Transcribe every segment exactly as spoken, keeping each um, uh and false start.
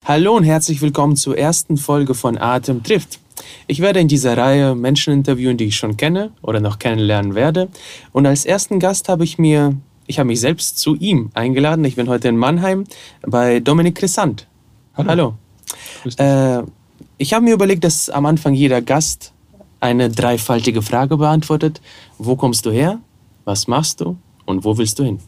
Hallo und herzlich willkommen zur ersten Folge von Atem trifft. Ich werde in dieser Reihe Menschen interviewen, die ich schon kenne oder noch kennenlernen werde. Und als ersten Gast habe ich mir, ich habe mich selbst zu ihm eingeladen. Ich bin heute in Mannheim bei Dominik Chrysant. Hallo. Hallo. Grüß dich. Äh, ich habe mir überlegt, dass am Anfang jeder Gast eine dreifaltige Frage beantwortet. Wo kommst du her? Was machst du? Und wo willst du hin?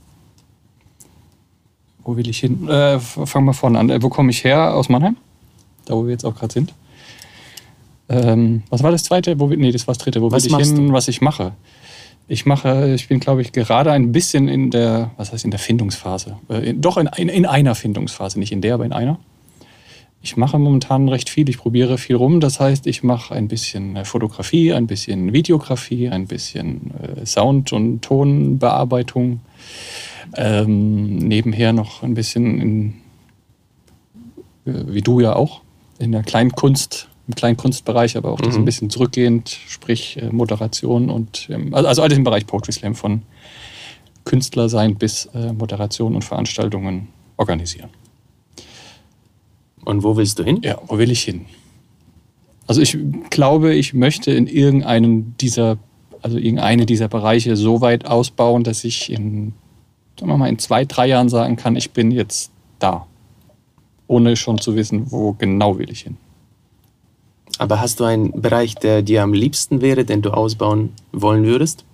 Wo will ich hin? Äh, fangen wir vorne an. Äh, wo komme ich her? Aus Mannheim? Da, wo wir jetzt auch gerade sind. Ähm, was war das zweite? Wo, nee, das war das dritte. Wo Was will ich machst hin? du? Was ich mache? Ich mache, ich bin, glaube ich, gerade ein bisschen in der, was heißt in der Findungsphase. Äh, in, doch in, in, in einer Findungsphase, nicht in der, aber in einer. Ich mache momentan recht viel. Ich probiere viel rum. Das heißt, ich mache ein bisschen äh, Fotografie, ein bisschen Videografie, ein bisschen äh, Sound- und Tonbearbeitung. Ähm, nebenher noch ein bisschen, in, äh, wie du ja auch, in der Kleinkunst, im Kleinkunstbereich, aber auch das Mhm. ein bisschen zurückgehend, sprich äh, Moderation und, ähm, also alles im Bereich Poetry Slam, von Künstler sein bis äh, Moderation und Veranstaltungen organisieren. Und wo willst du hin? Ja, wo will ich hin? Also ich glaube, ich möchte in irgendeinen dieser, also irgendeine dieser Bereiche so weit ausbauen, dass ich in, sagen wir mal, in zwei, drei Jahren sagen kann, ich bin jetzt da. Ohne schon zu wissen, wo genau will ich hin. Aber hast du einen Bereich, der dir am liebsten wäre, den du ausbauen wollen würdest?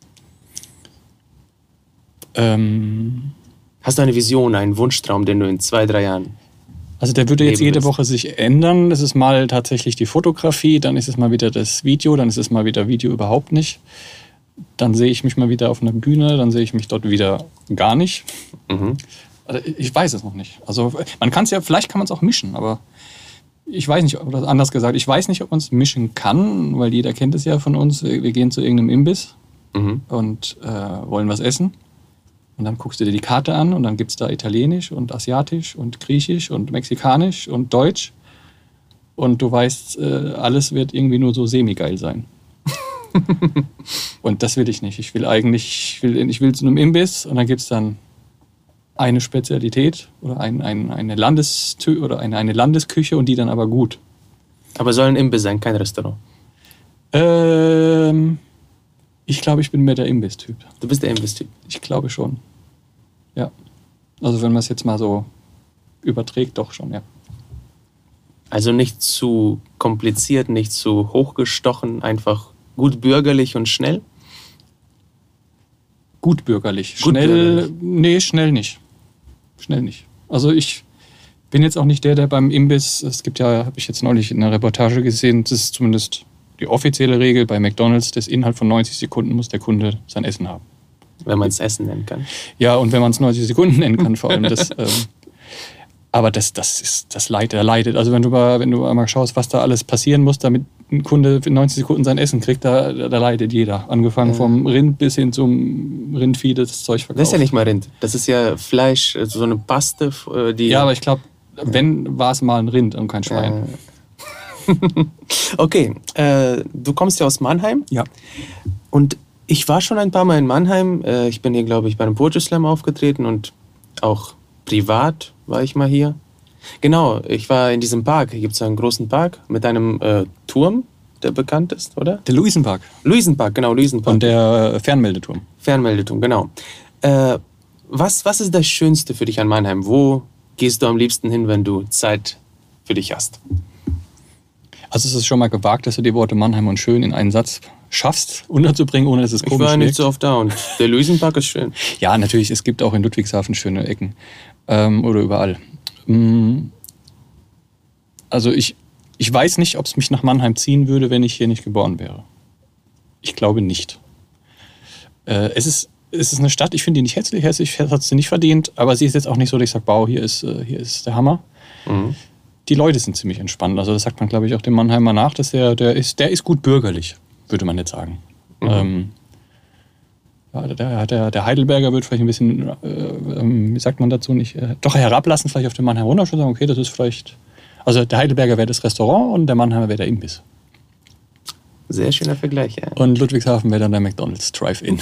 Ähm, Hast du eine Vision, einen Wunschtraum, den du in zwei, drei Jahren... also der würde jetzt Leben jede willst. Woche sich ändern. Das ist mal tatsächlich die Fotografie, dann ist es mal wieder das Video, dann ist es mal wieder Video überhaupt nicht. Dann sehe ich mich mal wieder auf einer Bühne, dann sehe ich mich dort wieder gar nicht. Mhm. Also ich weiß es noch nicht. Also man kann es ja, vielleicht kann man es auch mischen, aber ich weiß nicht, oder anders gesagt, ich weiß nicht, ob man es mischen kann, weil jeder kennt es ja von uns. Wir gehen zu irgendeinem Imbiss Mhm. und äh, wollen was essen. Und dann guckst du dir die Karte an und dann gibt es da Italienisch und Asiatisch und Griechisch und Mexikanisch und Deutsch. Und du weißt, äh, alles wird irgendwie nur so semi-geil sein. Und das will ich nicht. Ich will eigentlich, ich will, ich will zu einem Imbiss und dann gibt es dann eine Spezialität oder ein, ein, eine, Landestü oder eine, eine Landesküche und die dann aber gut. Aber soll ein Imbiss sein, kein Restaurant. Ähm, ich glaube, ich bin mehr der Imbiss-Typ. Du bist der Imbiss-Typ. Ich glaube schon. Ja. Also wenn man es jetzt mal so überträgt, doch schon, ja. Also nicht zu kompliziert, nicht zu hochgestochen, einfach gut bürgerlich und schnell. Gut bürgerlich. Gut Schnell, bürgerlich. nee, schnell nicht. Schnell nicht. Also ich bin jetzt auch nicht der, der beim Imbiss, es gibt ja, habe ich jetzt neulich in einer Reportage gesehen, das ist zumindest die offizielle Regel bei McDonald's, dass innerhalb von neunzig Sekunden muss der Kunde sein Essen haben. Wenn man es Essen nennen kann. Ja, und wenn man es neunzig Sekunden nennen kann, vor allem das. Ähm, aber das, das ist, das leidet, er leidet. Also wenn du mal, wenn du mal schaust, was da alles passieren muss, damit ein Kunde in neunzig Sekunden sein Essen kriegt, da, da leidet jeder. Angefangen Ja. vom Rind bis hin zum Rindvieh, das das Zeug verkauft. Das ist ja nicht mal Rind. Das ist ja Fleisch, so eine Paste, äh, die... Ja, aber ich glaube, wenn, war es mal ein Rind und kein Schwein. Äh, okay, äh, du kommst ja aus Mannheim. Ja. Und ich war schon ein paar Mal in Mannheim. Äh, ich bin hier, glaube ich, bei einem Poetry Slam aufgetreten und auch privat war ich mal hier. Genau, ich war in diesem Park. Hier gibt es einen großen Park mit einem äh, Turm, der bekannt ist, oder? Der Luisenpark Luisenpark, genau, Luisenpark. und der Fernmeldeturm. Fernmeldeturm, genau. Äh, was, was ist das Schönste für dich an Mannheim? Wo gehst du am liebsten hin, wenn du Zeit für dich hast? Also es ist schon mal gewagt, dass du die Worte Mannheim und schön in einen Satz schaffst, unterzubringen, ohne dass es Ich komisch war nicht wirkt. so oft da und der Luisenpark ist schön. Ja, natürlich, es gibt auch in Ludwigshafen schöne Ecken. Ähm, oder überall. Mm, Also ich, ich weiß nicht, ob es mich nach Mannheim ziehen würde, wenn ich hier nicht geboren wäre. Ich glaube nicht. Äh, es ist, es ist eine Stadt, ich finde die nicht hässlich, hässlich hat sie nicht verdient, aber sie ist jetzt auch nicht so, dass ich sage, wow, hier ist, äh, hier ist der Hammer. Mhm. Die Leute sind ziemlich entspannt. Also das sagt man, glaube ich, auch dem Mannheimer nach, dass der, der ist, der ist gut bürgerlich, würde man jetzt sagen. Mhm. Ähm, ja, der, der, der Heidelberger wird vielleicht ein bisschen, äh, ähm, wie sagt man dazu, nicht, äh, doch herablassen vielleicht auf den Mannheim runter, schon sagen, okay, das ist vielleicht, also der Heidelberger wäre das Restaurant und der Mannheimer wäre der Imbiss. Sehr schöner Vergleich, ja. Und Ludwigshafen wäre dann der McDonald's Drive-In.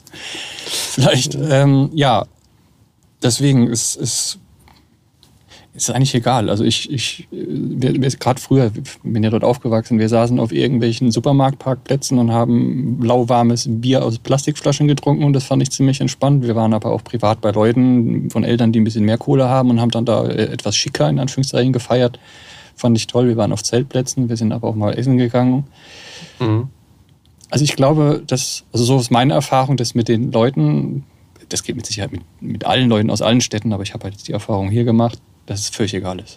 Vielleicht, ähm, ja, deswegen ist es. ist eigentlich egal. Also ich, ich gerade früher, bin ja dort aufgewachsen, wir saßen auf irgendwelchen Supermarktparkplätzen und haben lauwarmes Bier aus Plastikflaschen getrunken und das fand ich ziemlich entspannt. Wir waren aber auch privat bei Leuten von Eltern, die ein bisschen mehr Kohle haben und haben dann da etwas schicker, in Anführungszeichen, gefeiert. Fand ich toll. Wir waren auf Zeltplätzen, wir sind aber auch mal essen gegangen. Mhm. Also ich glaube, dass, also so ist meine Erfahrung, dass mit den Leuten, das geht mit Sicherheit mit, mit allen Leuten aus allen Städten, aber ich habe halt jetzt die Erfahrung hier gemacht, dass es völlig egal ist.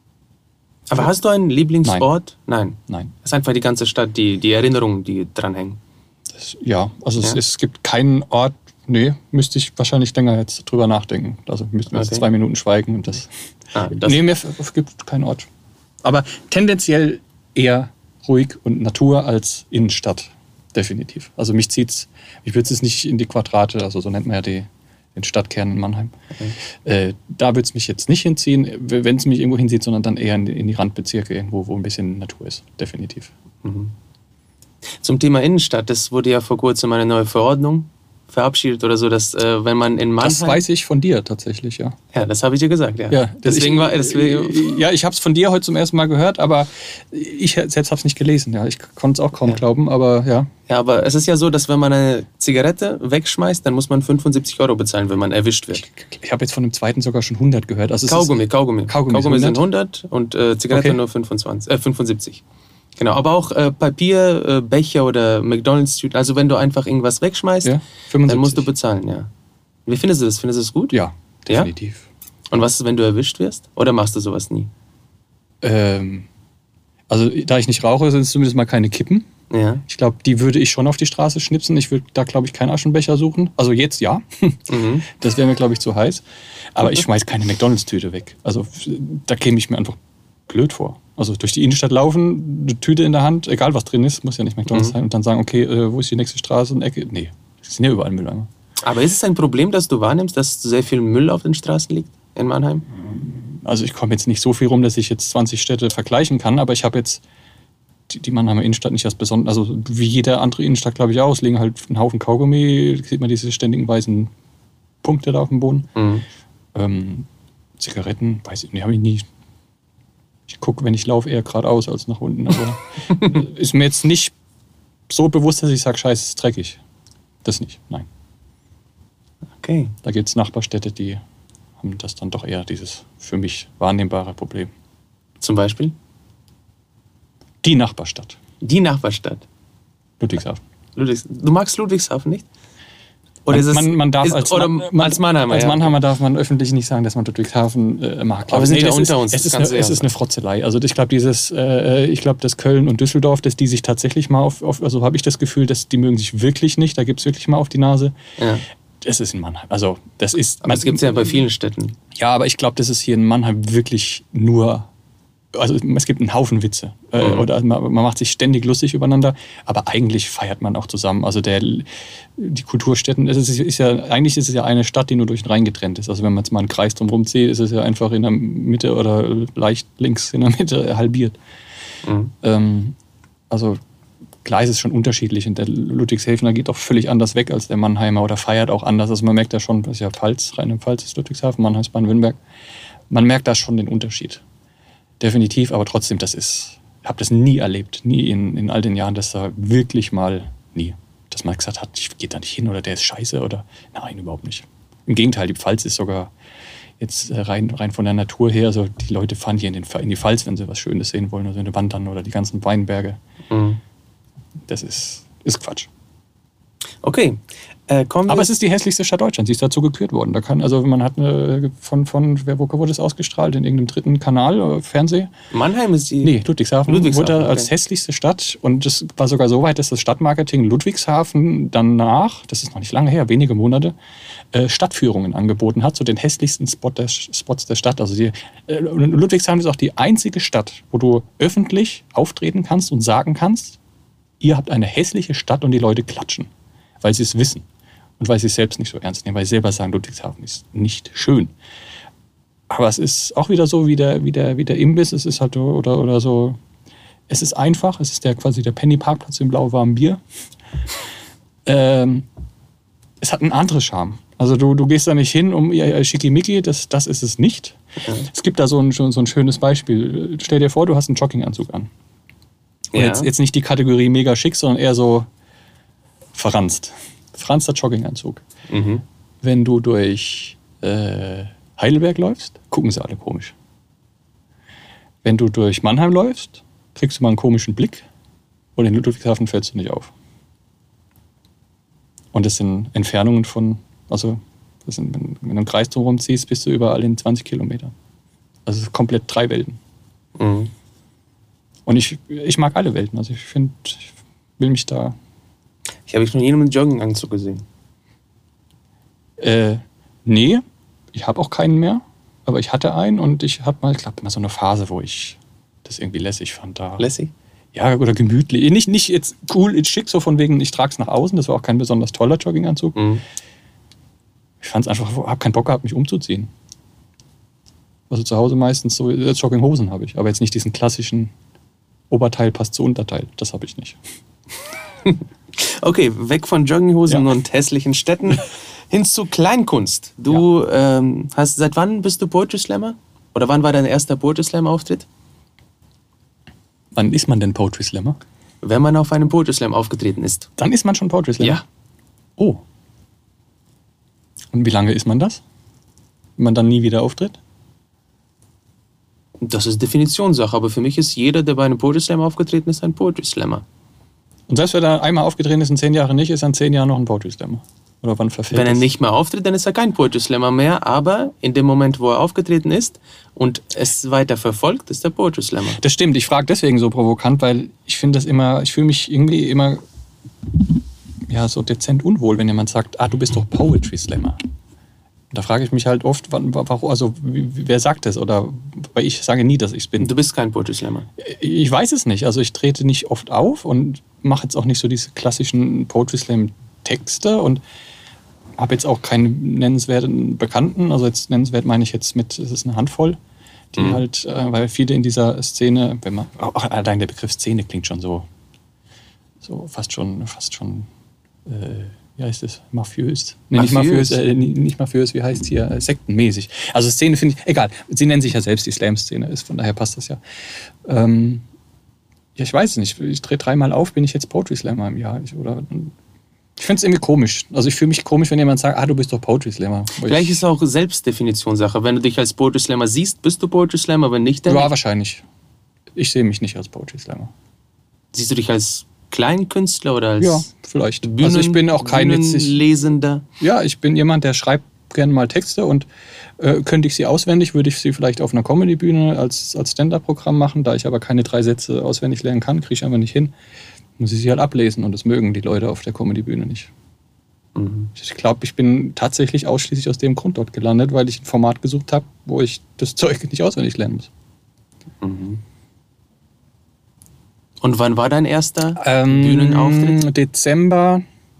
Aber hast du einen Lieblingsort? Nein. Nein. Es ist einfach die ganze Stadt, die, die Erinnerungen, die dranhängen. Das, ja, also ja. Es, es gibt keinen Ort, nee, müsste ich wahrscheinlich länger jetzt drüber nachdenken. Also müssten wir okay. jetzt zwei Minuten schweigen und das. Ah, das nee, mir es gibt keinen Ort. Aber tendenziell eher ruhig und Natur als Innenstadt. Definitiv. Also mich zieht's, ich würde es nicht in die Quadrate, also so nennt man ja die, den Stadtkern in Mannheim. Okay. Äh, da würde es mich jetzt nicht hinziehen, wenn es mich irgendwo hinzieht, sondern dann eher in die, in die Randbezirke, irgendwo, wo ein bisschen Natur ist. Definitiv. Mhm. Zum Thema Innenstadt, das wurde ja vor kurzem eine neue Verordnung verabschiedet oder so, dass äh, wenn man in Mannheim... Das weiß ich von dir tatsächlich, ja. Ja, das habe ich dir gesagt, ja. ja deswegen ich, war, deswegen ja, ich habe es von dir heute zum ersten Mal gehört, aber ich selbst habe es nicht gelesen. Ja. Ich konnte es auch kaum ja. glauben, aber ja. Ja, aber es ist ja so, dass wenn man eine Zigarette wegschmeißt, dann muss man fünfundsiebzig Euro bezahlen, wenn man erwischt wird. Ich, ich habe jetzt von dem zweiten sogar schon hundert gehört. Also Kaugummi, Kaugummi. Kaugummi, Kaugummi sind hundert und äh, Zigarette okay. nur fünfundzwanzig, äh, fünfundsiebzig. Genau, aber auch äh, Papier, äh, Becher oder McDonalds-Tüten. Also wenn du einfach irgendwas wegschmeißt, ja, dann musst du bezahlen, ja. Wie findest du das? Findest du das gut? Ja, definitiv. Ja? Und was ist, wenn du erwischt wirst? Oder machst du sowas nie? Ähm, also da ich nicht rauche, sind es zumindest mal keine Kippen. Ja. Ich glaube, die würde ich schon auf die Straße schnipsen. Ich würde da, glaube ich, keinen Aschenbecher suchen. Also jetzt ja. Mhm. Das wäre mir, glaube ich, zu heiß. Aber ich schmeiß keine McDonalds-Tüte weg. Also da käme ich mir einfach blöd vor. Also durch die Innenstadt laufen, eine Tüte in der Hand, egal was drin ist, muss ja nicht McDonalds mhm. sein, und dann sagen, okay, äh, wo ist die nächste Straße und Ecke? Nee, es sind ja überall Mülleimer. Aber ist es ein Problem, dass du wahrnimmst, dass sehr viel Müll auf den Straßen liegt in Mannheim? Also ich komme jetzt nicht so viel rum, dass ich jetzt zwanzig Städte vergleichen kann, aber ich habe jetzt die, die Mannheimer Innenstadt nicht als besonders, also wie jede andere Innenstadt, glaube ich, auch. Es liegen halt einen Haufen Kaugummi, sieht man diese ständigen weißen Punkte da auf dem Boden. Mhm. Ähm, Zigaretten, weiß ich nicht, habe ich nie. Ich gucke, wenn ich laufe, eher geradeaus als nach unten. Aber ist mir jetzt nicht so bewusst, dass ich sage, scheiße, es ist dreckig. Das nicht, nein. Okay. Da gibt es Nachbarstädte, die haben das dann doch eher dieses für mich wahrnehmbare Problem. Zum Beispiel? Die Nachbarstadt. Die Nachbarstadt? Ludwigshafen. Ludwigs- du magst Ludwigshafen nicht? Oder man, ist es, man, man darf ist, als, oder man, als Mannheimer, als ja. Mannheimer darf man öffentlich nicht sagen, dass man Ludwigshafen äh, mag. Aber wir sind nee, ja das unter ist, uns. Es, Das ist eine, es ist eine Frotzelei. Also ich glaube, dieses, äh, ich glaube, dass Köln und Düsseldorf, dass die sich tatsächlich mal auf, auf also habe ich das Gefühl, dass die mögen sich wirklich nicht. Da gibt es wirklich mal auf die Nase. Ja. Das ist in Mannheim. Also das ist. Aber das gibt es ja bei vielen Städten. Ja, aber ich glaube, das ist hier in Mannheim wirklich nur. Also es gibt einen Haufen Witze. Mhm. Oder man, man macht sich ständig lustig übereinander, aber eigentlich feiert man auch zusammen. Also der, die Kulturstätten, es ist, ist ja, eigentlich ist es ja eine Stadt, die nur durch den Rhein getrennt ist. Also wenn man jetzt mal einen Kreis drumherum zieht, ist es ja einfach in der Mitte oder leicht links in der Mitte halbiert. Mhm. Ähm, also klar ist es schon unterschiedlich. Und der Ludwigshafener geht auch völlig anders weg als der Mannheimer oder feiert auch anders. Also man merkt da schon, das ist ja Pfalz, Rheinland-Pfalz ist Ludwigshafen, Mannheim ist Baden-Württemberg. Man merkt da schon den Unterschied. Definitiv, aber trotzdem, das ist, ich habe das nie erlebt, nie in, in all den Jahren, dass da wirklich mal, nie, dass man gesagt hat, ich gehe da nicht hin oder der ist scheiße oder, nein, überhaupt nicht. Im Gegenteil, die Pfalz ist sogar jetzt rein, rein von der Natur her, also die Leute fahren hier in, den, in die Pfalz, wenn sie was Schönes sehen wollen, also in die Wandern oder die ganzen Weinberge. Mhm. Das ist, ist Quatsch. Okay. Äh, Aber es ist die hässlichste Stadt Deutschlands. Sie ist dazu gekürt worden. Da kann, also man hat eine, von, von wer, wo wurde das ausgestrahlt? In irgendeinem dritten Kanal, Fernseh? Mannheim ist die... Nee, Ludwigshafen, Ludwigshafen wurde als okay. hässlichste Stadt. Und das war sogar so weit, dass das Stadtmarketing Ludwigshafen danach, das ist noch nicht lange her, wenige Monate, äh, Stadtführungen angeboten hat zu den hässlichsten Spot der, Spots der Stadt. Also die, äh, Ludwigshafen ist auch die einzige Stadt, wo du öffentlich auftreten kannst und sagen kannst, ihr habt eine hässliche Stadt und die Leute klatschen, weil sie es wissen. Und weil sie es selbst nicht so ernst nehmen, weil sie selber sagen, Ludwigshafen ist nicht schön. Aber es ist auch wieder so wie der, wie der, wie der Imbiss, es ist halt oder, oder so, es ist einfach, es ist der, quasi der Penny-Parkplatz im lauwarmen Bier. ähm, es hat einen anderen Charme. Also du, du gehst da nicht hin, um ihr Schickimicki, das, das ist es nicht. Ja. Es gibt da so ein, so ein schönes Beispiel. Stell dir vor, du hast einen Jogginganzug an. Und Ja. jetzt, jetzt nicht die Kategorie mega schick, sondern eher so verranzt. Verranzter Jogginganzug. Mhm. Wenn du durch äh, Heidelberg läufst, gucken sie alle komisch. Wenn du durch Mannheim läufst, kriegst du mal einen komischen Blick und in Ludwigshafen fällst du nicht auf. Und das sind Entfernungen von, also das sind, wenn, wenn du einen Kreis drumherum ziehst, bist du überall in zwanzig Kilometern. Also es ist komplett drei Welten. Mhm. Und ich, ich mag alle Welten. Also ich finde, ich will mich da... Ich habe ich noch nie einen Jogginganzug gesehen. Äh, nee, ich habe auch keinen mehr. Aber ich hatte einen und ich habe mal, ich glaube, mal so eine Phase, wo ich das irgendwie lässig fand. Da. Lässig? Ja, oder gemütlich. Nicht, nicht jetzt cool, it's schick, so von wegen, ich trage es nach außen. Das war auch kein besonders toller Jogginganzug. Mhm. Ich fand es einfach, habe keinen Bock gehabt, mich umzuziehen. Also zu Hause meistens so, Jogginghosen habe ich. Aber jetzt nicht diesen klassischen Oberteil passt zu Unterteil. Das habe ich nicht. Okay, weg von Jogginghosen Ja. und hässlichen Städten hin zu Kleinkunst. Du ähm, hast, seit wann bist du Poetry Slammer? Oder wann war dein erster Poetry Slam Auftritt? Wann ist man denn Poetry Slammer? Wenn man auf einem Poetry Slam aufgetreten ist. Dann ist man schon Poetry Slammer? Ja. Oh. Und wie lange ist man das? Wenn man dann nie wieder auftritt? Das ist Definitionssache, aber für mich ist jeder, der bei einem Poetry Slam aufgetreten ist, ein Poetry Slammer. Und selbst wenn er einmal aufgetreten ist und zehn Jahre nicht, ist er in zehn Jahren noch ein Poetry Slammer? Oder wann verfällt Wenn er das? nicht mehr auftritt, dann ist er kein Poetry Slammer mehr, aber in dem Moment, wo er aufgetreten ist und es weiter verfolgt, ist er Poetry Slammer. Das stimmt, ich frage deswegen so provokant, weil ich finde das immer, ich fühle mich irgendwie immer ja, so dezent unwohl, wenn jemand sagt, ah, du bist doch Poetry Slammer. Da frage ich mich halt oft, wann, warum, also wer sagt das? Oder weil ich sage nie, dass ich es bin. Du bist kein Poetry Slammer. Ich weiß es nicht. Also ich trete nicht oft auf und mache jetzt auch nicht so diese klassischen Poetry Slam Texte und habe jetzt auch keinen nennenswerten Bekannten. Also jetzt nennenswert meine ich jetzt mit, es ist eine Handvoll, die Mhm. halt, äh, weil viele in dieser Szene, wenn man, auch allein der Begriff Szene klingt schon so, so fast schon, fast schon, äh, wie heißt es, mafiös? Nee, nicht Mafiös? mafiös, äh, nicht nicht mafiös, wie heißt es hier, äh, sektenmäßig. Also Szene finde ich, egal, sie nennen sich ja selbst die Slam-Szene, ist, von daher passt das ja. Ähm, ja, ich weiß es nicht, ich drehe dreimal auf, bin ich jetzt Poetry Slammer im Jahr, ich, oder... Ich finde es irgendwie komisch. Also ich fühle mich komisch, wenn jemand sagt, ah, du bist doch Poetry Slammer. Weil Vielleicht ich, ist es auch Selbstdefinitionssache. Wenn du dich als Poetry Slammer siehst, bist du Poetry Slammer, wenn nicht, dann ja, nicht. wahrscheinlich. Ich sehe mich nicht als Poetry Slammer. Siehst du dich als Kleinkünstler oder als Ja, vielleicht. Bühnen, also ich bin auch kein jetzt, ich, Bühnenlesender? ja, ich bin jemand, der schreibt gerne mal Texte und äh, könnte ich sie auswendig, würde ich sie vielleicht auf einer Comedy-Bühne als, als Stand-Up-Programm machen. Da ich aber keine drei Sätze auswendig lernen kann, kriege ich einfach nicht hin. Muss ich sie halt ablesen und das mögen die Leute auf der Comedy-Bühne nicht. Mhm. Ich glaube, ich bin tatsächlich ausschließlich aus dem Grund dort gelandet, weil ich ein Format gesucht habe, wo ich das Zeug nicht auswendig lernen muss. Mhm. Und wann war dein erster Ähm, Bühnenauftritt? Dezember.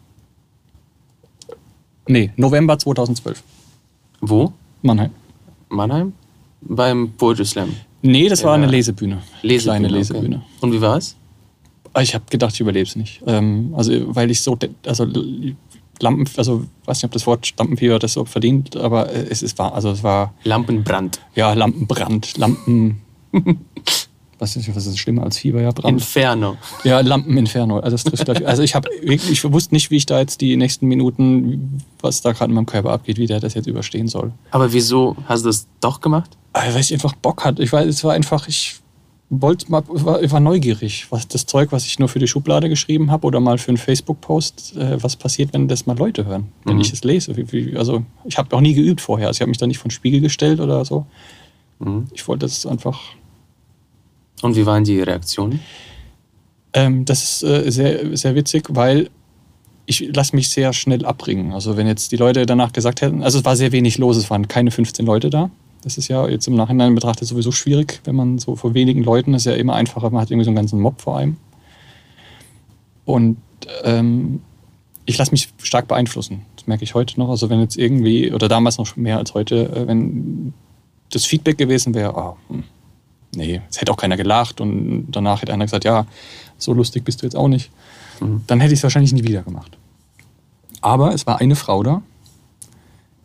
Nee, November zweitausendzwölf. Wo? Mannheim. Mannheim? Beim Poetry Slam. Nee, das war Ja. eine Lesebühne. Lesebühne, Kleine okay. Lesebühne. Und wie war es? Ich habe gedacht, ich überlebe es nicht. Ähm, also, weil ich so, also Lampen, also weiß nicht, ob das Wort Lampenfieber das so verdient, aber es ist wahr. Also es war Lampenbrand. ja Lampenbrand, Lampen. was ist, was ist schlimmer als Fieber? Ja, Brand. Inferno. Ja, Lampeninferno. Also, das trifft gleich. Also ich habe wirklich, ich wusste nicht, wie ich da jetzt die nächsten Minuten, was da gerade in meinem Körper abgeht, wie der das jetzt überstehen soll. Aber wieso hast du das doch gemacht? Weil ich einfach Bock hatte. Ich weiß, es war einfach, ich wollte mal, war, ich war neugierig, was das Zeug, was ich nur für die Schublade geschrieben habe oder mal für einen Facebook-Post, äh, was passiert, wenn das mal Leute hören, wenn Mhm. ich es lese. Wie, wie, also ich habe auch nie geübt vorher. Also ich habe mich da nicht vor den Spiegel gestellt oder so. Mhm. Ich wollte das einfach. Und wie waren die Reaktionen? Ähm, das ist äh, sehr, sehr witzig, weil ich lasse mich sehr schnell abbringen. Also wenn jetzt die Leute danach gesagt hätten, also es war sehr wenig los, es waren keine fünfzehn Leute da. Das ist ja jetzt im Nachhinein betrachtet sowieso schwierig, wenn man so vor wenigen Leuten, das ist ja immer einfacher, man hat irgendwie so einen ganzen Mob vor einem. Und ähm, ich lasse mich stark beeinflussen. Das merke ich heute noch. Also wenn jetzt irgendwie, oder damals noch mehr als heute, äh, wenn das Feedback gewesen wäre, ah, hm, nee, es hätte auch keiner gelacht und danach hätte einer gesagt, ja, so lustig bist du jetzt auch nicht. Mhm. Dann hätte ich es wahrscheinlich nie wieder gemacht. Aber es war eine Frau da,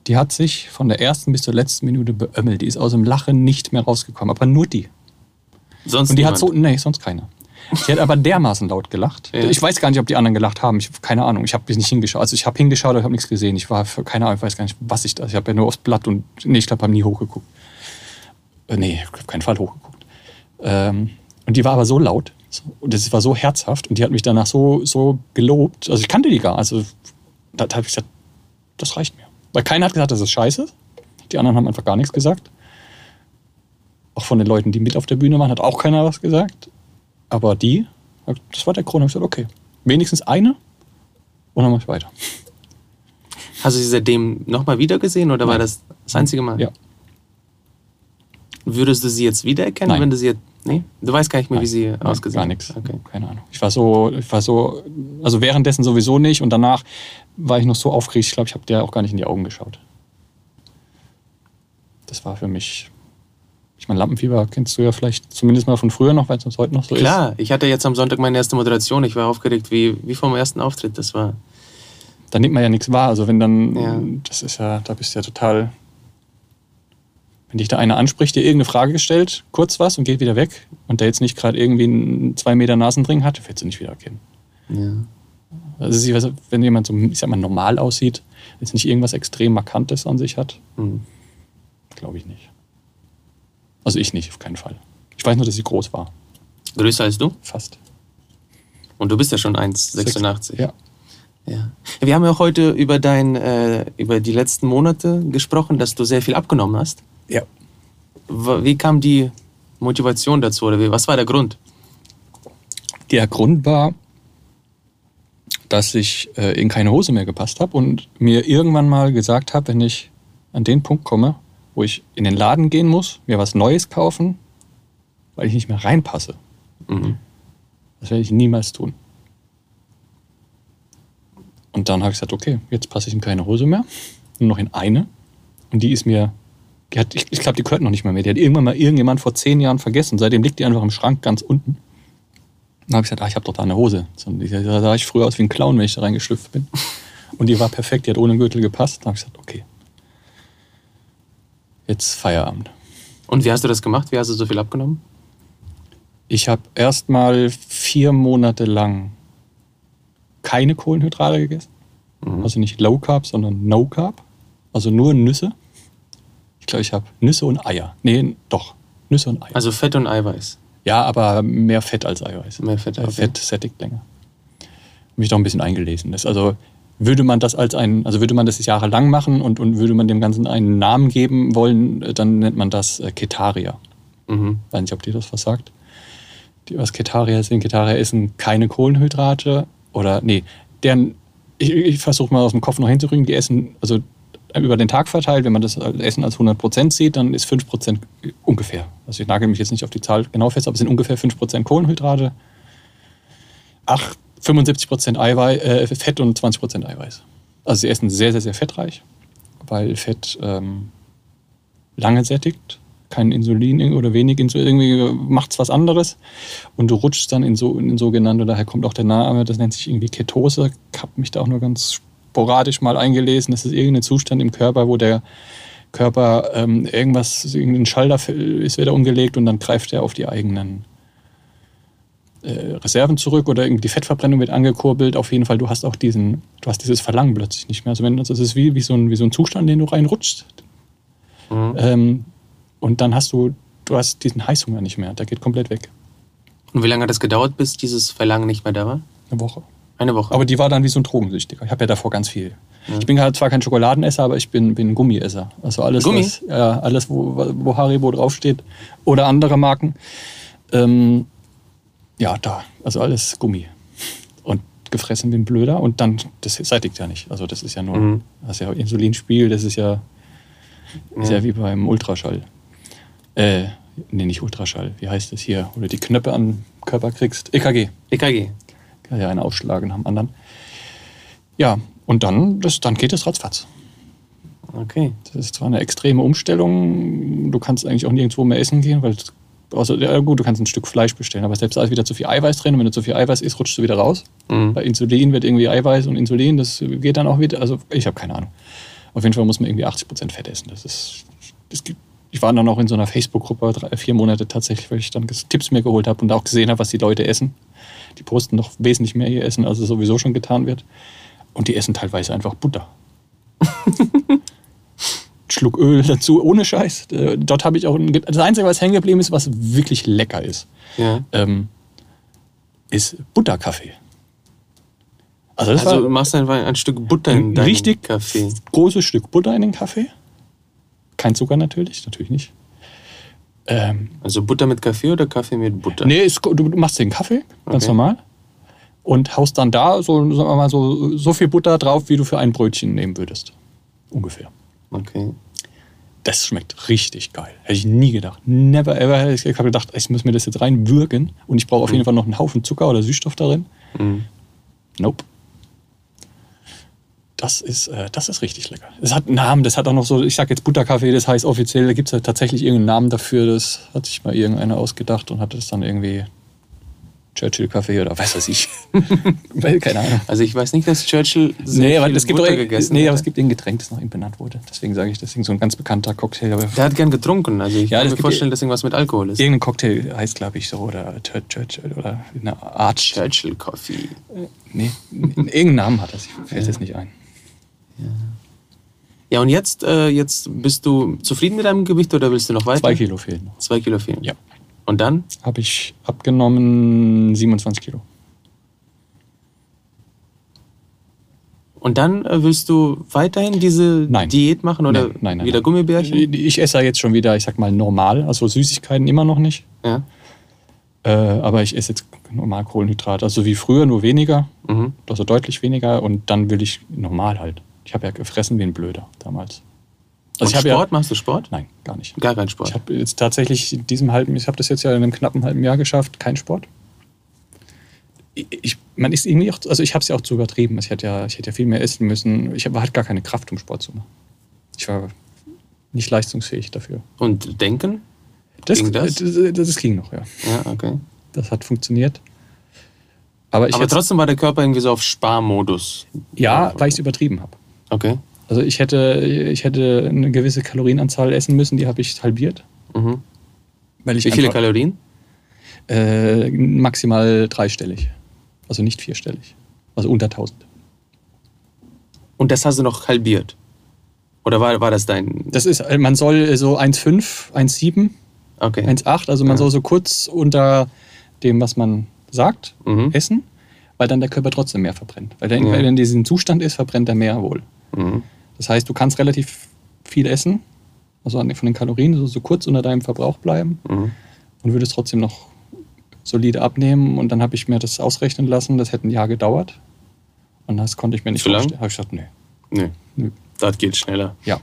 Die hat sich von der ersten bis zur letzten Minute beömmelt. Die ist aus dem Lachen nicht mehr rausgekommen, aber nur die. Sonst Und die niemand? hat so, nee, sonst keiner. Die hat aber dermaßen laut gelacht. Ja. Ich weiß gar nicht, ob die anderen gelacht haben. Ich habe keine Ahnung. Ich habe nicht hingeschaut. Also ich habe hingeschaut, aber ich habe nichts gesehen. Ich war für keine Ahnung, ich weiß gar nicht, was ich da. Ich habe ja nur aufs Blatt und nee, ich glaube, habe nie hochgeguckt. Äh, nee, auf keinen Fall hochgeguckt. Ähm, und die war aber so laut und das war so herzhaft und die hat mich danach so, so gelobt. Also ich kannte die gar. Also da habe ich gesagt, das reicht mir. Weil keiner hat gesagt, das ist scheiße. Die anderen haben einfach gar nichts gesagt. Auch von den Leuten, die mit auf der Bühne waren, hat auch keiner was gesagt. Aber die, das war der Grund. Ich habe gesagt, okay, wenigstens eine und dann mache ich weiter. Hast du sie seitdem nochmal wieder gesehen oder Nein. war das das einzige Mal? Ja. Würdest du sie jetzt wiedererkennen, Nein. wenn du sie jetzt... Nee? Du weißt gar nicht mehr, Nein. wie sie Nein, ausgesehen gar hat? nichts. Okay. Keine Ahnung. Ich war so, ich war so, also währenddessen sowieso nicht und danach war ich noch so aufgeregt. Ich glaube, ich habe der auch gar nicht in die Augen geschaut. Das war für mich... Ich meine, Lampenfieber kennst du ja vielleicht zumindest mal von früher noch, weil es uns heute noch so Klar, ich hatte jetzt am Sonntag meine erste Moderation. Ich war aufgeregt wie, wie vom ersten Auftritt. Das war... ist. Da nimmt man ja nichts wahr. Also wenn dann, Ja. das ist ja, da bist du ja total... Wenn dich da einer anspricht, dir irgendeine Frage gestellt, kurz was und geht wieder weg und der jetzt nicht gerade irgendwie einen zwei Meter Nasenring hat, willst du nicht wieder erkennen. Ja. Also ich weiß, wenn jemand so, ich sag mal, normal aussieht, jetzt nicht irgendwas extrem Markantes an sich hat, Hm. glaube ich nicht. Also ich nicht, auf keinen Fall. Ich weiß nur, dass sie groß war. Größer als du? Fast. Und du bist ja schon eins Komma sechsundachtzig. Ja. Ja. Wir haben ja auch heute über, dein, äh, über die letzten Monate gesprochen, dass du sehr viel abgenommen hast. Ja. W- Wie kam die Motivation dazu oder wie, was war der Grund? Der Grund war, dass ich äh, in keine Hose mehr gepasst habe und mir irgendwann mal gesagt habe, wenn ich an den Punkt komme, wo ich in den Laden gehen muss, mir was Neues kaufen, weil ich nicht mehr reinpasse. Mhm. Das werde ich niemals tun. Und dann habe ich gesagt, okay, jetzt passe ich in keine Hose mehr, nur noch in eine. Und die ist mir, die hat, ich, ich glaube, die gehört noch nicht mal mehr. Die hat irgendwann mal irgendjemand vor zehn Jahren vergessen. Seitdem liegt die einfach im Schrank ganz unten. Dann habe ich gesagt, ah, ich habe doch da eine Hose. Da sah ich früher aus wie ein Clown, wenn ich da reingeschlüpft bin. Und die war perfekt, die hat ohne Gürtel gepasst. Dann habe ich gesagt, okay, jetzt Feierabend. Und wie hast du das gemacht? Wie hast du so viel abgenommen? Ich habe erst mal vier Monate lang keine Kohlenhydrate gegessen. Mhm. Also nicht Low Carb, sondern No Carb. Also nur Nüsse. Ich glaube, ich habe Nüsse und Eier. Nee, doch. Nüsse und Eier. Also Fett und Eiweiß. Ja, aber mehr Fett als Eiweiß. Mehr Fett, Weil okay. Fett sättigt länger. Mich doch ein bisschen eingelesen. Das, also würde man das als ein, also würde man das jahrelang machen und, und würde man dem Ganzen einen Namen geben wollen, dann nennt man das äh, Ketaria. Mhm. Ich weiß nicht, ob dir das was sagt. Die, was Ketaria sind, Ketaria essen keine Kohlenhydrate oder, nee, deren, ich, ich versuche mal aus dem Kopf noch hinzurücken, die essen, also über den Tag verteilt, wenn man das Essen als hundert Prozent sieht, dann ist fünf Prozent ungefähr. Also ich nagel mich jetzt nicht auf die Zahl genau fest, aber es sind ungefähr fünf Prozent Kohlenhydrate, ach, fünfundsiebzig Prozent Eiweiß, äh, Fett und zwanzig Prozent Eiweiß. Also sie essen sehr, sehr, sehr fettreich, weil Fett ähm, lange sättigt, kein Insulin oder wenig Insulin, irgendwie macht es was anderes und du rutschst dann in so in sogenannte, daher kommt auch der Name, das nennt sich irgendwie Ketose. Ich habe mich da auch nur ganz sporadisch mal eingelesen. Das ist irgendein Zustand im Körper, wo der Körper ähm, irgendwas, irgendein Schalter ist wieder umgelegt und dann greift er auf die eigenen äh, Reserven zurück oder irgendwie die Fettverbrennung wird angekurbelt. Auf jeden Fall, du hast auch diesen, du hast dieses Verlangen plötzlich nicht mehr. Also wenn das ist wie, wie, so ein, wie so ein Zustand, in den du reinrutschst. Mhm. Ähm, und dann hast du, du hast diesen Heißhunger nicht mehr. Der geht komplett weg. Und wie lange hat das gedauert, bis dieses Verlangen nicht mehr da war? Eine Woche. Eine Woche. Aber die war dann wie so ein Drogensüchtiger. Ich habe ja davor ganz viel. Ja. Ich bin halt zwar kein Schokoladenesser, aber ich bin, bin ein Gummiesser. Also alles, Gummi? was, ja, alles wo, wo Haribo draufsteht oder andere Marken. Ähm, ja, da. Also alles Gummi. Und gefressen wie ein Blöder. Und dann, das sättigt ja nicht. Also das ist ja nur, Mhm. das ist ja Insulinspiel, das ist ja, Ja. ist ja wie beim Ultraschall. Äh, nee, nicht Ultraschall. Wie heißt das hier? Oder die Knöpfe an den Körper kriegst. E K G. E K G. Ja, einen aufschlagen am anderen. Ja, und dann, das, dann geht es ratzfatz. Okay. Das ist zwar eine extreme Umstellung, du kannst eigentlich auch nirgendwo mehr essen gehen, weil, also, ja gut, du kannst ein Stück Fleisch bestellen, aber selbst da ist wieder zu viel Eiweiß drin und wenn du zu viel Eiweiß isst, rutschst du wieder raus. Mhm. Bei Insulin wird irgendwie Eiweiß und Insulin, das geht dann auch wieder, also ich habe keine Ahnung. Auf jeden Fall muss man irgendwie achtzig Prozent Fett essen. Das ist, das gibt, ich war dann auch in so einer Facebook-Gruppe drei, vier Monate tatsächlich, weil ich dann Tipps mir geholt habe und auch gesehen habe, was die Leute essen. Die posten noch wesentlich mehr ihr Essen, als es sowieso schon getan wird. Und die essen teilweise einfach Butter. Schluck Öl dazu, ohne Scheiß. Dort habe ich auch, das Einzige, was hängen geblieben ist, was wirklich lecker ist, Ja. ähm, ist Butterkaffee. Also, das Also war du machst einfach ein Stück Butter in ein deinen richtig Kaffee. großes Stück Butter in den Kaffee. Kein Zucker natürlich, natürlich nicht. Ähm, Also Butter mit Kaffee oder Kaffee mit Butter? nee, ist, du, du machst den Kaffee, ganz Okay. normal. Und haust dann da so, sagen wir mal, so, so viel Butter drauf, wie du für ein Brötchen nehmen würdest. Ungefähr. Okay. Das schmeckt richtig geil. Hätte ich nie gedacht. Never ever. Ich habe gedacht, ich muss mir das jetzt reinwürgen und ich brauche auf jeden Fall noch einen Haufen Zucker oder Süßstoff darin. Mhm. Nope. Das ist, äh, das ist richtig lecker. Es hat einen Namen, das hat auch noch so, ich sag jetzt Butterkaffee, das heißt offiziell, da gibt es ja tatsächlich irgendeinen Namen dafür. Das hat sich mal irgendeiner ausgedacht und hat das dann irgendwie Churchill-Kaffee oder was weiß ich. Weil, keine Ahnung. Also ich weiß nicht, dass Churchill sehr Nee, aber viel es gibt, Butter doch, gegessen nee, hat. aber es gibt ein Getränk, das nach ihm benannt wurde. Deswegen sage ich, das ist so ein ganz bekannter Cocktail. Aber Der hat gern getrunken. Also ich Ja, kann das mir gibt vorstellen, dass irgendwas mit Alkohol ist. irgendein Cocktail heißt, glaube ich, so. Oder Chur- Churchill oder eine Art. Churchill Coffee. Nee, irgendeinen Namen hat das. Ich fällt jetzt nicht ein. Ja, und jetzt, äh, jetzt bist du zufrieden mit deinem Gewicht oder willst du noch weiter? Zwei Kilo fehlen noch. Zwei Kilo fehlen. Ja. Und dann? Habe ich abgenommen siebenundzwanzig Kilo. Und dann äh, willst du weiterhin diese Nein. Diät machen oder Nein, nein, nein, wieder nein. Gummibärchen? Ich esse ja jetzt schon wieder, ich sag mal, normal. Also Süßigkeiten immer noch nicht. Ja. Äh, aber ich esse jetzt normal Kohlenhydrat. Also wie früher, nur weniger. Mhm. Also deutlich weniger. Und dann will ich normal halt. Ich habe ja gefressen wie ein Blöder damals. Also Und ich habe Sport? Ja, Machst du Sport? nein, gar nicht. Gar keinen Sport. Ich habe jetzt tatsächlich in diesem halben, ich habe das jetzt ja in einem knappen halben Jahr geschafft, kein Sport. Ich, ich, man ist irgendwie auch, also ich habe es ja auch zu übertrieben. Ich hätte ja, ich hätte ja viel mehr essen müssen. Ich hatte gar keine Kraft, um Sport zu machen. Ich war nicht leistungsfähig dafür. Und Denken? Das, Ging das? das, das ging noch, ja. Ja, okay. Das hat funktioniert. Aber ich Aber hätte, trotzdem war der Körper irgendwie so auf Sparmodus. ja, weil ich es übertrieben habe. Okay. Also ich hätte, ich hätte eine gewisse Kalorienanzahl essen müssen, die habe ich halbiert. Mhm. Weil ich Wie viele einfach, Kalorien? Äh, maximal dreistellig. Also nicht vierstellig. Also unter tausend. Und das hast du noch halbiert? Oder war, war das dein... Das ist, man soll so eins Komma fünf, eins Komma sieben, Okay. eins Komma acht, also man Ja. soll so kurz unter dem, was man sagt, Mhm. essen, weil dann der Körper trotzdem mehr verbrennt. Weil der, Ja. wenn er in diesem Zustand ist, verbrennt er mehr wohl. Mhm. Das heißt, du kannst relativ viel essen, also von den Kalorien, so, so kurz unter deinem Verbrauch bleiben Mhm. und würdest trotzdem noch solide abnehmen. Und dann habe ich mir das ausrechnen lassen, das hätte ein Jahr gedauert. Und das konnte ich mir nicht Zu lang? vorstellen. Habe ich gesagt, nee. Nee, Nö. das geht schneller. Ja.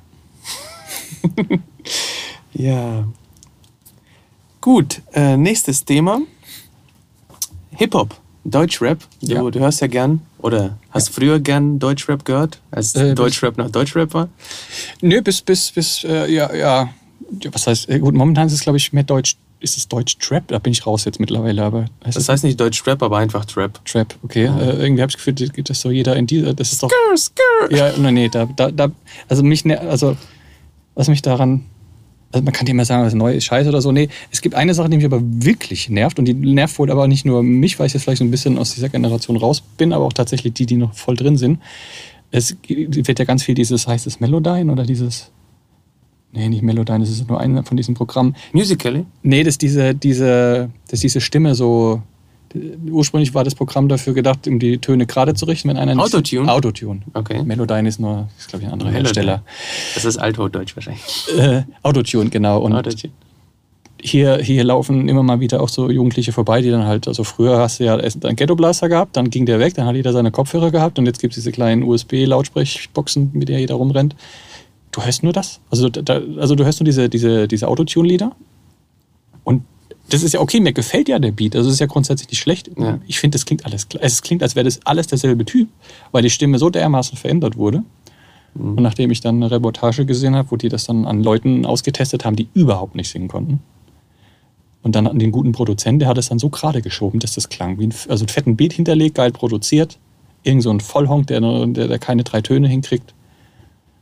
Ja. Gut, äh, nächstes Thema. Hip-Hop, Deutschrap. Du, Ja. du hörst ja gern oder hast früher gern Deutschrap gehört, als Äh, bis- Deutschrap noch Deutschrap war? Nö, bis, bis, bis, äh, ja, ja. Ja, was heißt, äh, gut, momentan ist es, glaube ich, mehr Deutsch, ist es Deutsch-Trap? Da bin ich raus jetzt mittlerweile, aber heißt Das es heißt nicht Deutschrap, aber einfach Trap. Trap, okay. Ja. Äh, irgendwie habe ich das Gefühl, geht das so jeder in dieser, das ist doch, Skr, skr. ja, nein, nee, da, da, da, also mich, ne- also, was mich daran, also man kann ja immer sagen, das neue ist scheiße oder so, nee, es gibt eine Sache, die mich aber wirklich nervt und die nervt wohl aber nicht nur mich, weil ich jetzt vielleicht so ein bisschen aus dieser Generation raus bin, aber auch tatsächlich die, die noch voll drin sind. Es wird ja ganz viel dieses, heißt es Melodyne oder dieses, nee, nicht Melodyne, das ist nur ein von diesen Programmen. Musical.ly? Nee, dass diese, diese, dass diese Stimme so. Ursprünglich war das Programm dafür gedacht, um die Töne gerade zu richten, wenn einer nicht. Autotune? Autotune. Okay. Melodyne ist nur, ist glaube ich ein anderer Melodyne. Hersteller. Das ist Althochdeutsch wahrscheinlich. Äh, Autotune, genau. Und Autotune. hier, hier laufen immer mal wieder auch so Jugendliche vorbei, die dann halt, also früher hast du ja erst einen Ghetto-Blaster gehabt, dann ging der weg, dann hat jeder seine Kopfhörer gehabt und jetzt gibt es diese kleinen U S B-Lautsprechboxen, mit der jeder rumrennt. Du hörst nur das. Also, da, also du hörst nur diese, diese, diese Autotune-Lieder. Und das ist ja okay, mir gefällt ja der Beat. Also es ist ja grundsätzlich nicht schlecht. Ja. Ich finde, das klingt alles klar. Es klingt, als wäre das alles derselbe Typ, weil die Stimme so dermaßen verändert wurde. Mhm. Und nachdem ich dann eine Reportage gesehen habe, wo die das dann an Leuten ausgetestet haben, die überhaupt nicht singen konnten. Und dann an den guten Produzenten, der hat es dann so gerade geschoben, dass das klang wie ein, also einen fetten Beat hinterlegt, geil produziert. Irgend so ein Vollhonk, der, der, der keine drei Töne hinkriegt. Mhm.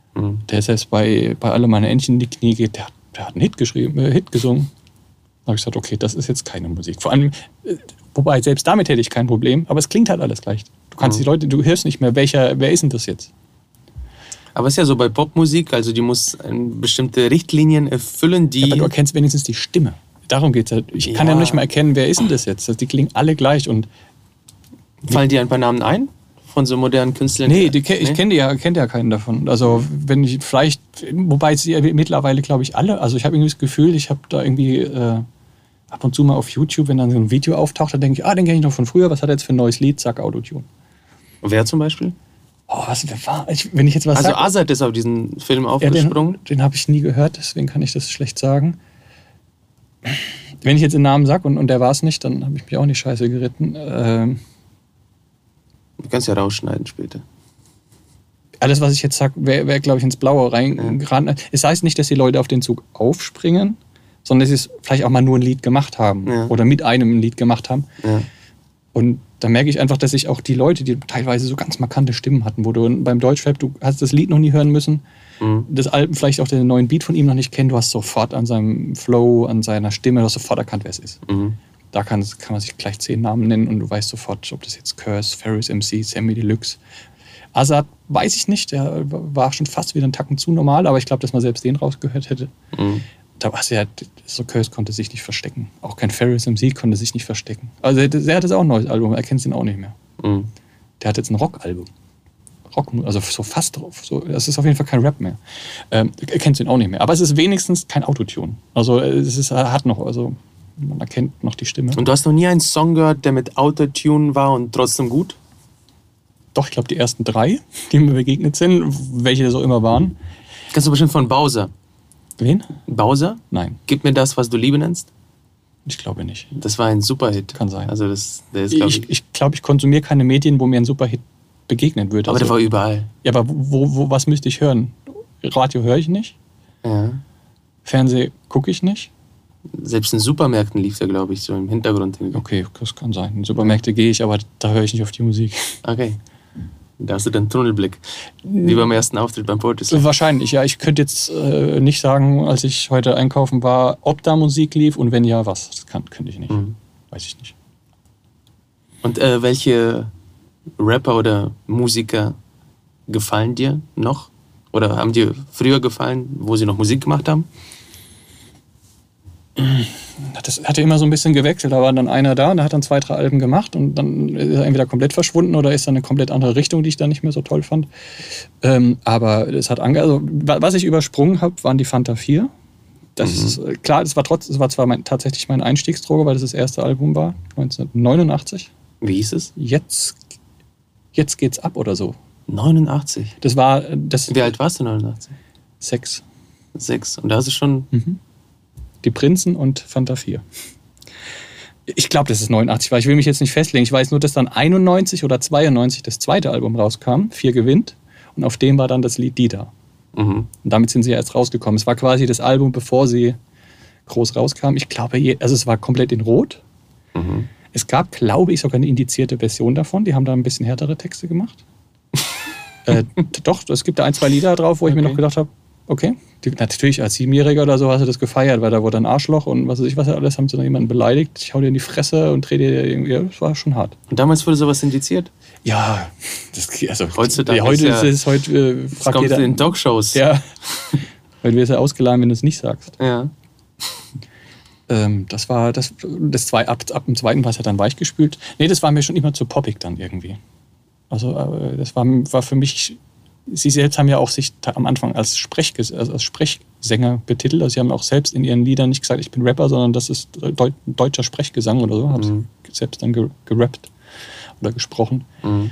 der selbst bei, bei Alle meine Entchen in die Knie geht, der, der hat einen Hit geschrieben, äh, Hit gesungen. Da habe ich gesagt, okay, das ist jetzt keine Musik. Vor allem, äh, wobei, selbst damit hätte ich kein Problem, aber es klingt halt alles gleich. Du kannst mhm. die Leute, du hörst nicht mehr, welcher, wer ist denn das jetzt? Aber es ist ja so bei Popmusik, also die muss bestimmte Richtlinien erfüllen, die... Aber du erkennst wenigstens die Stimme. Darum geht es halt. Ich kann ja. ja nicht mal erkennen, wer ist denn das jetzt? Die klingen alle gleich. Und fallen dir ein paar Namen ein? Von so modernen Künstlern? Nee, die, ich nee? kenne ja, kenn ja keinen davon. Also wenn ich vielleicht, wobei sie mittlerweile, glaube ich, alle, also ich habe irgendwie das Gefühl, ich habe da irgendwie äh, ab und zu mal auf YouTube, wenn dann so ein Video auftaucht, dann denke ich, ah, den kenne ich noch von früher, was hat er jetzt für ein neues Lied? Zack, Autotune. Wer zum Beispiel? Oh, was war ich, wenn ich jetzt was Also sag, Azad ist auf diesen Film aufgesprungen? Ja, den den habe ich nie gehört, deswegen kann ich das schlecht sagen. Wenn ich jetzt den Namen sage und, und der war es nicht, dann habe ich mich auch in die Scheiße geritten. Ähm, du kannst ja rausschneiden später. Alles, was ich jetzt sage, wäre, wär, glaube ich, ins Blaue reingeraten. Ja. Es heißt nicht, dass die Leute auf den Zug aufspringen, sondern dass sie vielleicht auch mal nur ein Lied gemacht haben. Ja. Oder mit einem ein Lied gemacht haben. Ja. Und da merke ich einfach, dass ich auch die Leute, die teilweise so ganz markante Stimmen hatten, wo du beim Deutschrap, du hast das Lied noch nie hören müssen, mhm. das Album, vielleicht auch den neuen Beat von ihm noch nicht kennen, du hast sofort an seinem Flow, an seiner Stimme, du hast sofort erkannt, wer es ist. Mhm. Da kann, kann man sich gleich zehn Namen nennen und du weißt sofort, ob das jetzt Curse, Ferris M C, Sammy Deluxe. Azad weiß ich nicht, der war schon fast wieder einen Tacken zu normal, aber ich glaube, dass man selbst den rausgehört hätte. Mhm. Da war es ja, so Curse konnte sich nicht verstecken. Auch kein Ferris M C konnte sich nicht verstecken. Also der hat jetzt auch ein neues Album, er kennt es ihn auch nicht mehr. Mhm. Der hat jetzt ein Rockalbum. Rock, also so fast drauf. So, das ist auf jeden Fall kein Rap mehr. Ähm, er kennt ihn auch nicht mehr. Aber es ist wenigstens kein Autotune. Also es ist, er hat noch, also man erkennt noch die Stimme. Und du hast noch nie einen Song gehört, der mit Autotune war und trotzdem gut? Doch, ich glaube die ersten drei, die mir begegnet sind, welche das auch immer waren. Kannst du bestimmt von Bowser. Wen? Bowser? Nein. Gib mir das, was du Liebe nennst? Ich glaube nicht. Das war ein Superhit. Kann sein. Also das, der ist, glaub ich glaube, ich, glaub, ich konsumiere keine Medien, wo mir ein Superhit begegnen würde. Aber also, der war überall. Ja, aber wo, wo, was müsste ich hören? Radio höre ich nicht. Ja. Fernsehen gucke ich nicht. Selbst in Supermärkten lief der, glaube ich, so im Hintergrund. Okay, das kann sein. In Supermärkte gehe ich, aber da höre ich nicht auf die Musik. Okay. Da hast du den Tunnelblick. Wie beim ersten Auftritt beim Poetry Slam. Wahrscheinlich, ja. Ich könnte jetzt äh, nicht sagen, als ich heute einkaufen war, ob da Musik lief und wenn ja, was. Das kann, könnte ich nicht. Mhm. Weiß ich nicht. Und äh, welche Rapper oder Musiker gefallen dir noch? Oder haben dir früher gefallen, wo sie noch Musik gemacht haben? Das hat ja immer so ein bisschen gewechselt. Da war dann einer da, der hat dann zwei, drei Alben gemacht und dann ist er entweder komplett verschwunden oder ist dann eine komplett andere Richtung, die ich dann nicht mehr so toll fand. Ähm, aber es hat ange also, was ich übersprungen habe, waren die Fanta vier. Das mhm. ist klar, das war, trotz, das war zwar mein, tatsächlich meine Einstiegsdroge, weil das das erste Album war, neunzehnhundertneunundachtzig. Wie hieß es? Jetzt, jetzt geht's ab oder so. neunundachtzig? Das war... Das, Wie alt warst du neunundachtzig? Sechs. Sechs. Und da hast du schon... Mhm. Die Prinzen und Fanta vier. Ich glaube, das ist neunundachtzig, weil ich will mich jetzt nicht festlegen. Ich weiß nur, dass dann einundneunzig oder zweiundneunzig das zweite Album rauskam, Vier gewinnt. Und auf dem war dann das Lied Die da. Mhm. Und damit sind sie erst rausgekommen. Es war quasi das Album, bevor sie groß rauskam. Ich glaube, also es war komplett in Rot. Mhm. Es gab, glaube ich, sogar eine indizierte Version davon. Die haben da ein bisschen härtere Texte gemacht. äh, doch, es gibt da ein, zwei Lieder drauf, wo ich okay. mir noch gedacht habe, okay, die, natürlich als Siebenjähriger oder so hast du das gefeiert, weil da wurde ein Arschloch und was weiß ich was alles, haben sie dann jemanden beleidigt. Ich hau dir in die Fresse und dreh dir irgendwie, ja, das war schon hart. Und damals wurde sowas indiziert? Ja, das, also heutzutage ja, heute ist, ist es heute äh, das kommt jeder, in Talkshows. Ja, weil du wirst ja ausgeladen, wenn du es nicht sagst. Ja. Ähm, das war das, das zwei, ab, ab dem zweiten war es ja dann weichgespült. Nee, das war mir schon immer zu poppig dann irgendwie. Also äh, das war, war für mich. Sie selbst haben ja auch sich am Anfang als, Sprech, also als Sprechsänger betitelt. Also sie haben auch selbst in ihren Liedern nicht gesagt, ich bin Rapper, sondern das ist Deu- deutscher Sprechgesang oder so. Haben mhm. sie selbst dann ge- gerappt oder gesprochen. Mhm.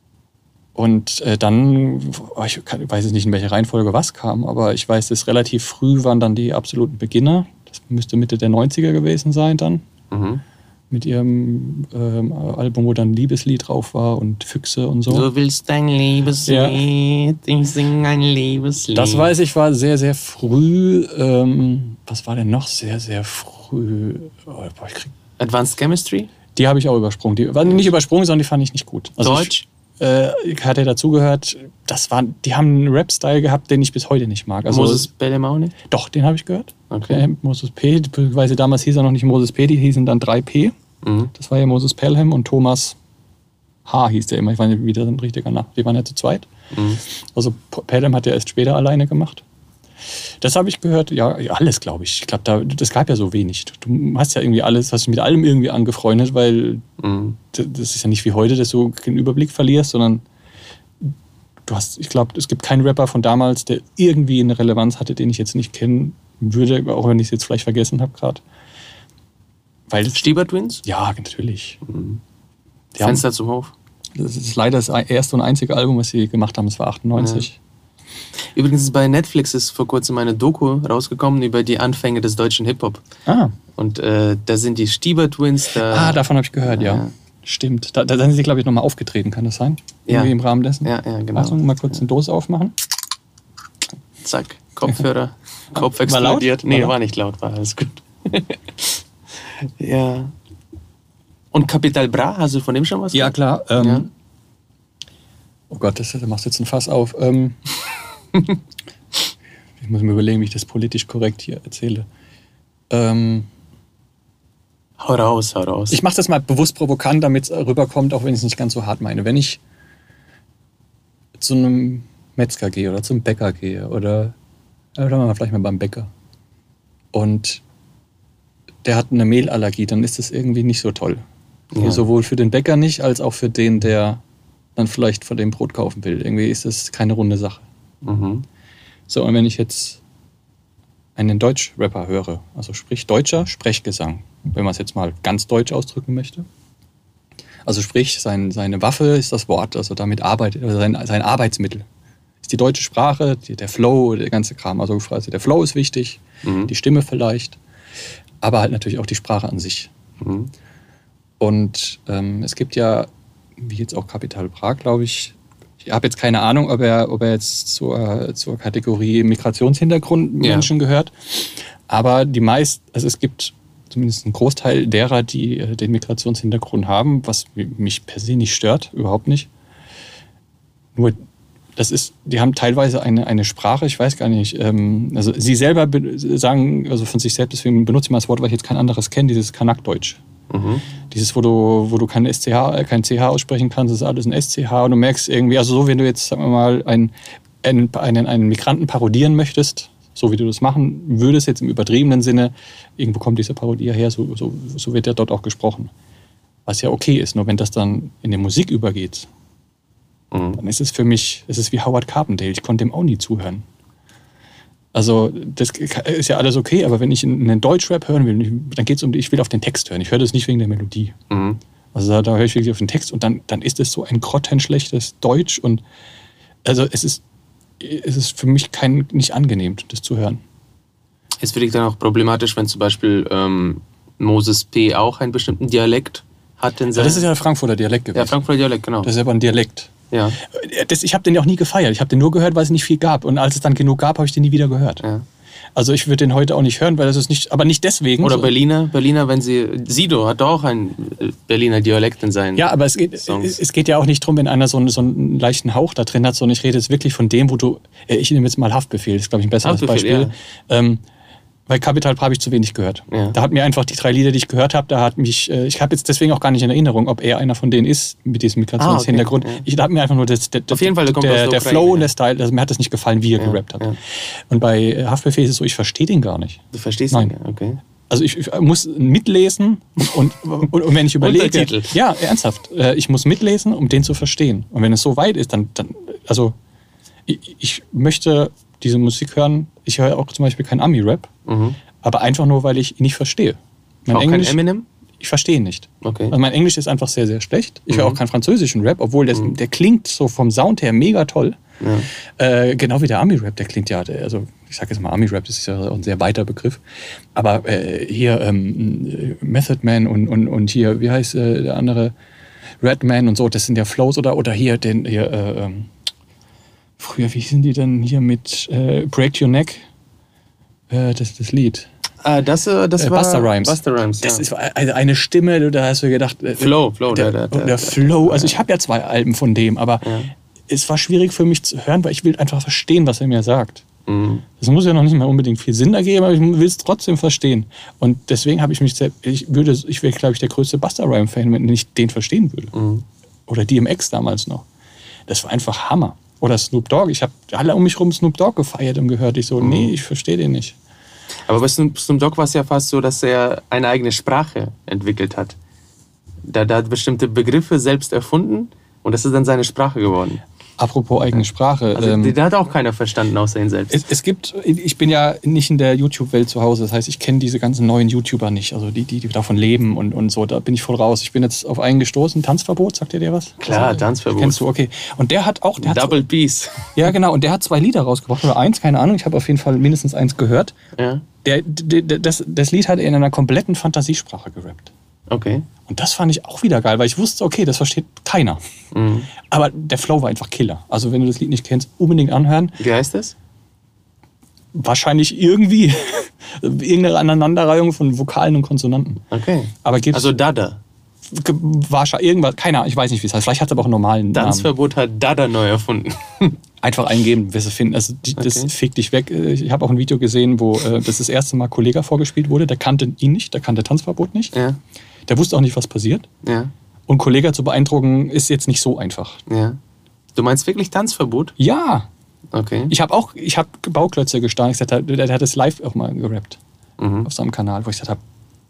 Und äh, dann, ich weiß jetzt nicht, in welcher Reihenfolge was kam, aber ich weiß, dass relativ früh waren dann die absoluten Beginner. Das müsste Mitte der neunziger gewesen sein dann. Mhm. Mit ihrem ähm, Album, wo dann Liebeslied drauf war und Füchse und so. Du willst ein Liebeslied, ja. Ich singe ein Liebeslied. Das weiß ich, war sehr, sehr früh. Ähm, was war denn noch sehr, sehr früh? Oh, boah, ich krieg Advanced Chemistry? Die habe ich auch übersprungen. Die waren nicht übersprungen, sondern die fand ich nicht gut. Also Deutsch? äh, hat er dazugehört. Das war, die haben einen Rap-Style gehabt, den ich bis heute nicht mag. Also, Moses Pelham auch nicht? Doch, den habe ich gehört. Okay. Äh, Moses P., beziehungsweise damals hieß er noch nicht Moses P., die hießen dann drei P. Mhm. Das war ja Moses Pelham und Thomas H. hieß der immer. Ich weiß nicht, wie der ein richtiger Name. Die waren ja zu zweit. Mhm. Also Pelham hat er erst später alleine gemacht. Das habe ich gehört, ja, ja alles, glaube ich. Ich glaube, da, das gab ja so wenig. Du hast ja irgendwie alles, hast dich mit allem irgendwie angefreundet, weil Mhm. das ist ja nicht wie heute, dass du den Überblick verlierst, sondern du hast, ich glaube, es gibt keinen Rapper von damals, der irgendwie eine Relevanz hatte, den ich jetzt nicht kennen würde, auch wenn ich es jetzt vielleicht vergessen habe gerade. Weil das, Stieber Twins? ja, natürlich. Mhm. Die haben, Fenster zum Hof. das ist leider das erste und einzige Album, was sie gemacht haben, das war achtundneunzig. Übrigens ist bei Netflix ist vor kurzem eine Doku rausgekommen über die Anfänge des deutschen Hip-Hop. Ah. Und äh, da sind die Stieber Twins. Da, ah, davon habe ich gehört, ja. Ja. Stimmt. Da, da sind sie, glaube ich, nochmal aufgetreten, kann das sein? Ja. Irgendwie im Rahmen dessen? Ja, ja, genau. Achtung, mal kurz eine Dose aufmachen. Zack, Kopfhörer, Kopf War laut? explodiert. War Nee, laut? war nicht laut, war alles gut. Ja. Und Capital Bra, hast du von dem schon was Ja, gehört? klar. Ähm, Ja. Oh Gott, das, da machst du jetzt ein Fass auf. Ähm, ich muss mir überlegen, wie ich das politisch korrekt hier erzähle. Ähm, Hau raus, hau raus. ich mache das mal bewusst provokant, damit es rüberkommt, auch wenn ich es nicht ganz so hart meine. Wenn ich zu einem Metzger gehe oder zum Bäcker gehe oder ja, bleiben wir mal vielleicht mal beim Bäcker und der hat eine Mehlallergie, dann ist das irgendwie nicht so toll. Ja. Sowohl für den Bäcker nicht, als auch für den, der dann vielleicht von dem Brot kaufen will. Irgendwie ist das keine runde Sache. Mhm. So, und wenn ich jetzt einen Deutsch-Rapper höre, also sprich deutscher Sprechgesang, wenn man es jetzt mal ganz deutsch ausdrücken möchte. Also sprich, sein, seine Waffe ist das Wort, also damit arbeitet, also sein, sein Arbeitsmittel. Ist die deutsche Sprache, die, der Flow, der ganze Kram. Also, also der Flow ist wichtig, Mhm. die Stimme vielleicht, aber halt natürlich auch die Sprache an sich. Mhm. Und ähm, es gibt ja, wie jetzt auch Capital Bra, glaube ich, ich habe jetzt keine Ahnung, ob er, ob er jetzt zur, zur Kategorie Migrationshintergrund Ja. Menschen gehört. Aber die meisten, also es gibt zumindest einen Großteil derer, die äh, den Migrationshintergrund haben, was mich per se nicht stört, überhaupt nicht. Nur, das ist, die haben teilweise eine, eine Sprache, ich weiß gar nicht, ähm, also sie selber be- sagen, also von sich selbst, deswegen benutze ich mal das Wort, weil ich jetzt kein anderes kenne, dieses Kanakdeutsch. Mhm. Dieses, wo du, wo du kein S C H, kein C H aussprechen kannst, ist alles ein S C H und du merkst irgendwie, also so, wenn du jetzt, sagen wir mal, einen, einen, einen, einen Migranten parodieren möchtest, so wie du das machen würdest, jetzt im übertriebenen Sinne, irgendwo kommt diese Parodie her, so, so, so wird ja dort auch gesprochen. Was ja okay ist, nur wenn das dann in die Musik übergeht, Mhm. dann ist es für mich, es ist wie Howard Carpendale, ich konnte dem auch nie zuhören. Also das ist ja alles okay, aber wenn ich einen Deutschrap hören will, dann geht es um die, ich will auf den Text hören. Ich höre das nicht wegen der Melodie. Mhm. Also da, da höre ich wirklich auf den Text und dann, dann ist es so ein grottenschlechtes Deutsch und also es ist, es ist für mich kein, nicht angenehm, das zu hören. Ist für dich dann auch problematisch, wenn zum Beispiel ähm, Moses P. auch einen bestimmten Dialekt hat in Ja, seinem... das ist ja der Frankfurter Dialekt gewesen. ja, Frankfurter Dialekt, genau. Das ist aber ein Dialekt. Ja, Das, ich habe den ja auch nie gefeiert. Ich habe den nur gehört, weil es nicht viel gab. Und als es dann genug gab, habe ich den nie wieder gehört. ja. Also ich würde den heute auch nicht hören, weil das ist nicht, aber nicht deswegen. Oder so. Berliner, Berliner, wenn sie... Sido hat auch einen äh, Berliner Dialekt in seinen... Ja, aber es geht, Songs. es geht ja auch nicht darum, wenn einer so einen, so einen leichten Hauch da drin hat, sondern ich rede jetzt wirklich von dem, wo du, äh, ich nehme jetzt mal Haftbefehl, das ist, glaube ich, ein besseres Haftbefehl, Beispiel. Ähm, Bei Capital Bra habe ich zu wenig gehört. Ja. Da hat mir einfach die drei Lieder, die ich gehört habe, da hat mich, äh, ich habe jetzt deswegen auch gar nicht in Erinnerung, ob er einer von denen ist, mit diesem Migrationshintergrund. Ah, okay, ja. Ich da hat mir einfach nur das, der, Auf jeden Fall, der kommt aus der, der der Ukraine, Flow und ja. der Style, also mir hat das nicht gefallen, wie er Ja, gerappt hat. ja. Und bei äh, Haftbefehl ist es so, ich verstehe den gar nicht. Du verstehst Nein. ihn, ja, okay. Also ich, ich muss mitlesen und, und, und wenn ich überlege, Untertitel. ja, ernsthaft, äh, ich muss mitlesen, um den zu verstehen. Und wenn es so weit ist, dann, dann also ich, ich möchte diese Musik hören. Ich höre auch zum Beispiel kein Ami-Rap, Mhm. aber einfach nur, weil ich ihn nicht verstehe. Mein Auch Englisch, kein Eminem? ich verstehe ihn nicht. Okay. Also mein Englisch ist einfach sehr, sehr schlecht. Ich höre Mhm. auch keinen französischen Rap, obwohl das, Mhm. der klingt so vom Sound her mega toll. Ja. Äh, genau wie der Ami-Rap, der klingt ja, der, also ich sage jetzt mal Ami-Rap, das ist ja auch ein sehr weiter Begriff. Aber äh, hier ähm, Method Man und, und, und hier, wie heißt äh, der andere, Redman und so, das sind ja Flows oder, oder hier den, hier, äh, ähm, früher, wie hießen die denn hier mit äh, Break Your Neck? Äh, das das Lied. Ah, das, äh, das äh, war Busta Rhymes. Busta Rhymes, ja. Das ist eine, eine Stimme, da hast du gedacht... Äh, Flow, Flow. Der, der, der, der, der Flow, also ich habe ja zwei Alben von dem, aber ja. es war schwierig für mich zu hören, weil ich will einfach verstehen, was er mir sagt. Mhm. Das muss ja noch nicht mal unbedingt viel Sinn ergeben, aber ich will es trotzdem verstehen. Und deswegen habe ich mich sehr, ich würde, ich wäre, glaube ich, der größte Busta Rhymes-Fan, wenn ich den verstehen würde. Mhm. Oder D M X damals noch. Das war einfach Hammer. Oder Snoop Dogg. Ich habe alle um mich rum Snoop Dogg gefeiert und gehört. Ich so, mhm. nee, ich verstehe den nicht. Aber bei Snoop Dogg war es ja fast so, dass er eine eigene Sprache entwickelt hat. Da, da hat bestimmte Begriffe selbst erfunden und das ist dann seine Sprache geworden. Apropos eigene Sprache. Also, ähm, den hat auch keiner verstanden, außer ihn selbst. Es, es gibt, ich bin ja nicht in der YouTube-Welt zu Hause, das heißt, ich kenne diese ganzen neuen YouTuber nicht, also die, die, die davon leben und, und so, da bin ich voll raus. Ich bin jetzt auf einen gestoßen, Tanzverbot, sagt ihr dir was? Klar, also, Tanzverbot. Kennst du, okay. Und der hat auch... Der Double hat, Peace. Ja, genau, und der hat zwei Lieder rausgebracht, oder eins, keine Ahnung, ich habe auf jeden Fall mindestens eins gehört. Ja. Der, der, das, das Lied hat er in einer kompletten Fantasiesprache gerappt. Okay. Und das fand ich auch wieder geil, weil ich wusste, okay, das versteht keiner. Mhm. Aber der Flow war einfach Killer. Also wenn du das Lied nicht kennst, unbedingt anhören. Wie heißt das? Wahrscheinlich irgendwie irgendeine Aneinanderreihung von Vokalen und Konsonanten. Okay. Aber gibt's also Dada. Wahrscheinlich irgendwas, keine Ahnung, ich weiß nicht, wie es heißt. Vielleicht hat es aber auch einen normalen Namen. Tanzverbot hat Dada neu erfunden. Einfach eingeben, wirst du finden. Also die, das Okay. fickt dich weg. Ich habe auch ein Video gesehen, wo äh, das das erste Mal Kollega vorgespielt wurde. Der kannte ihn nicht, der kannte Tanzverbot nicht. Ja. Der wusste auch nicht, was passiert. Ja. Und Kollega zu beeindrucken, ist jetzt nicht so einfach. Ja. Du meinst wirklich Tanzverbot? Ja. Okay. Ich habe auch, ich habe Bauklötze gestanden. Ich sagte, der, der hat es live auch mal gerappt. Mhm. Auf seinem Kanal, wo ich gesagt habe,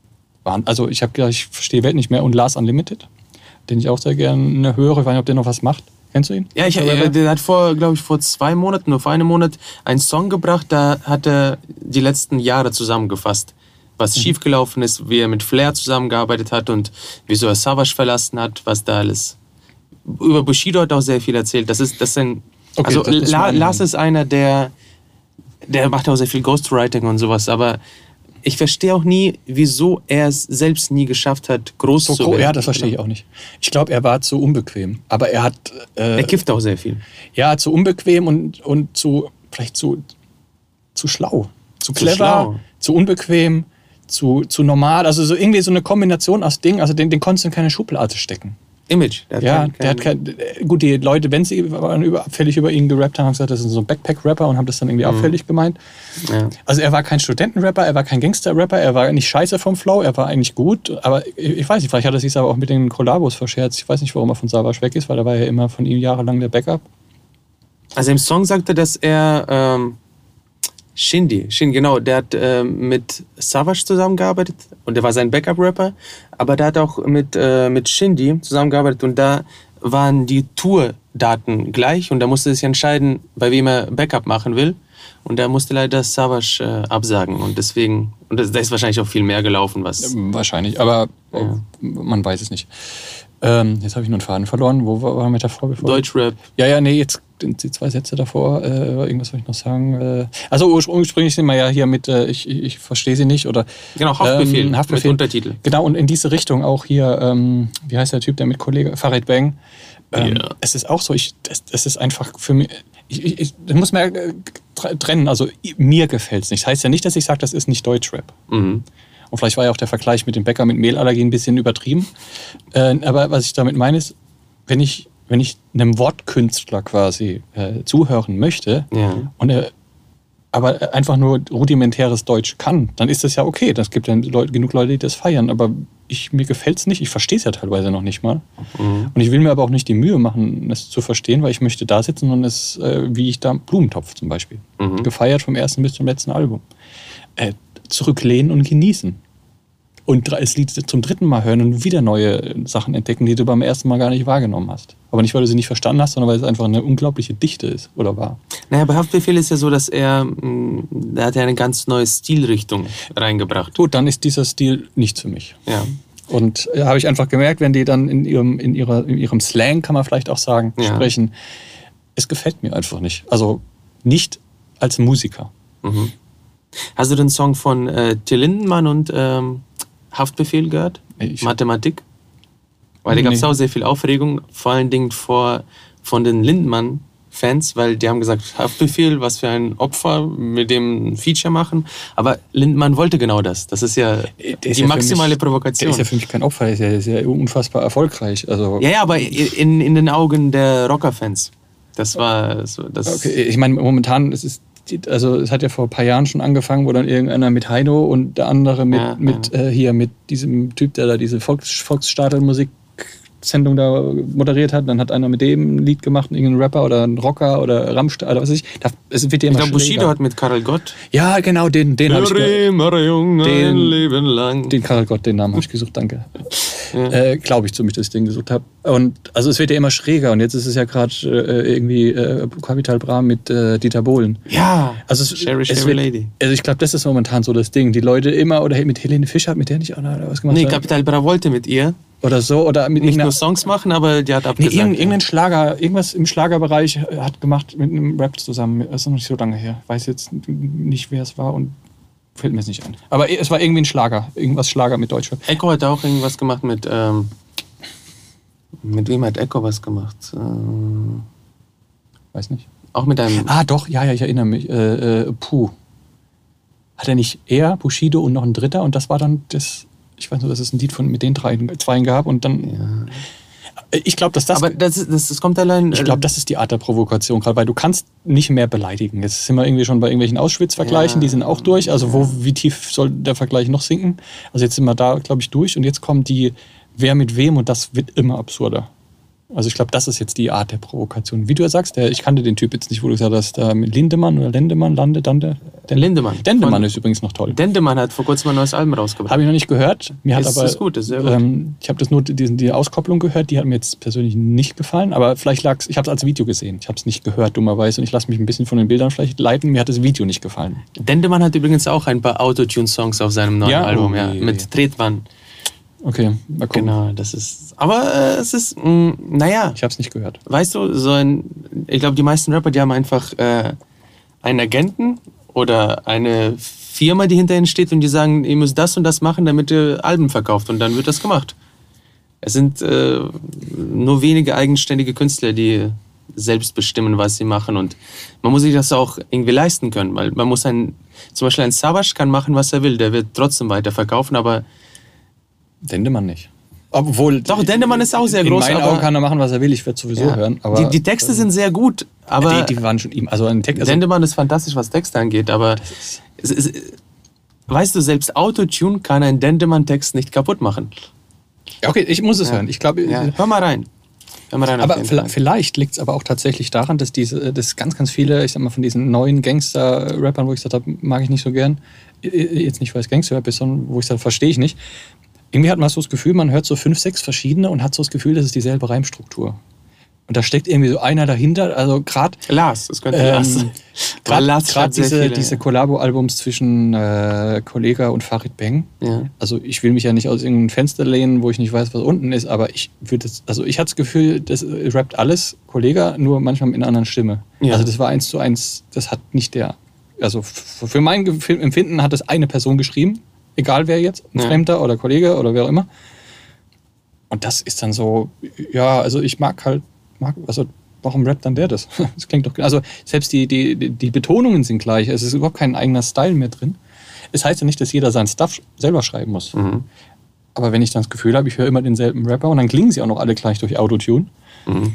also ich habe gedacht, ich verstehe Welt nicht mehr. Und Lars Unlimited, den ich auch sehr gerne höre. Ich weiß nicht, ob der noch was macht. Kennst du ihn? Ja, ich, äh, der hat vor, glaube ich, vor zwei Monaten oder vor einem Monat einen Song gebracht, da hat er die letzten Jahre zusammengefasst. Was mhm. schiefgelaufen ist, wie er mit Flair zusammengearbeitet hat und wieso er Savage verlassen hat, was da alles. Über Bushido hat er auch sehr viel erzählt. Das ist, das ist ein, Okay, also das La, Lars ist einer, der, der macht auch sehr viel Ghostwriting und sowas, aber ich verstehe auch nie, wieso er es selbst nie geschafft hat, groß so, zu werden. Ja, das verstehe ich auch nicht. Ich glaube, er war zu unbequem. Aber er hat... Äh, er kifft auch sehr viel. Ja, zu unbequem und, und zu, vielleicht zu, zu schlau. Zu, Zu clever, schlau. zu unbequem, zu, zu normal. Also so irgendwie so eine Kombination aus Dingen. Also den, den konntest du in keine Schublade stecken. Image. Der hat Ja, kein, der hat kein, gut, die Leute, wenn sie über, abfällig über ihn gerappt haben, haben gesagt, das ist so ein Backpack-Rapper und haben das dann irgendwie Mhm. abfällig gemeint. Ja. Also er war kein Studentenrapper, er war kein Gangster-Rapper, er war nicht scheiße vom Flow, er war eigentlich gut, aber ich, ich weiß nicht, vielleicht hat er sich aber auch mit den Kollabos verscherzt. Ich weiß nicht, warum er von Savage weg ist, weil er war ja immer von ihm jahrelang der Backup. Also im Song sagte, dass er ähm, Shindy, Shindy, genau, der hat ähm, mit Savage zusammengearbeitet und der war sein Backup-Rapper, aber der hat auch mit, äh, mit Shindy zusammengearbeitet und da waren die Tour-Daten gleich und da musste er sich entscheiden, bei wem er Backup machen will und da musste leider Savage äh, absagen und deswegen, und da ist wahrscheinlich auch viel mehr gelaufen, was... Wahrscheinlich, aber Ja. man weiß es nicht. Ähm, jetzt habe ich nur einen Faden verloren. Wo war, war mit davor? Bevor? Deutschrap. Ja, ja, nee, jetzt die zwei Sätze davor. Äh, irgendwas wollte ich noch sagen. Äh, also ursprünglich sind wir ja hier mit äh, ich, ich, ich verstehe sie nicht oder Genau, Haftbefehl, ähm, Haftbefehl mit Untertitel. Genau, und in diese Richtung auch hier, ähm, wie heißt der Typ, der mit Kollege, Farid Bang. Ähm, Ja. Es ist auch so, ich, das, das ist einfach für mich, ich, ich, ich das muss man äh, trennen, also mir gefällt es nicht. Das heißt ja nicht, dass ich sage, das ist nicht Deutschrap. Mhm. Und vielleicht war ja auch der Vergleich mit dem Bäcker mit Mehlallergie ein bisschen übertrieben. Äh, aber was ich damit meine ist, wenn ich, wenn ich einem Wortkünstler quasi äh, zuhören möchte Ja. und er aber einfach nur rudimentäres Deutsch kann, dann ist das ja okay. Das gibt dann Leute, genug Leute, die das feiern. Aber ich, mir gefällt es nicht. Ich verstehe es ja teilweise noch nicht mal. Mhm. Und ich will mir aber auch nicht die Mühe machen, es zu verstehen, weil ich möchte da sitzen und es, äh, wie ich da Blumentopf zum Beispiel, Mhm. gefeiert vom ersten bis zum letzten Album. Äh, zurücklehnen und genießen. Und das Lied zum dritten Mal hören und wieder neue Sachen entdecken, die du beim ersten Mal gar nicht wahrgenommen hast. Aber nicht, weil du sie nicht verstanden hast, sondern weil es einfach eine unglaubliche Dichte ist oder war. Naja, bei Haftbefehl ist ja so, dass er, mh, er hat ja eine ganz neue Stilrichtung reingebracht. Gut, dann ist dieser Stil nichts für mich. Ja. Und äh, habe ich einfach gemerkt, wenn die dann in ihrem, in, ihrer, in ihrem Slang, kann man vielleicht auch sagen, Ja. sprechen, es gefällt mir einfach nicht. Also nicht als Musiker. Mhm. Hast du den Song von äh, Till Lindemann und ähm, Haftbefehl gehört? Ich- Mathematik? Weil da gab es Nee. auch sehr viel Aufregung, vor allen Dingen vor, von den Lindemann Fans, weil die haben gesagt, Haftbefehl, was für ein Opfer, mit dem ein Feature machen. Aber Lindemann wollte genau das. Das ist ja Der die ist ja maximale mich, Provokation. Der ist ja für mich kein Opfer, der ist ja, der ist ja unfassbar erfolgreich. Also ja, ja, aber in, in den Augen der Rocker-Fans. Das war so, das. Okay, ich meine, momentan, es ist, also es hat ja vor ein paar Jahren schon angefangen, wo dann irgendeiner mit Heino und der andere mit, Ja, mit ja. Äh, hier, mit diesem Typ, der da diese Volks, Volksstadel-Musik Sendung da moderiert hat, dann hat einer mit dem ein Lied gemacht, irgendein Rapper oder ein Rocker oder Rammstein oder was weiß ich. Da, es wird ja Ich immer glaube, Bushido schräger. hat mit Karel Gott. Ja, genau, den, den habe ich ge- Immer jung, den- ein Leben lang. den Karel Gott, den Namen habe ich gesucht, danke. Ja. Äh, Glaube ich zumindest, dass ich den gesucht habe. Und also es wird ja immer schräger und jetzt ist es ja gerade äh, irgendwie äh, Capital Bra mit äh, Dieter Bohlen. Ja, Also es, Sherry, es Sherry wird, Lady. Also ich glaube, das ist momentan so das Ding. Die Leute immer, oder mit Helene Fischer, mit der nicht auch noch was gemacht Nee, hat? Capital Bra wollte mit ihr Oder so, oder mit nicht irgendeiner- nur Songs machen, aber die hat Nee, abgesagt. irgendein, ja. irgendein Schlager, irgendwas im Schlagerbereich hat gemacht mit einem Rap zusammen. Das ist noch nicht so lange her. Weiß jetzt nicht, wer es war und fällt mir jetzt nicht ein. Aber es war irgendwie ein Schlager. Irgendwas Schlager mit Deutschrap. Echo hat auch irgendwas gemacht mit. Ähm, mit wem hat Echo was gemacht? Ähm, Weiß nicht. auch mit einem. Ah, doch, ja, ja, ich erinnere mich. Äh, äh, puh. Hat er nicht er, Bushido und noch ein Dritter? Und das war dann das. Ich weiß nur, dass es ein Lied von, mit den drei Zweien gab. Und dann. Ja. Ich glaube, dass das. Aber das, ist- das, das kommt allein. Ich glaube, das ist die Art der Provokation, gerade weil du kannst nicht mehr beleidigen. Jetzt sind wir irgendwie schon bei irgendwelchen Auschwitz-Vergleichen, Ja. die sind auch durch. Also wo, wie tief soll der Vergleich noch sinken? Also jetzt sind wir da, glaube ich, durch und jetzt kommen die, wer mit wem und das wird immer absurder. Also ich glaube, das ist jetzt die Art der Provokation. Wie du ja sagst, der, ich kannte den Typ jetzt nicht, wo du gesagt hast, da mit Lindemann oder Lendemann, Lande, Dande. Den, Lindemann. Dendemann Von- ist übrigens noch toll. Dendemann hat vor kurzem ein neues Album rausgebracht. Habe ich noch nicht gehört. Mir hat Ist- aber, ist gut, ist sehr gut. Ähm, ich habe das nur diesen, die Auskopplung gehört, die hat mir jetzt persönlich nicht gefallen, aber vielleicht lag es, ich habe es als Video gesehen. Ich habe es nicht gehört, dummerweise, und ich lasse mich ein bisschen von den Bildern vielleicht leiten. Mir hat das Video nicht gefallen. Dendemann hat übrigens auch ein paar Autotune-Songs auf seinem neuen Ja? Album, Oh, ja. je, je. Mit Tretmann. Okay, mal gucken. Genau, das ist. Aber äh, es ist, mh, naja, Ich habe es nicht gehört. weißt du, so ein. Ich glaube, die meisten Rapper, die haben einfach äh, einen Agenten oder eine Firma, die hinter ihnen steht und die sagen, ihr müsst das und das machen, damit ihr Alben verkauft. Und dann wird das gemacht. Es sind äh, nur wenige eigenständige Künstler, die selbst bestimmen, was sie machen. Und man muss sich das auch irgendwie leisten können. Weil man muss ein, zum Beispiel ein Savage kann machen, was er will. Der wird trotzdem weiterverkaufen, aber Dendemann nicht. Obwohl. Doch, Dendemann ist auch sehr in groß, meinen aber- Augen kann er machen, was er will. Ich werde sowieso ja, hören. Aber die, die Texte sind sehr gut. Aber die, die waren schon ihm. Also ein Text. Also, Dendemann ist fantastisch, was Texte angeht. Aber es, es, weißt du, selbst Autotune kann einen Dendemann-Text nicht kaputt machen. okay, ich muss es Ja. hören. Ich glaube. Ja, hör mal rein. Hör mal rein auf Aber jeden vielleicht, Fall. vielleicht liegt es aber auch tatsächlich daran, dass diese, dass ganz, ganz viele, ich sag mal, von diesen neuen Gangster-Rappern, wo ich gesagt habe, mag ich nicht so gern, jetzt nicht, weil es Gangster-Rap ist, sondern wo ich sage, verstehe ich nicht. Irgendwie hat man so das Gefühl, man hört so fünf, sechs verschiedene und hat so das Gefühl, das ist dieselbe Reimstruktur. Und da steckt irgendwie so einer dahinter, also gerade Lars, das könnte Lars ähm, sein. Weil Lars gerade schreibt sehr diese, viele, diese ja. Kollabo-Albums zwischen äh, Kollega und Farid Bang. Ja. Also ich will mich ja nicht aus irgendeinem Fenster lehnen, wo ich nicht weiß, was unten ist, aber ich würde das, also ich hatte das Gefühl, das rappt alles Kollega, nur manchmal mit einer anderen Stimme. Ja. Also das war eins zu eins, das hat nicht der, also f- für mein Gef- Empfinden hat das eine Person geschrieben, egal wer jetzt, ein Ja. Fremder oder Kollege oder wer auch immer. Und das ist dann so, ja, also ich mag halt, mag, also warum rappt dann der das? Das klingt doch, also selbst die, die, die Betonungen sind gleich, es ist überhaupt kein eigener Style mehr drin. Es heißt ja nicht, dass jeder seinen Stuff selber schreiben muss. Mhm. Aber wenn ich dann das Gefühl habe, ich höre immer denselben Rapper und dann klingen sie auch noch alle gleich durch Autotune. Mhm.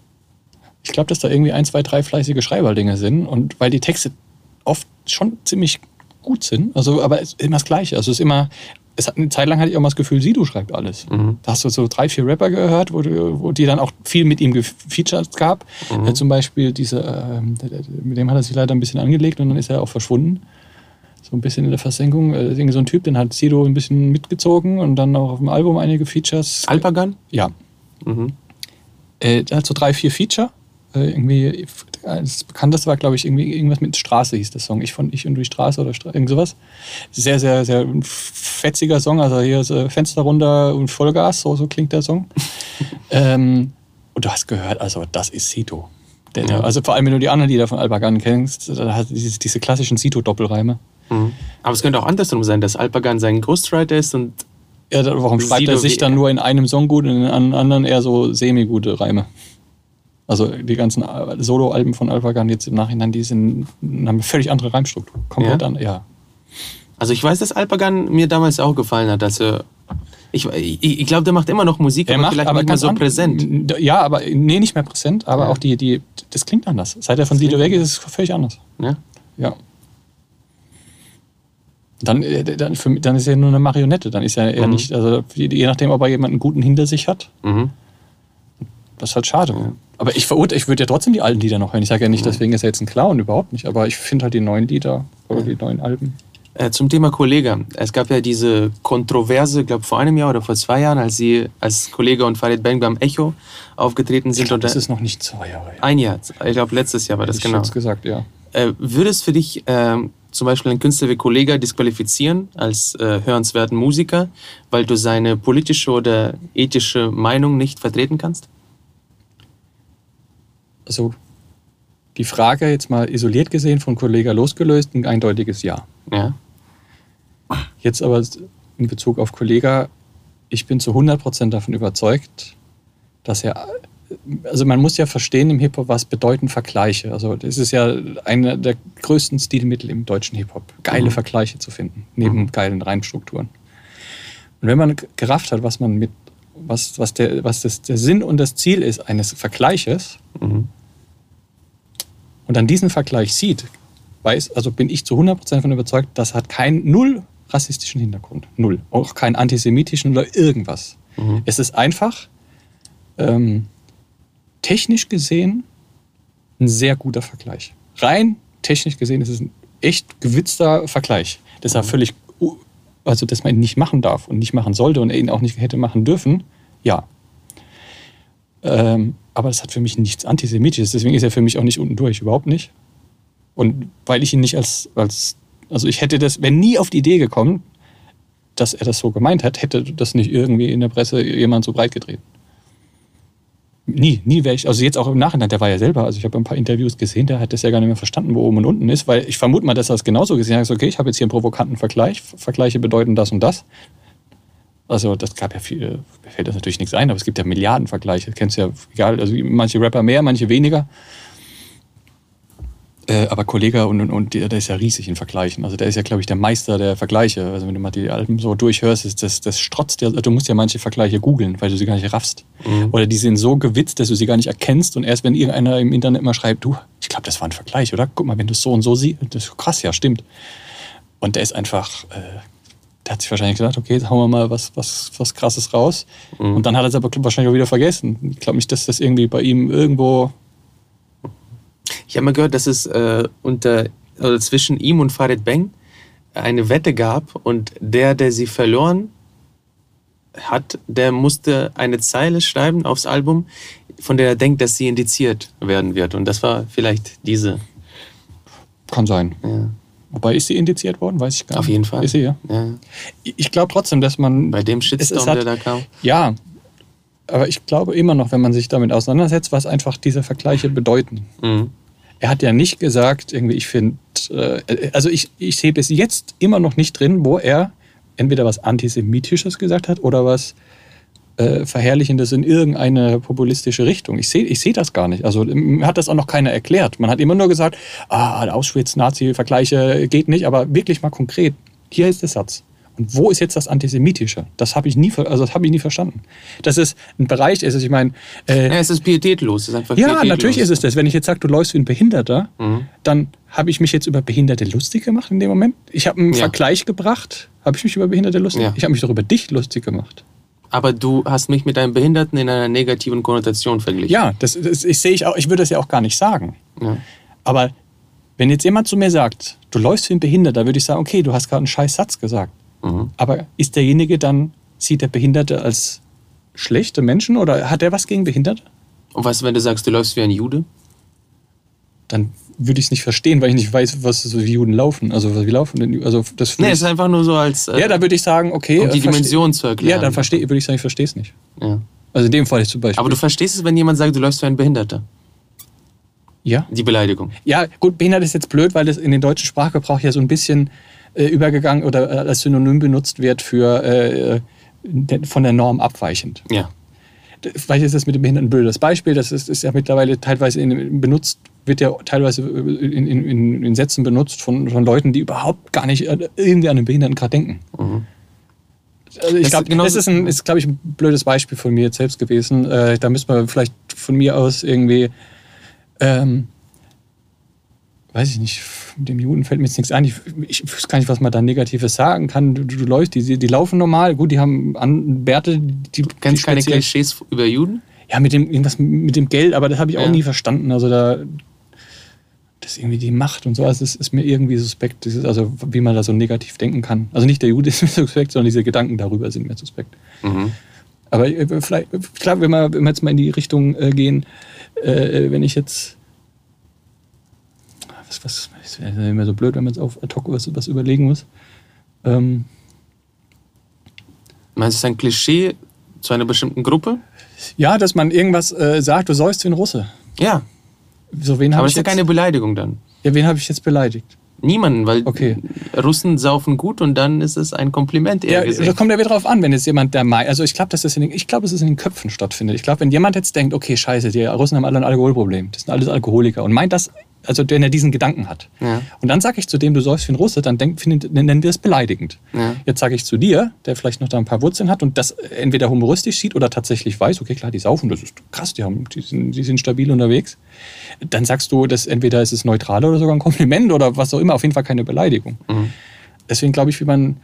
Ich glaube, dass da irgendwie ein, zwei, drei fleißige Schreiberlinge sind und weil die Texte oft schon ziemlich gut sind, also aber es ist immer das Gleiche. Also es ist immer, es hat eine Zeit lang hatte ich auch mal das Gefühl, Sido schreibt alles. Mhm. Da hast du so drei, vier Rapper gehört, wo, du, wo die dann auch viel mit ihm gefeatured gab. Mhm. Äh, zum Beispiel diese, ähm, der- der- mit dem hat er sich leider ein bisschen angelegt und dann ist er auch verschwunden. So ein bisschen in der Versenkung. Äh, irgendwie so ein Typ, den hat Sido ein bisschen mitgezogen und dann auch auf dem Album einige Features. Alpagan? Ja. Mhm. Äh, der hat so drei, vier Feature. Äh, irgendwie, das bekannteste war, glaube ich, irgendwie irgendwas mit Straße hieß der Song. Ich von Ich und durch Straße oder Stra irgend sowas. Sehr, sehr, sehr fetziger Song. Also hier ist äh, Fenster runter und Vollgas, so, so klingt der Song. ähm, und du hast gehört, also das ist Sido. Der, Ja. Also vor allem, wenn du die anderen Lieder von Alpagan kennst, da hat diese, diese klassischen Sido-Doppelreime. Mhm. Aber es könnte auch andersrum sein, dass Alpagan sein Ghostwriter ist und Ja, da- warum schreibt er Sido sich wie- dann nur in einem Song gut und in einem anderen eher so semi-gute Reime? Also die ganzen Solo-Alben von Alphagun jetzt im Nachhinein, die sind, haben eine völlig andere Reimstruktur. Komplett Ja? an, ja. Also ich weiß, dass Alphagun mir damals auch gefallen hat. Dass er, ich ich, ich glaube, der macht immer noch Musik, Er aber macht vielleicht aber nicht mehr ganz so an- präsent. Ja, aber nee, nicht mehr präsent, aber Ja. auch die, die, das klingt anders. Seit er von Sido weg ist, ist es völlig anders. Ne? Ja. Dann, äh, dann, für, mich- dann ist er nur eine Marionette. Dann ist er eher Mhm. nicht, also je je nachdem, ob er jemanden guten hinter sich hat, Mhm. das ist halt schade. Ja. Aber ich verurteile, ich würde ja trotzdem die alten Lieder noch hören. Ich sage ja nicht, deswegen ist er jetzt ein Clown, überhaupt nicht. Aber ich finde halt die neuen Lieder oder die neuen Alben. Äh, zum Thema Kollege. Es gab ja diese Kontroverse, ich glaube vor einem Jahr oder vor zwei Jahren, als sie als Kollege und Farid Bang beim Echo aufgetreten sind. Ich glaub, und das ist noch nicht zwei Jahre her. ein Jahr, ich glaube letztes Jahr war das Hätte ich genau. jetzt gesagt, ja. Äh, würde es für dich ähm, zum Beispiel einen Künstler wie Kollega disqualifizieren als äh, hörenswerten Musiker, weil du seine politische oder ethische Meinung nicht vertreten kannst? Also die Frage jetzt mal isoliert gesehen von Kollega losgelöst, ein eindeutiges Ja. Ja. Jetzt aber in Bezug auf Kollega, ich bin zu hundert Prozent davon überzeugt, dass er, also man muss ja verstehen im Hip-Hop, was bedeuten Vergleiche. Also das ist ja einer der größten Stilmittel im deutschen Hip-Hop, geile Mhm. Vergleiche zu finden, neben Mhm. geilen Reimstrukturen. Und wenn man gerafft hat, was man mit, was, was, der, was das, der Sinn und das Ziel ist eines Vergleiches, Mhm. und dann diesen Vergleich sieht, weiß, also bin ich zu hundert Prozent davon überzeugt, das hat keinen null rassistischen Hintergrund. Null. Auch keinen antisemitischen oder irgendwas. Mhm. Es ist einfach ähm, technisch gesehen ein sehr guter Vergleich. Rein technisch gesehen ist es ein echt gewitzter Vergleich. Das ist ja völlig, u- also dass man ihn nicht machen darf und nicht machen sollte und er ihn auch nicht hätte machen dürfen, ja. Ähm, aber das hat für mich nichts Antisemitisches, deswegen ist er für mich auch nicht unten durch, überhaupt nicht. Und weil ich ihn nicht als, als also ich hätte das, wäre nie auf die Idee gekommen, dass er das so gemeint hat, hätte das nicht irgendwie in der Presse jemand so breit gedreht. Nie, nie wäre ich, also jetzt auch im Nachhinein, der war ja selber, also ich habe ein paar Interviews gesehen, der hat das ja gar nicht mehr verstanden, wo oben und unten ist, weil ich vermute mal, dass er es genauso gesehen hat, also okay, ich habe jetzt hier einen provokanten Vergleich, Vergleiche bedeuten das und das. Also das gab ja viele, mir fällt das natürlich nichts ein, aber es gibt ja Milliarden Vergleiche, kennst du ja, egal, also manche Rapper mehr, manche weniger. Äh, aber Kollega und, und, und der, der ist ja riesig in Vergleichen. Also der ist ja, glaube ich, der Meister der Vergleiche. Also wenn du mal die Alben so durchhörst, ist das, das strotzt ja, du musst ja manche Vergleiche googeln, weil du sie gar nicht raffst. Mhm. Oder die sind so gewitzt, dass du sie gar nicht erkennst und erst wenn irgendeiner im Internet mal schreibt, du, ich glaube, das war ein Vergleich, oder? Guck mal, wenn du es so und so siehst, das ist krass, ja, stimmt. Und der ist einfach, äh, der hat sich wahrscheinlich gedacht, okay, jetzt hauen wir mal was, was, was Krasses raus. Mhm. Und dann hat er es aber wahrscheinlich auch wieder vergessen. Ich glaube nicht, dass das irgendwie bei ihm irgendwo... Ich habe mal gehört, dass es äh, unter, oder zwischen ihm und Farid Bang eine Wette gab und der, der sie verloren hat, der musste eine Zeile schreiben aufs Album, von der er denkt, dass sie indiziert werden wird. Und das war vielleicht diese. Kann sein. Ja. Wobei, ist sie indiziert worden? Weiß ich gar nicht. Auf jeden Fall. Ist sie, ja. Ja. Ich glaube trotzdem, dass man... Bei dem es- Shitstorm, es hat- der da kam. Ja, aber ich glaube immer noch, wenn man sich damit auseinandersetzt, was einfach diese Vergleiche bedeuten. Mhm. Er hat ja nicht gesagt, irgendwie, ich finde, äh, also ich, ich sehe bis jetzt immer noch nicht drin, wo er entweder was Antisemitisches gesagt hat oder was äh, Verherrlichendes in irgendeine populistische Richtung. Ich sehe ich seh das gar nicht. Also mir hat das auch noch keiner erklärt. Man hat immer nur gesagt, ah, Auschwitz, Nazi-Vergleiche geht nicht, aber wirklich mal konkret, hier ist der Satz. Und wo ist jetzt das Antisemitische? Das habe ich nie, ver- also das habe ich nie verstanden. Dass es ein Bereich ist, ich meine, äh, Ja, es ist pietätlos. Es ist einfach ja, pietätlos. natürlich ist es das. Wenn ich jetzt sage, du läufst wie ein Behinderter, Mhm. dann habe ich mich jetzt über Behinderte lustig gemacht in dem Moment. Ich habe einen Ja. Vergleich gebracht. Habe ich mich über Behinderte lustig Ja. gemacht? Ich habe mich doch über dich lustig gemacht. Aber du hast mich mit einem Behinderten in einer negativen Konnotation verglichen. Ja, das, das ich sehe ich auch. Ich würde das ja auch gar nicht sagen. Ja. Aber wenn jetzt jemand zu mir sagt, du läufst wie ein Behinderter, würde ich sagen, okay, du hast gerade einen scheiß Satz gesagt. Mhm. Aber ist derjenige dann, sieht der Behinderte als schlechte Menschen oder hat er was gegen Behinderte? Und was, wenn du sagst, du läufst wie ein Jude? Dann würde ich es nicht verstehen, weil ich nicht weiß, was so wie Juden laufen. Also wie laufen denn Ju- also das Nee, es ist einfach nur so als, äh, ja, da würde ich sagen, okay. um die äh, verste- Dimension zu erklären. Ja, dann verstehe, würde ich sagen, ich verstehe es nicht. Ja. Also in dem Fall zum Beispiel. Aber du verstehst es, wenn jemand sagt, du läufst wie ein Behinderter? ja? Die Beleidigung. Ja, gut, behindert ist jetzt blöd, weil das in den deutschen Sprachgebrauch ja so ein bisschen äh, übergegangen oder äh, als Synonym benutzt wird für äh, de- von der Norm abweichend. Ja. vielleicht ist das mit dem Behinderten ein blödes Beispiel, das ist, ist ja mittlerweile teilweise in, benutzt, wird ja teilweise in, in, in Sätzen benutzt von, von Leuten, die überhaupt gar nicht irgendwie an den Behinderten gerade denken. Mhm. Also ich glaube, das ist, ein, ist glaube ich, ein blödes Beispiel von mir jetzt selbst gewesen. Äh, da müssen wir vielleicht von mir aus irgendwie, ähm, weiß ich nicht, dem Juden fällt mir jetzt nichts ein. Ich, ich weiß gar nicht, was man da Negatives sagen kann. Du, du, du läufst, die, die laufen normal. Gut, die haben an Bärte. Die, du kennst die keine Klischees über Juden? Ja, mit dem, irgendwas mit dem Geld, aber das habe ich auch ja. nie verstanden. Also da, das ist irgendwie die Macht und so. Also das ist mir irgendwie suspekt. Das ist also, wie man da so negativ denken kann. Also nicht der Jude ist mir suspekt, sondern diese Gedanken darüber sind mir suspekt. Mhm. Aber vielleicht, klar, wenn wir, wenn wir jetzt mal in die Richtung äh, gehen, äh, wenn ich jetzt Was, was ist immer so blöd, wenn man jetzt auf ad hoc was, was überlegen muss. Ähm Meinst du, es ist ein Klischee zu einer bestimmten Gruppe? Ja, dass man irgendwas äh, sagt, du säufst wie ein Russe. Ja. So, wen Aber hab das ich ist ja jetzt, keine Beleidigung dann. Ja, wen habe ich jetzt beleidigt? Niemanden, weil okay. Russen saufen gut und dann ist es ein Kompliment eher ja, gesehen. Da kommt ja wieder drauf an, wenn jetzt jemand der meint, also ich glaube, dass das in den, ich glaube, dass es in den Köpfen stattfindet. Ich glaube, wenn jemand jetzt denkt, okay, scheiße, die Russen haben alle ein Alkoholproblem, das sind alles Alkoholiker und meint das, also wenn er diesen Gedanken hat. Ja. Und dann sage ich zu dem, du säufst wie ein Russe, dann denk, find, nennen wir das beleidigend. Ja. Jetzt sage ich zu dir, der vielleicht noch da ein paar Wurzeln hat und das entweder humoristisch sieht oder tatsächlich weiß, okay, klar, die saufen, das ist krass, die, haben, die, sind, die sind stabil unterwegs. Dann sagst du, dass entweder ist es neutral oder sogar ein Kompliment oder was auch immer, auf jeden Fall keine Beleidigung. Mhm. Deswegen glaube ich, wie man,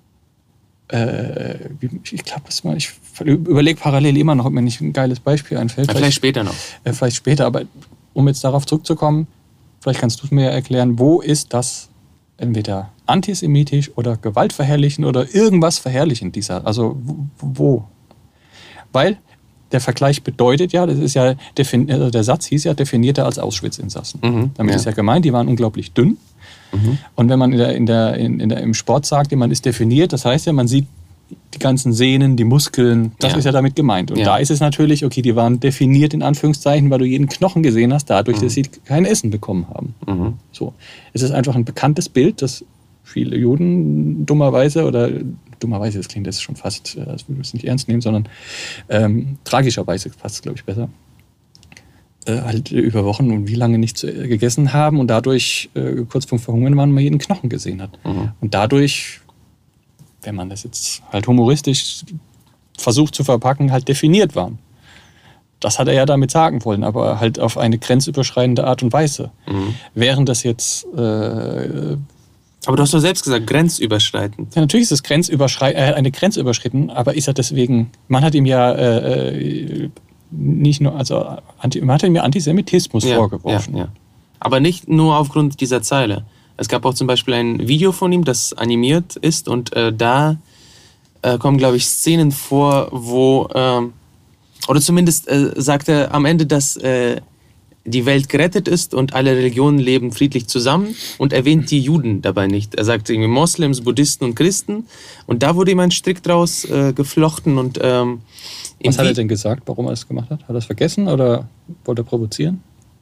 äh, wie, ich glaube, dass man, ich überlege parallel immer noch, ob mir nicht ein geiles Beispiel einfällt. Ja, vielleicht später noch. Äh, vielleicht später, aber um jetzt darauf zurückzukommen, vielleicht kannst du es mir erklären, wo ist das entweder antisemitisch oder gewaltverherrlichen oder irgendwas verherrlichen dieser, also wo? Weil der Vergleich bedeutet ja, das ist ja, also der Satz hieß ja, definierte als Auschwitz-Insassen. Mhm, Damit ja. ist ja gemeint, die waren unglaublich dünn. Mhm. Und wenn man in der, in der, in, in der, im Sport sagt, man ist definiert, das heißt ja, man sieht die ganzen Sehnen, die Muskeln, das ja. ist ja damit gemeint. Und ja. da ist es natürlich, okay, die waren definiert in Anführungszeichen, weil du jeden Knochen gesehen hast, dadurch, mhm. dass sie kein Essen bekommen haben. Mhm. So. Es ist einfach ein bekanntes Bild, das viele Juden dummerweise, oder dummerweise, das klingt jetzt schon fast, als würde ich es nicht ernst nehmen, sondern ähm, tragischerweise passt es, glaube ich, besser, äh, halt über Wochen und wie lange nichts äh, gegessen haben und dadurch äh, kurz vorm Verhungern waren, man jeden Knochen gesehen hat. Mhm. Und dadurch, wenn man das jetzt halt humoristisch versucht zu verpacken, halt definiert waren. Das hat er ja damit sagen wollen, aber halt auf eine grenzüberschreitende Art und Weise. Mhm. Während das jetzt... Äh, aber du hast doch selbst gesagt, grenzüberschreitend. Ja, natürlich ist es grenzüberschrei- äh, eine Grenze überschritten, aber ist er deswegen... Man hat ihm ja äh, nicht nur... also anti, man hat ihm ja Antisemitismus ja, vorgeworfen. Ja, ja. Aber nicht nur aufgrund dieser Zeile. Es gab auch zum Beispiel ein Video von ihm, das animiert ist und äh, da äh, kommen, glaube ich, Szenen vor, wo, äh, oder zumindest äh, sagt er am Ende, dass äh, die Welt gerettet ist und alle Religionen leben friedlich zusammen und erwähnt die Juden dabei nicht. Er sagt irgendwie Moslems, Buddhisten und Christen und da wurde ihm ein Strick draus äh, geflochten. Und, ähm, was hat er denn gesagt, warum er das gemacht hat? Hat er es vergessen oder wollte er provozieren?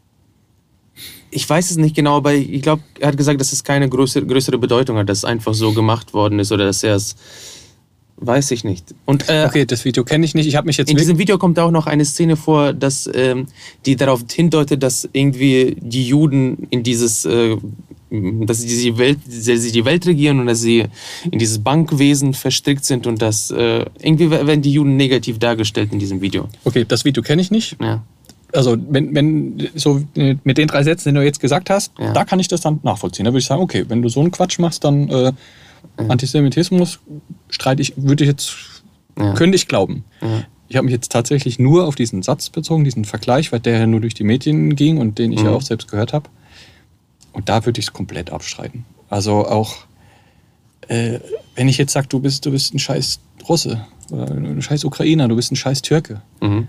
Ich weiß es nicht genau, aber ich glaube, er hat gesagt, dass es keine größere, größere Bedeutung hat, dass es einfach so gemacht worden ist oder dass er es... Weiß ich nicht. Und, äh, okay, das Video kenne ich nicht. Ich habe mich jetzt in diesem Video kommt auch noch eine Szene vor, dass, ähm, die darauf hindeutet, dass irgendwie die Juden in dieses... Äh, dass sie die Welt, dass sie die Welt regieren und dass sie in dieses Bankwesen verstrickt sind und dass äh, irgendwie werden die Juden negativ dargestellt in diesem Video. Okay, das Video kenne ich nicht. Ja. Also wenn, wenn so mit den drei Sätzen, die du jetzt gesagt hast, ja. da kann ich das dann nachvollziehen. Da würde ich sagen, okay, wenn du so einen Quatsch machst, dann äh, ja. Antisemitismus streite ich, würde ich jetzt, ja. könnte ich glauben. Ja. Ich habe mich jetzt tatsächlich nur auf diesen Satz bezogen, diesen Vergleich, weil der ja nur durch die Medien ging und den ich mhm. ja auch selbst gehört habe. Und da würde ich es komplett abstreiten. Also auch, äh, wenn ich jetzt sage, du bist, du bist ein scheiß Russe oder ein scheiß Ukrainer, du bist ein scheiß Türke. Mhm.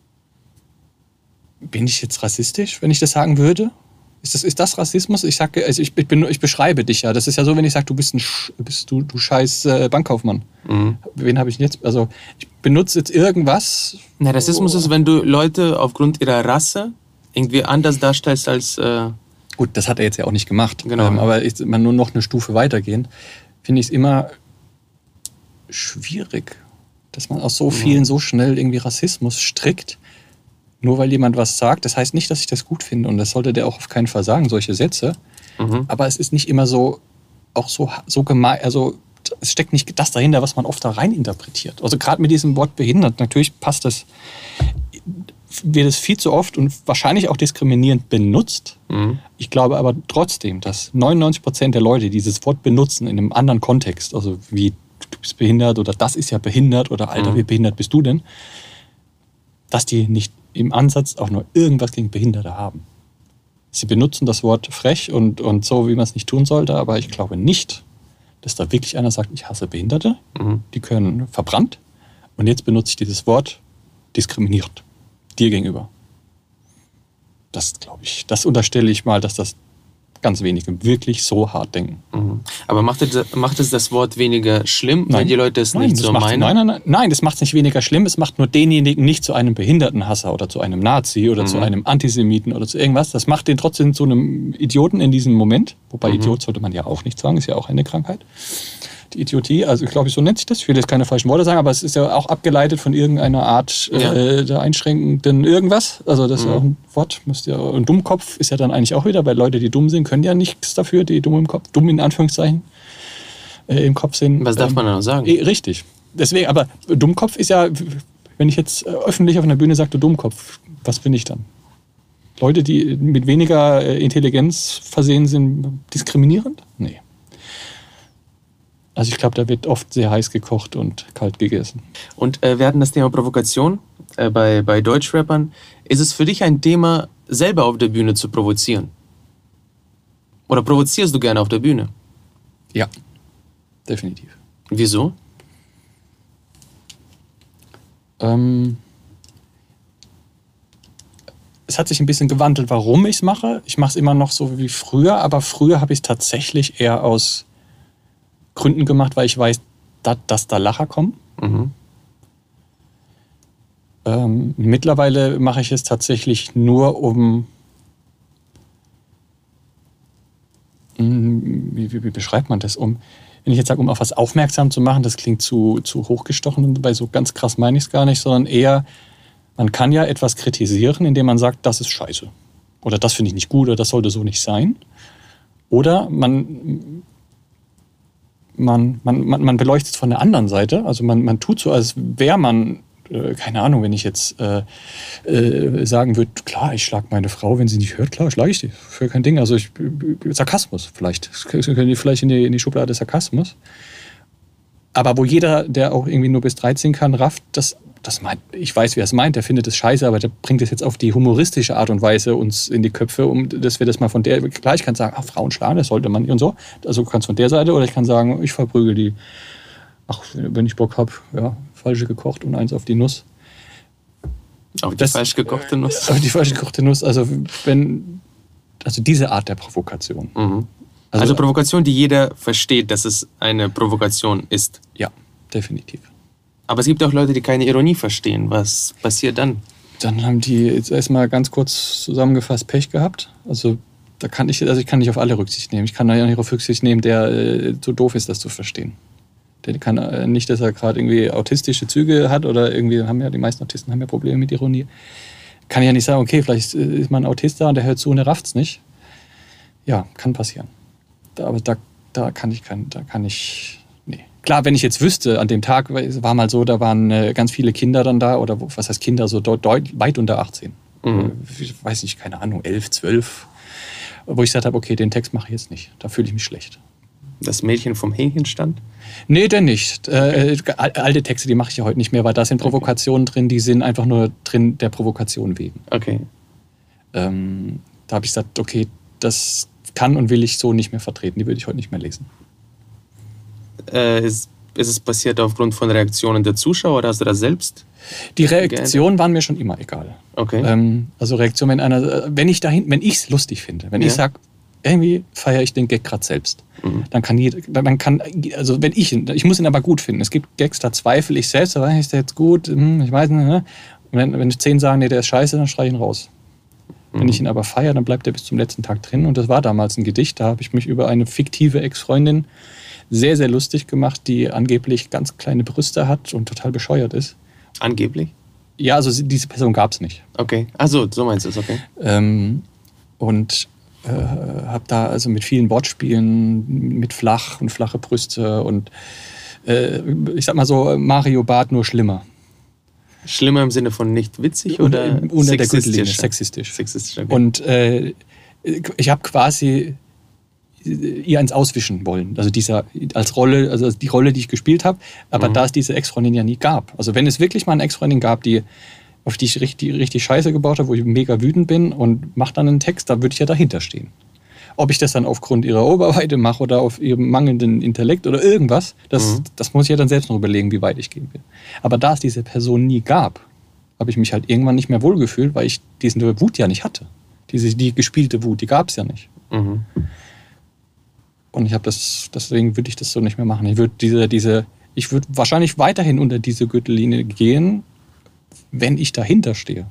Bin ich jetzt rassistisch, wenn ich das sagen würde? Ist das, ist das Rassismus? Ich sage, also ich, bin, ich beschreibe dich ja. Das ist ja so, wenn ich sage, du bist ein Sch, bist du, du scheiß äh, Bankkaufmann. Mhm. Wen habe ich denn jetzt? Also ich benutze jetzt irgendwas. Na, Rassismus oh. ist, wenn du Leute aufgrund ihrer Rasse irgendwie anders darstellst als... Äh Gut, das hat er jetzt ja auch nicht gemacht. Genau. Ähm, aber ich, man nur noch eine Stufe weitergehend, finde ich es immer schwierig. Dass man aus so vielen so schnell irgendwie Rassismus strickt, nur weil jemand was sagt. Das heißt nicht, dass ich das gut finde und das sollte der auch auf keinen Fall sagen, solche Sätze. Mhm. Aber es ist nicht immer so, auch so, so gemein, also es steckt nicht das dahinter, was man oft da rein interpretiert. Also gerade mit diesem Wort behindert, natürlich passt das, wird es viel zu oft und wahrscheinlich auch diskriminierend benutzt. Mhm. Ich glaube aber trotzdem, dass neunundneunzig Prozent der Leute dieses Wort benutzen in einem anderen Kontext, also wie du bist behindert oder das ist ja behindert oder Alter, mhm. wie behindert bist du denn, dass die nicht im Ansatz auch nur irgendwas gegen Behinderte haben. Sie benutzen das Wort frech und, und so, wie man es nicht tun sollte, aber ich glaube nicht, dass da wirklich einer sagt, ich hasse Behinderte, mhm. die können verbrannt und jetzt benutze ich dieses Wort diskriminierend dir gegenüber. Das glaube ich, das unterstelle ich mal, dass das ganz wenige wirklich so hart denken. Mhm. Aber macht es, macht es das Wort weniger schlimm, nein. wenn die Leute es nein, nicht so meinen? Nein, nein, nein, nein, das macht es nicht weniger schlimm. Es macht nur denjenigen nicht zu einem Behindertenhasser oder zu einem Nazi oder mhm. zu einem Antisemiten oder zu irgendwas. Das macht den trotzdem zu einem Idioten in diesem Moment. Wobei mhm. Idiot sollte man ja auch nicht sagen, ist ja auch eine Krankheit. Die Idiotie, also ich glaube, so nennt sich das. Ich will jetzt keine falschen Worte sagen, aber es ist ja auch abgeleitet von irgendeiner Art ja. äh, der einschränkenden irgendwas. Also das mhm. ist ja auch ein Wort. Müsst ja, ein Dummkopf ist ja dann eigentlich auch wieder, weil Leute, die dumm sind, können ja nichts dafür, die dumm im Kopf, dumm in Anführungszeichen äh, im Kopf sind. Was darf ähm, man dann noch sagen? Eh, richtig. Deswegen, aber Dummkopf ist ja, wenn ich jetzt öffentlich auf einer Bühne sage, du Dummkopf, was bin ich dann? Leute, die mit weniger Intelligenz versehen sind, diskriminierend? Nee. Also ich glaube, da wird oft sehr heiß gekocht und kalt gegessen. Und äh, wir hatten das Thema Provokation äh, bei, bei Deutschrappern. Ist es für dich ein Thema, selber auf der Bühne zu provozieren? Oder provozierst du gerne auf der Bühne? Ja, definitiv. Wieso? Ähm, es hat sich ein bisschen gewandelt, warum ich es mache. Ich mache es immer noch so wie früher, aber früher habe ich es tatsächlich eher aus Gründen gemacht, weil ich weiß, dass, dass da Lacher kommen. Mhm. Ähm, mittlerweile mache ich es tatsächlich nur, um, wie, wie, wie beschreibt man das, um, wenn ich jetzt sage, um auf was aufmerksam zu machen, das klingt zu, zu hochgestochen, und bei so ganz krass meine ich es gar nicht, sondern eher, man kann ja etwas kritisieren, indem man sagt, das ist scheiße. Oder das finde ich nicht gut oder das sollte so nicht sein. Oder man... Man, man, man, man beleuchtet es von der anderen Seite. Also man, man tut so, als wäre man, äh, keine Ahnung, wenn ich jetzt äh, äh, sagen würde, klar, ich schlage meine Frau, wenn sie nicht hört, klar, schlage ich die. Für kein Ding. Also ich, Sarkasmus vielleicht. Das können die vielleicht in die, in die Schublade Sarkasmus. Aber wo jeder, der auch irgendwie nur bis dreizehn kann, rafft, das, das meint, ich weiß, wer es meint, der findet es scheiße, aber der bringt es jetzt auf die humoristische Art und Weise uns in die Köpfe, um dass wir das mal von der, klar, ich kann sagen, ach, Frauen schlagen, das sollte man nicht und so. Also du kannst von der Seite, oder ich kann sagen, ich verprügel die. Ach, wenn ich Bock habe, ja, falsche gekocht und eins auf die Nuss. Auf die das, falsch gekochte Nuss? Auf die falsch gekochte Nuss, also wenn, also diese Art der Provokation. Mhm. Also, also Provokation, die jeder versteht, dass es eine Provokation ist. Ja, definitiv. Aber es gibt auch Leute, die keine Ironie verstehen. Was passiert dann? Dann haben die jetzt erstmal ganz kurz zusammengefasst Pech gehabt. Also da kann ich, also ich kann nicht auf alle Rücksicht nehmen. Ich kann da nicht auf Rücksicht nehmen, der äh, zu doof ist, das zu verstehen. Der kann äh, nicht, dass er gerade irgendwie autistische Züge hat oder irgendwie haben ja die meisten Autisten haben ja Probleme mit Ironie. Kann ich ja nicht sagen, okay, vielleicht ist man ein Autist da und der hört zu und der rafft's nicht. Ja, kann passieren. Da, aber da, da kann ich kein, da kann ich. Nee. Klar, wenn ich jetzt wüsste, an dem Tag war mal so, da waren äh, ganz viele Kinder dann da, oder was heißt Kinder, so deut, deut, weit unter achtzehn. Mhm. Ich weiß nicht, keine Ahnung, elf, zwölf. Wo ich gesagt habe, okay, den Text mache ich jetzt nicht. Da fühle ich mich schlecht. Das Mädchen vom Hähnchenstand? Nee, denn nicht. Äh, alte Texte, die mache ich ja heute nicht mehr, weil da sind Provokationen okay. drin, die sind einfach nur drin der Provokation wegen. Okay. Ähm, da habe ich gesagt, okay, das kann und will ich so nicht mehr vertreten. Die würde ich heute nicht mehr lesen. Äh, ist, ist es passiert aufgrund von Reaktionen der Zuschauer oder hast du das selbst? Die Reaktionen waren mir schon immer egal. Okay. Ähm, also Reaktion, wenn einer, wenn ich dahin, wenn ich es lustig finde, wenn ja. ich sage, irgendwie feiere ich den Gag gerade selbst, mhm. dann kann jeder, dann kann, also wenn ich, ich muss ihn aber gut finden. Es gibt Gags, da zweifle ich selbst, aber ist der jetzt gut? Ich weiß nicht. Ne? Und wenn, wenn zehn sagen, nee, der ist scheiße, dann schreie ich ihn raus. Wenn ich ihn aber feiere, dann bleibt er bis zum letzten Tag drin. Und das war damals ein Gedicht. Da habe ich mich über eine fiktive Ex-Freundin sehr, sehr lustig gemacht, die angeblich ganz kleine Brüste hat und total bescheuert ist. Angeblich? Ja, also sie- diese Person gab es nicht. Okay. Achso, so meinst du es, okay. Ähm, und äh, habe da also mit vielen Wortspielen, mit flach und flache Brüste und äh, ich sag mal so, Mario Barth nur schlimmer. Schlimmer im Sinne von nicht witzig Unter, oder unter der Gürtellinie, sexistisch? sexistisch. Sexistisch, okay. Und äh, ich habe quasi ihr eins auswischen wollen. Also dieser als Rolle, also die Rolle, die ich gespielt habe, aber Mhm. da es diese Ex-Freundin ja nie gab. Also wenn es wirklich mal eine Ex-Freundin gab, die auf die ich richtig, richtig Scheiße gebaut habe, wo ich mega wütend bin und mache dann einen Text, da würde ich ja dahinter stehen. Ob ich das dann aufgrund ihrer Oberweite mache oder auf ihrem mangelnden Intellekt oder irgendwas, das, Mhm. das muss ich ja dann selbst noch überlegen, wie weit ich gehen will. Aber da es diese Person nie gab, habe ich mich halt irgendwann nicht mehr wohlgefühlt, weil ich diese Wut ja nicht hatte. Diese, die gespielte Wut, die gab es ja nicht. Mhm. Und ich habe das, deswegen würde ich das so nicht mehr machen. Ich würde diese, diese, ich würde wahrscheinlich weiterhin unter diese Gürtellinie gehen, wenn ich dahinter stehe.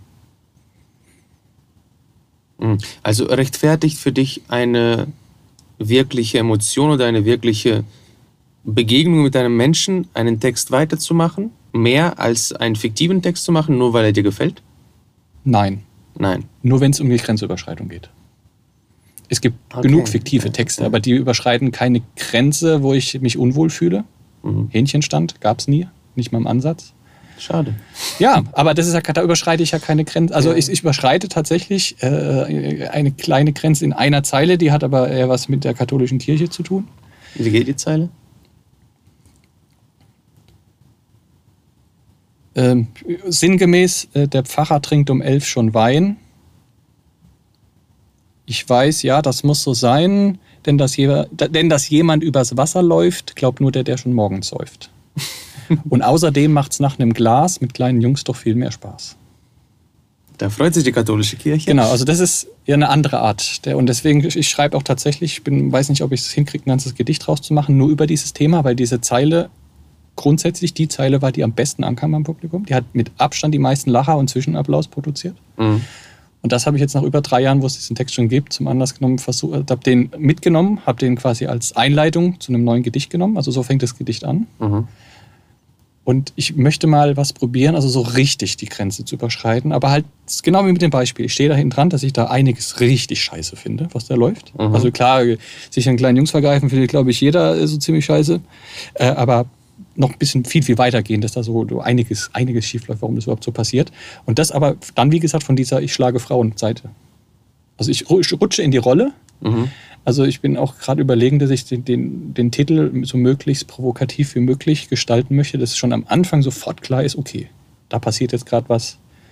Mhm. Also rechtfertigt für dich eine wirkliche Emotion oder eine wirkliche Begegnung mit einem Menschen, einen Text weiterzumachen, mehr als einen fiktiven Text zu machen, nur weil er dir gefällt? Nein, Nein. nur wenn es um die Grenzüberschreitung geht. Es gibt Okay. genug fiktive Texte, aber die überschreiten keine Grenze, wo ich mich unwohl fühle. Mhm. Hähnchenstand gab es nie, nicht mal im Ansatz. Schade. Ja, aber das ist ja, da überschreite ich ja keine Grenze. Also Ja. ich, ich überschreite tatsächlich äh, eine kleine Grenze in einer Zeile, die hat aber eher was mit der katholischen Kirche zu tun. Wie geht die Zeile? Ähm, sinngemäß, äh, der Pfarrer trinkt um elf schon Wein. Ich weiß, ja, das muss so sein, denn dass, je, denn dass jemand übers Wasser läuft, glaubt nur der, der schon morgens säuft. Und außerdem macht es nach einem Glas mit kleinen Jungs doch viel mehr Spaß. Da freut sich die katholische Kirche. Genau, also das ist ja eine andere Art. Der, und deswegen, ich schreibe auch tatsächlich, ich bin, weiß nicht, ob ich es hinkriege, ein ganzes Gedicht rauszumachen, nur über dieses Thema, weil diese Zeile grundsätzlich die Zeile war, die am besten ankam beim Publikum. Die hat mit Abstand die meisten Lacher und Zwischenapplaus produziert. Mhm. Und das habe ich jetzt nach über drei Jahren, wo es diesen Text schon gibt, zum Anlass genommen, versucht, habe den mitgenommen, habe den quasi als Einleitung zu einem neuen Gedicht genommen. Also so fängt das Gedicht an. Mhm. Und ich möchte mal was probieren, also so richtig die Grenze zu überschreiten. Aber halt genau wie mit dem Beispiel. Ich stehe da hinten dran, dass ich da einiges richtig scheiße finde, was da läuft. Mhm. Also klar, sich an kleinen Jungs vergreifen, findet, glaube ich, jeder so ziemlich scheiße. Äh, aber noch ein bisschen viel, viel weiter gehen, dass da so, so einiges, einiges schiefläuft, warum das überhaupt so passiert. Und das aber dann, wie gesagt, von dieser Ich schlage Frauen-Seite. Also ich rutsche in die Rolle. Mhm. Also ich bin auch gerade überlegen, dass ich den, den, den Titel so möglichst provokativ wie möglich gestalten möchte, dass schon am Anfang sofort klar ist, okay, da passiert jetzt gerade was.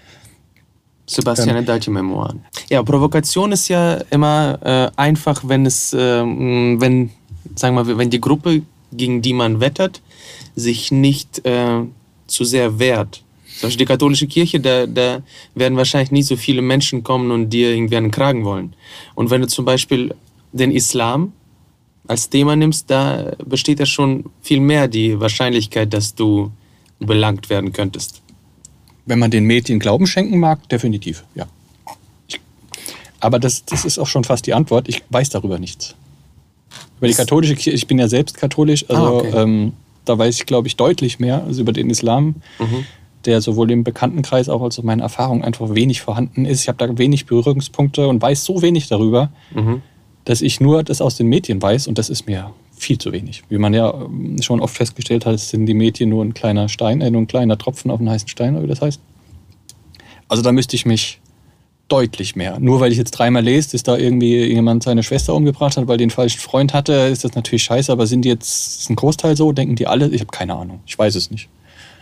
Sebastian, Ähm. Dalti Memoiren. Ja, Provokation ist ja immer äh, einfach, wenn es, äh, wenn, sagen wir, wenn die Gruppe, gegen die man wettert, sich nicht äh, zu sehr wehrt. Zum Beispiel die katholische Kirche, da, da werden wahrscheinlich nicht so viele Menschen kommen und dir irgendwie einen Kragen wollen. Und wenn du zum Beispiel den Islam als Thema nimmst, da besteht ja schon viel mehr die Wahrscheinlichkeit, dass du belangt werden könntest. Wenn man den Medien Glauben schenken mag, definitiv, ja. Ich, aber das, das ist auch schon fast die Antwort. Ich weiß darüber nichts. Über die katholische Kirche, ich bin ja selbst katholisch, also Ah, okay. ähm, da weiß ich, glaube ich, deutlich mehr als über den Islam, Mhm. der sowohl im Bekanntenkreis auch als auch meine Erfahrung einfach wenig vorhanden ist. Ich habe da wenig Berührungspunkte und weiß so wenig darüber, Mhm. dass ich nur das aus den Medien weiß und das ist mir viel zu wenig. Wie man ja ähm, schon oft festgestellt hat, sind die Medien nur ein kleiner Stein, äh, nur ein kleiner Tropfen auf einen heißen Stein, oder wie das heißt. Also da müsste ich mich deutlich mehr. Nur weil ich jetzt dreimal lese, dass da irgendwie jemand seine Schwester umgebracht hat, weil den falschen Freund hatte, ist das natürlich scheiße, aber sind die jetzt ist ein Großteil so? Denken die alle? Ich habe keine Ahnung. Ich weiß es nicht.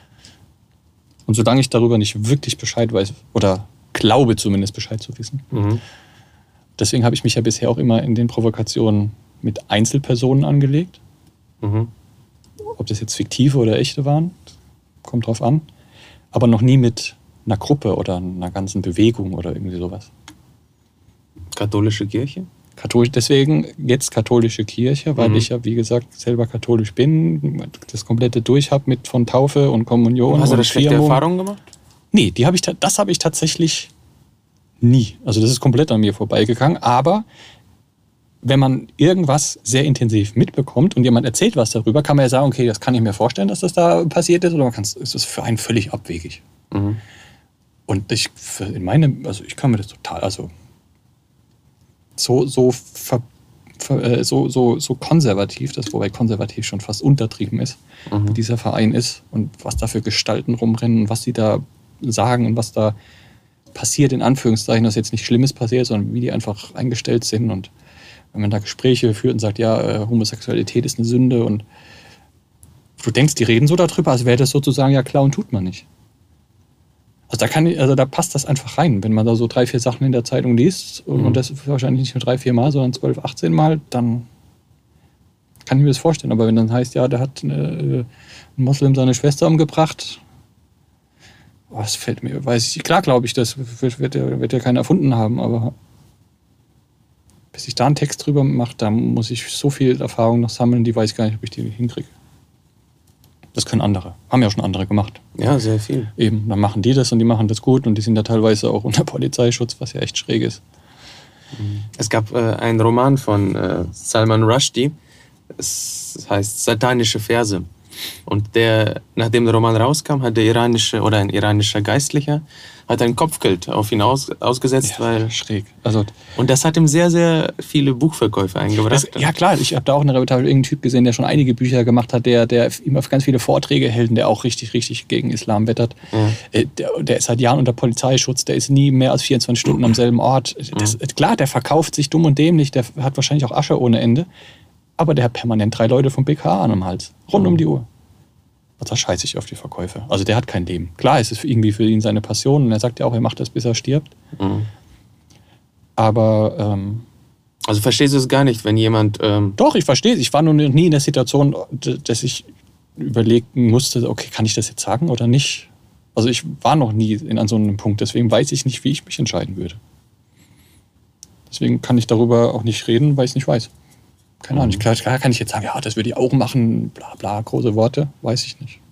Und solange ich darüber nicht wirklich Bescheid weiß, oder glaube zumindest Bescheid zu wissen, Mhm. deswegen habe ich mich ja bisher auch immer in den Provokationen mit Einzelpersonen angelegt. Mhm. Ob das jetzt fiktive oder echte waren, kommt drauf an. Aber noch nie mit einer Gruppe oder einer ganzen Bewegung oder irgendwie sowas. Katholische Kirche? Katholisch, deswegen jetzt katholische Kirche, weil Mhm. ich ja, wie gesagt, selber katholisch bin, das komplette durch habe mit von Taufe und Kommunion. Hast du und da schlechte Firmung. Erfahrungen gemacht? Nee, die hab ich, ta- das habe ich tatsächlich Nie. Also das ist komplett an mir vorbeigegangen. Aber wenn man irgendwas sehr intensiv mitbekommt und jemand erzählt was darüber, kann man ja sagen, okay, das kann ich mir vorstellen, dass das da passiert ist, oder man kann es ist für einen völlig abwegig. Mhm. Und ich, in meinem, also ich kann mir das total, also so, so, ver, ver, so, so, so konservativ, das wobei konservativ schon fast untertrieben ist, mhm. wie dieser Verein ist und was da für Gestalten rumrennen und was die da sagen und was da passiert, in Anführungszeichen, dass jetzt nicht Schlimmes passiert, sondern wie die einfach eingestellt sind. Und wenn man da Gespräche führt und sagt, ja, äh, Homosexualität ist eine Sünde und du denkst, die reden so darüber, als wäre das sozusagen ja klar und tut man nicht. Also da, kann, also da passt das einfach rein. Wenn man da so drei, vier Sachen in der Zeitung liest und, mhm. und das wahrscheinlich nicht nur drei, vier Mal, sondern zwölf, achtzehn Mal, dann kann ich mir das vorstellen. Aber wenn dann heißt, ja, da hat eine, ein Moslem seine Schwester umgebracht, oh, das fällt mir, weiß ich, klar glaube ich, das wird, wird, ja, wird ja keiner erfunden haben, aber bis ich da einen Text drüber mache, da muss ich so viel Erfahrung noch sammeln, die weiß ich gar nicht, ob ich die hinkriege. Das können andere. Haben ja schon andere gemacht. Ja, sehr viel. Eben, dann machen die das und die machen das gut und die sind ja teilweise auch unter Polizeischutz, was ja echt schräg ist. Es gab äh, einen Roman von äh, Salman Rushdie, es heißt Satanische Verse. Und der, nachdem der Roman rauskam, hat der iranische oder ein iranischer Geistlicher hat ein Kopfgeld auf ihn aus, ausgesetzt, ja, weil schräg. Also und das hat ihm sehr, sehr viele Buchverkäufe eingebracht. Das, ja klar, ich habe da auch eine Reportage irgendeinen Typ gesehen, der schon einige Bücher gemacht hat, der, der ihm auf ganz viele Vorträge hält und der auch richtig, richtig gegen Islam wettert. Ja. Äh, der, der ist seit Jahren unter Polizeischutz, der ist nie mehr als vierundzwanzig Stunden am selben Ort. Das, ja. Klar, der verkauft sich dumm und dämlich, der hat wahrscheinlich auch Asche ohne Ende, aber der hat permanent drei Leute vom B K A an dem Hals, rund ja. um die Uhr. Da scheiße ich auf die Verkäufe. Also der hat kein Leben. Klar, es ist irgendwie für ihn seine Passion und er sagt ja auch, er macht das, bis er stirbt. Mhm. Aber ähm, also verstehst du es gar nicht, wenn jemand... Ähm Doch, ich verstehe es. Ich war nur nie in der Situation, dass ich überlegen musste, okay, kann ich das jetzt sagen oder nicht? Also ich war noch nie in, an so einem Punkt, deswegen weiß ich nicht, wie ich mich entscheiden würde. Deswegen kann ich darüber auch nicht reden, weil ich es nicht weiß. Keine Ahnung, klar, klar kann ich jetzt sagen, ja, das würde ich auch machen, bla bla, große Worte, weiß ich nicht.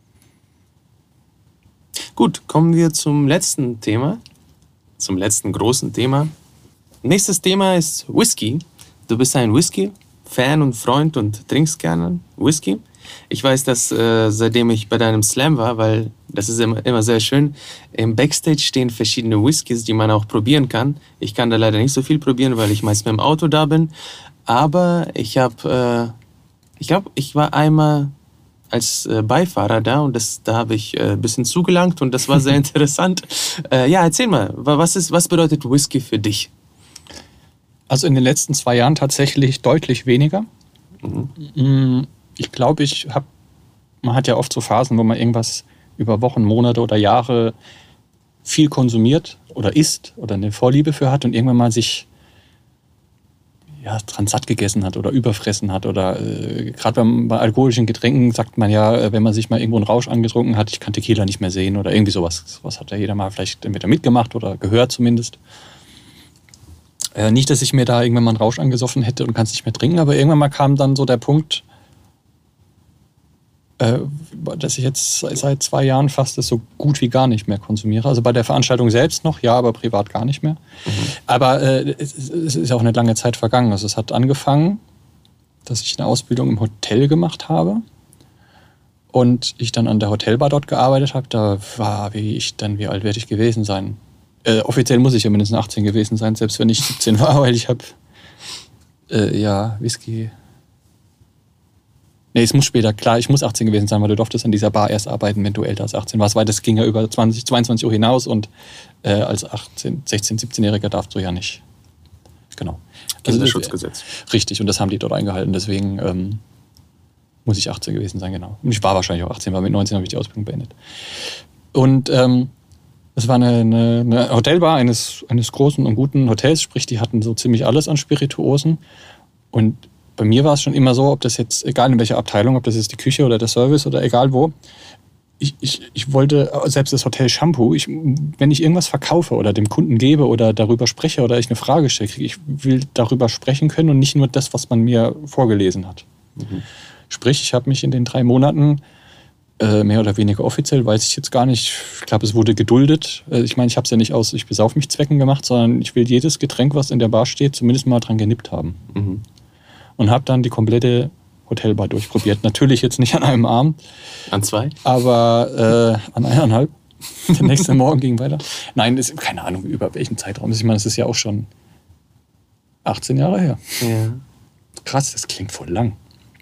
Gut, kommen wir zum letzten Thema, zum letzten großen Thema. Nächstes Thema ist Whisky. Du bist ein Whisky-Fan und Freund und trinkst gerne Whisky. Ich weiß, dass äh, seitdem ich bei deinem Slam war, weil das ist immer, immer sehr schön, im Backstage stehen verschiedene Whiskys, die man auch probieren kann. Ich kann da leider nicht so viel probieren, weil ich meist mit dem Auto da bin. Aber ich habe, äh, ich glaube, ich war einmal als äh, Beifahrer da und das, da habe ich äh, ein bisschen zugelangt und das war sehr interessant. Äh, ja, erzähl mal, was, ist, was bedeutet Whisky für dich? Also in den letzten zwei Jahren tatsächlich deutlich weniger. Mhm. Ich glaube, ich habe, man hat ja oft so Phasen, wo man irgendwas über Wochen, Monate oder Jahre viel konsumiert oder isst oder eine Vorliebe für hat und irgendwann mal sich ja, dran satt gegessen hat oder überfressen hat oder äh, gerade bei, bei alkoholischen Getränken sagt man ja, wenn man sich mal irgendwo einen Rausch angetrunken hat, ich kann Tequila nicht mehr sehen oder irgendwie sowas. Sowas hat ja jeder mal vielleicht entweder mitgemacht oder gehört zumindest. Äh, nicht, dass ich mir da irgendwann mal einen Rausch angesoffen hätte und kann es nicht mehr trinken, aber irgendwann mal kam dann so der Punkt, äh, dass ich jetzt seit zwei Jahren fast das so gut wie gar nicht mehr konsumiere. Also bei der Veranstaltung selbst noch, ja, aber privat gar nicht mehr. Mhm. Aber äh, es, es ist auch eine lange Zeit vergangen. Also es hat angefangen, dass ich eine Ausbildung im Hotel gemacht habe und ich dann an der Hotelbar dort gearbeitet habe. Da war, wie ich dann, wie alt werde ich gewesen sein? Äh, offiziell muss ich ja mindestens achtzehn gewesen sein, selbst wenn ich siebzehn war, weil ich habe äh, ja Whisky... Nee, es muss später, klar, ich muss achtzehn gewesen sein, weil du durftest an dieser Bar erst arbeiten, wenn du älter als achtzehn warst, weil das ging ja über zwanzig, zweiundzwanzig Uhr hinaus und äh, als achtzehn, sechzehn, siebzehnjähriger darfst du ja nicht. Genau. Also das Schutzgesetz. Richtig, und das haben die dort eingehalten, deswegen ähm, muss ich achtzehn gewesen sein, genau. Und ich war wahrscheinlich auch achtzehn, weil mit neunzehn habe ich die Ausbildung beendet. Und ähm, das war eine, eine, eine Hotelbar eines, eines großen und guten Hotels, sprich, die hatten so ziemlich alles an Spirituosen und bei mir war es schon immer so, ob das jetzt, egal in welcher Abteilung, ob das jetzt die Küche oder der Service oder egal wo, ich, ich, ich wollte, selbst das Hotel Shampoo, ich, wenn ich irgendwas verkaufe oder dem Kunden gebe oder darüber spreche oder ich eine Frage stelle, ich will darüber sprechen können und nicht nur das, was man mir vorgelesen hat. Mhm. Sprich, ich habe mich in den drei Monaten äh, mehr oder weniger offiziell, weiß ich jetzt gar nicht. Ich glaube, es wurde geduldet. Äh, ich meine, ich habe es ja nicht aus, ich besauf mich Zwecken gemacht, sondern ich will jedes Getränk, was in der Bar steht, zumindest mal dran genippt haben. Mhm. Und habe dann die komplette Hotelbar durchprobiert. Natürlich jetzt nicht an einem Abend. An zwei? Aber äh, an eineinhalb. Der nächste Morgen ging weiter. Nein, ist, keine Ahnung, über welchen Zeitraum. Ich meine, es ist ja auch schon achtzehn Jahre her. Ja. Krass, das klingt voll lang.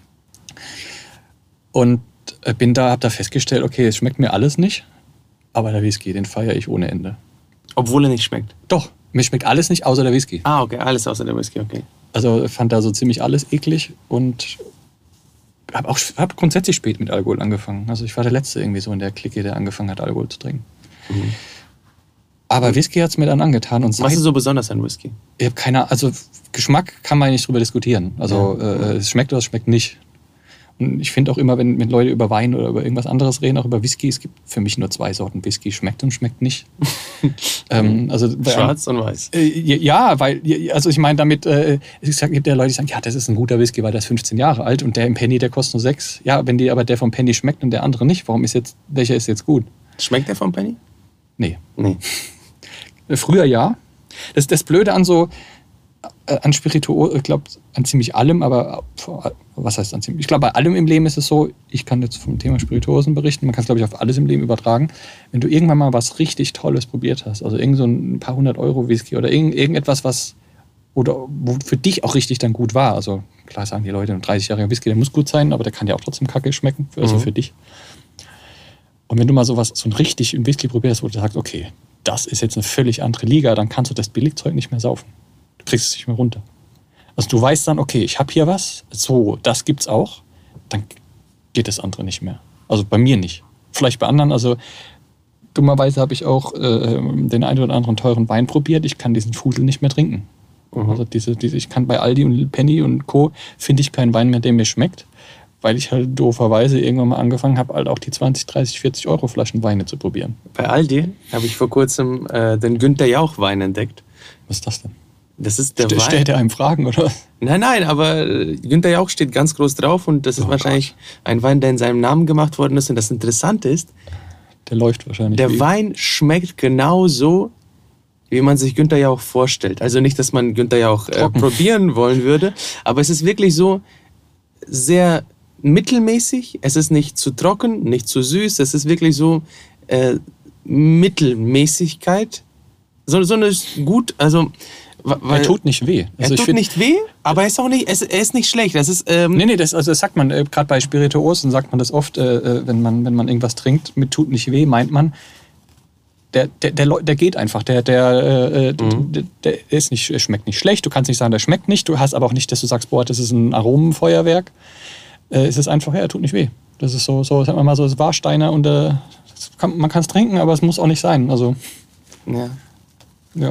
Und bin da, habe da festgestellt, okay, es schmeckt mir alles nicht, aber der Whisky, den feiere ich ohne Ende. Obwohl er nicht schmeckt? Doch, mir schmeckt alles nicht, außer der Whisky. Ah, okay, alles außer der Whisky, okay. Also fand da so ziemlich alles eklig und habe auch hab grundsätzlich spät mit Alkohol angefangen. Also ich war der Letzte irgendwie so in der Clique, der angefangen hat, Alkohol zu trinken. Mhm. Aber Whisky hat es mir dann angetan. Und was ist so besonders an Whisky? Ich habe keine, also Geschmack kann man nicht drüber diskutieren. Also ja. äh, es schmeckt oder es schmeckt nicht. Und ich finde auch immer, wenn mit Leute über Wein oder über irgendwas anderes reden, auch über Whisky, es gibt für mich nur zwei Sorten Whisky, schmeckt und schmeckt nicht. ähm, also, Schwarz und weiß. Äh, ja, weil, also ich meine damit, äh, es gibt ja Leute, die sagen, ja, das ist ein guter Whisky, weil der ist fünfzehn Jahre alt und der im Penny, der kostet nur sechs. Ja, wenn die aber der vom Penny schmeckt und der andere nicht, warum ist jetzt, welcher ist jetzt gut? Schmeckt der vom Penny? Nee. Nee. Früher ja. Das ist das Blöde an so, an Spirituosen, ich glaube, an ziemlich allem, aber was heißt an ziemlich? Ich glaube, bei allem im Leben ist es so, ich kann jetzt vom Thema Spirituosen berichten, man kann es, glaube ich, auf alles im Leben übertragen. Wenn du irgendwann mal was richtig Tolles probiert hast, also irgend so ein paar hundert Euro Whisky oder irgend, irgendetwas, was oder wo für dich auch richtig dann gut war, also klar sagen die Leute, ein dreißig-jähriger Whisky, der muss gut sein, aber der kann ja auch trotzdem kacke schmecken, also mhm. für dich. Und wenn du mal sowas, so ein richtig ein Whisky probierst, wo du sagst, okay, das ist jetzt eine völlig andere Liga, dann kannst du das Billigzeug nicht mehr saufen. Du kriegst es nicht mehr runter. Also du weißt dann, okay, ich habe hier was, so, das gibt's auch, dann geht das andere nicht mehr. Also bei mir nicht. Vielleicht bei anderen, also dummerweise habe ich auch äh, den einen oder anderen teuren Wein probiert, ich kann diesen Fusel nicht mehr trinken. Mhm. Also diese, diese, ich kann bei Aldi und Penny und Co. finde ich keinen Wein mehr, der mir schmeckt, weil ich halt dooferweise irgendwann mal angefangen habe, halt auch die zwanzig, dreißig, vierzig Euro Flaschen Weine zu probieren. Bei Aldi habe ich vor kurzem äh, den Günther Jauch Wein entdeckt. Was ist das denn? Das ist der St- Wein. Stellt er einem Fragen, oder? Nein, nein, aber Günther Jauch steht ganz groß drauf und das ist oh wahrscheinlich Gott. Ein Wein, der in seinem Namen gemacht worden ist. Und das Interessante ist, der läuft wahrscheinlich. Der wie. Wein schmeckt genau so, wie man sich Günther Jauch vorstellt. Also nicht, dass man Günther Jauch äh, probieren wollen würde, aber es ist wirklich so sehr mittelmäßig. Es ist nicht zu trocken, nicht zu süß. Es ist wirklich so äh, Mittelmäßigkeit. So, so eine gut, also weil, er tut nicht weh. Also er tut find, nicht weh, aber er ist auch nicht, er ist nicht schlecht. Das ist, ähm nee, nee, das, also das sagt man, äh, gerade bei Spirituosen sagt man das oft, äh, wenn, man, wenn man irgendwas trinkt, mit tut nicht weh, meint man, der, der, der, der geht einfach, der, der, äh, mhm. der, der ist nicht, schmeckt nicht schlecht, du kannst nicht sagen, der schmeckt nicht, du hast aber auch nicht, dass du sagst, boah, das ist ein Aromenfeuerwerk. Äh, es ist einfach, ja, er tut nicht weh. Das ist so, so sagen wir mal so, das Warsteiner und äh, das kann, man kann es trinken, aber es muss auch nicht sein. Also, ja. Ja.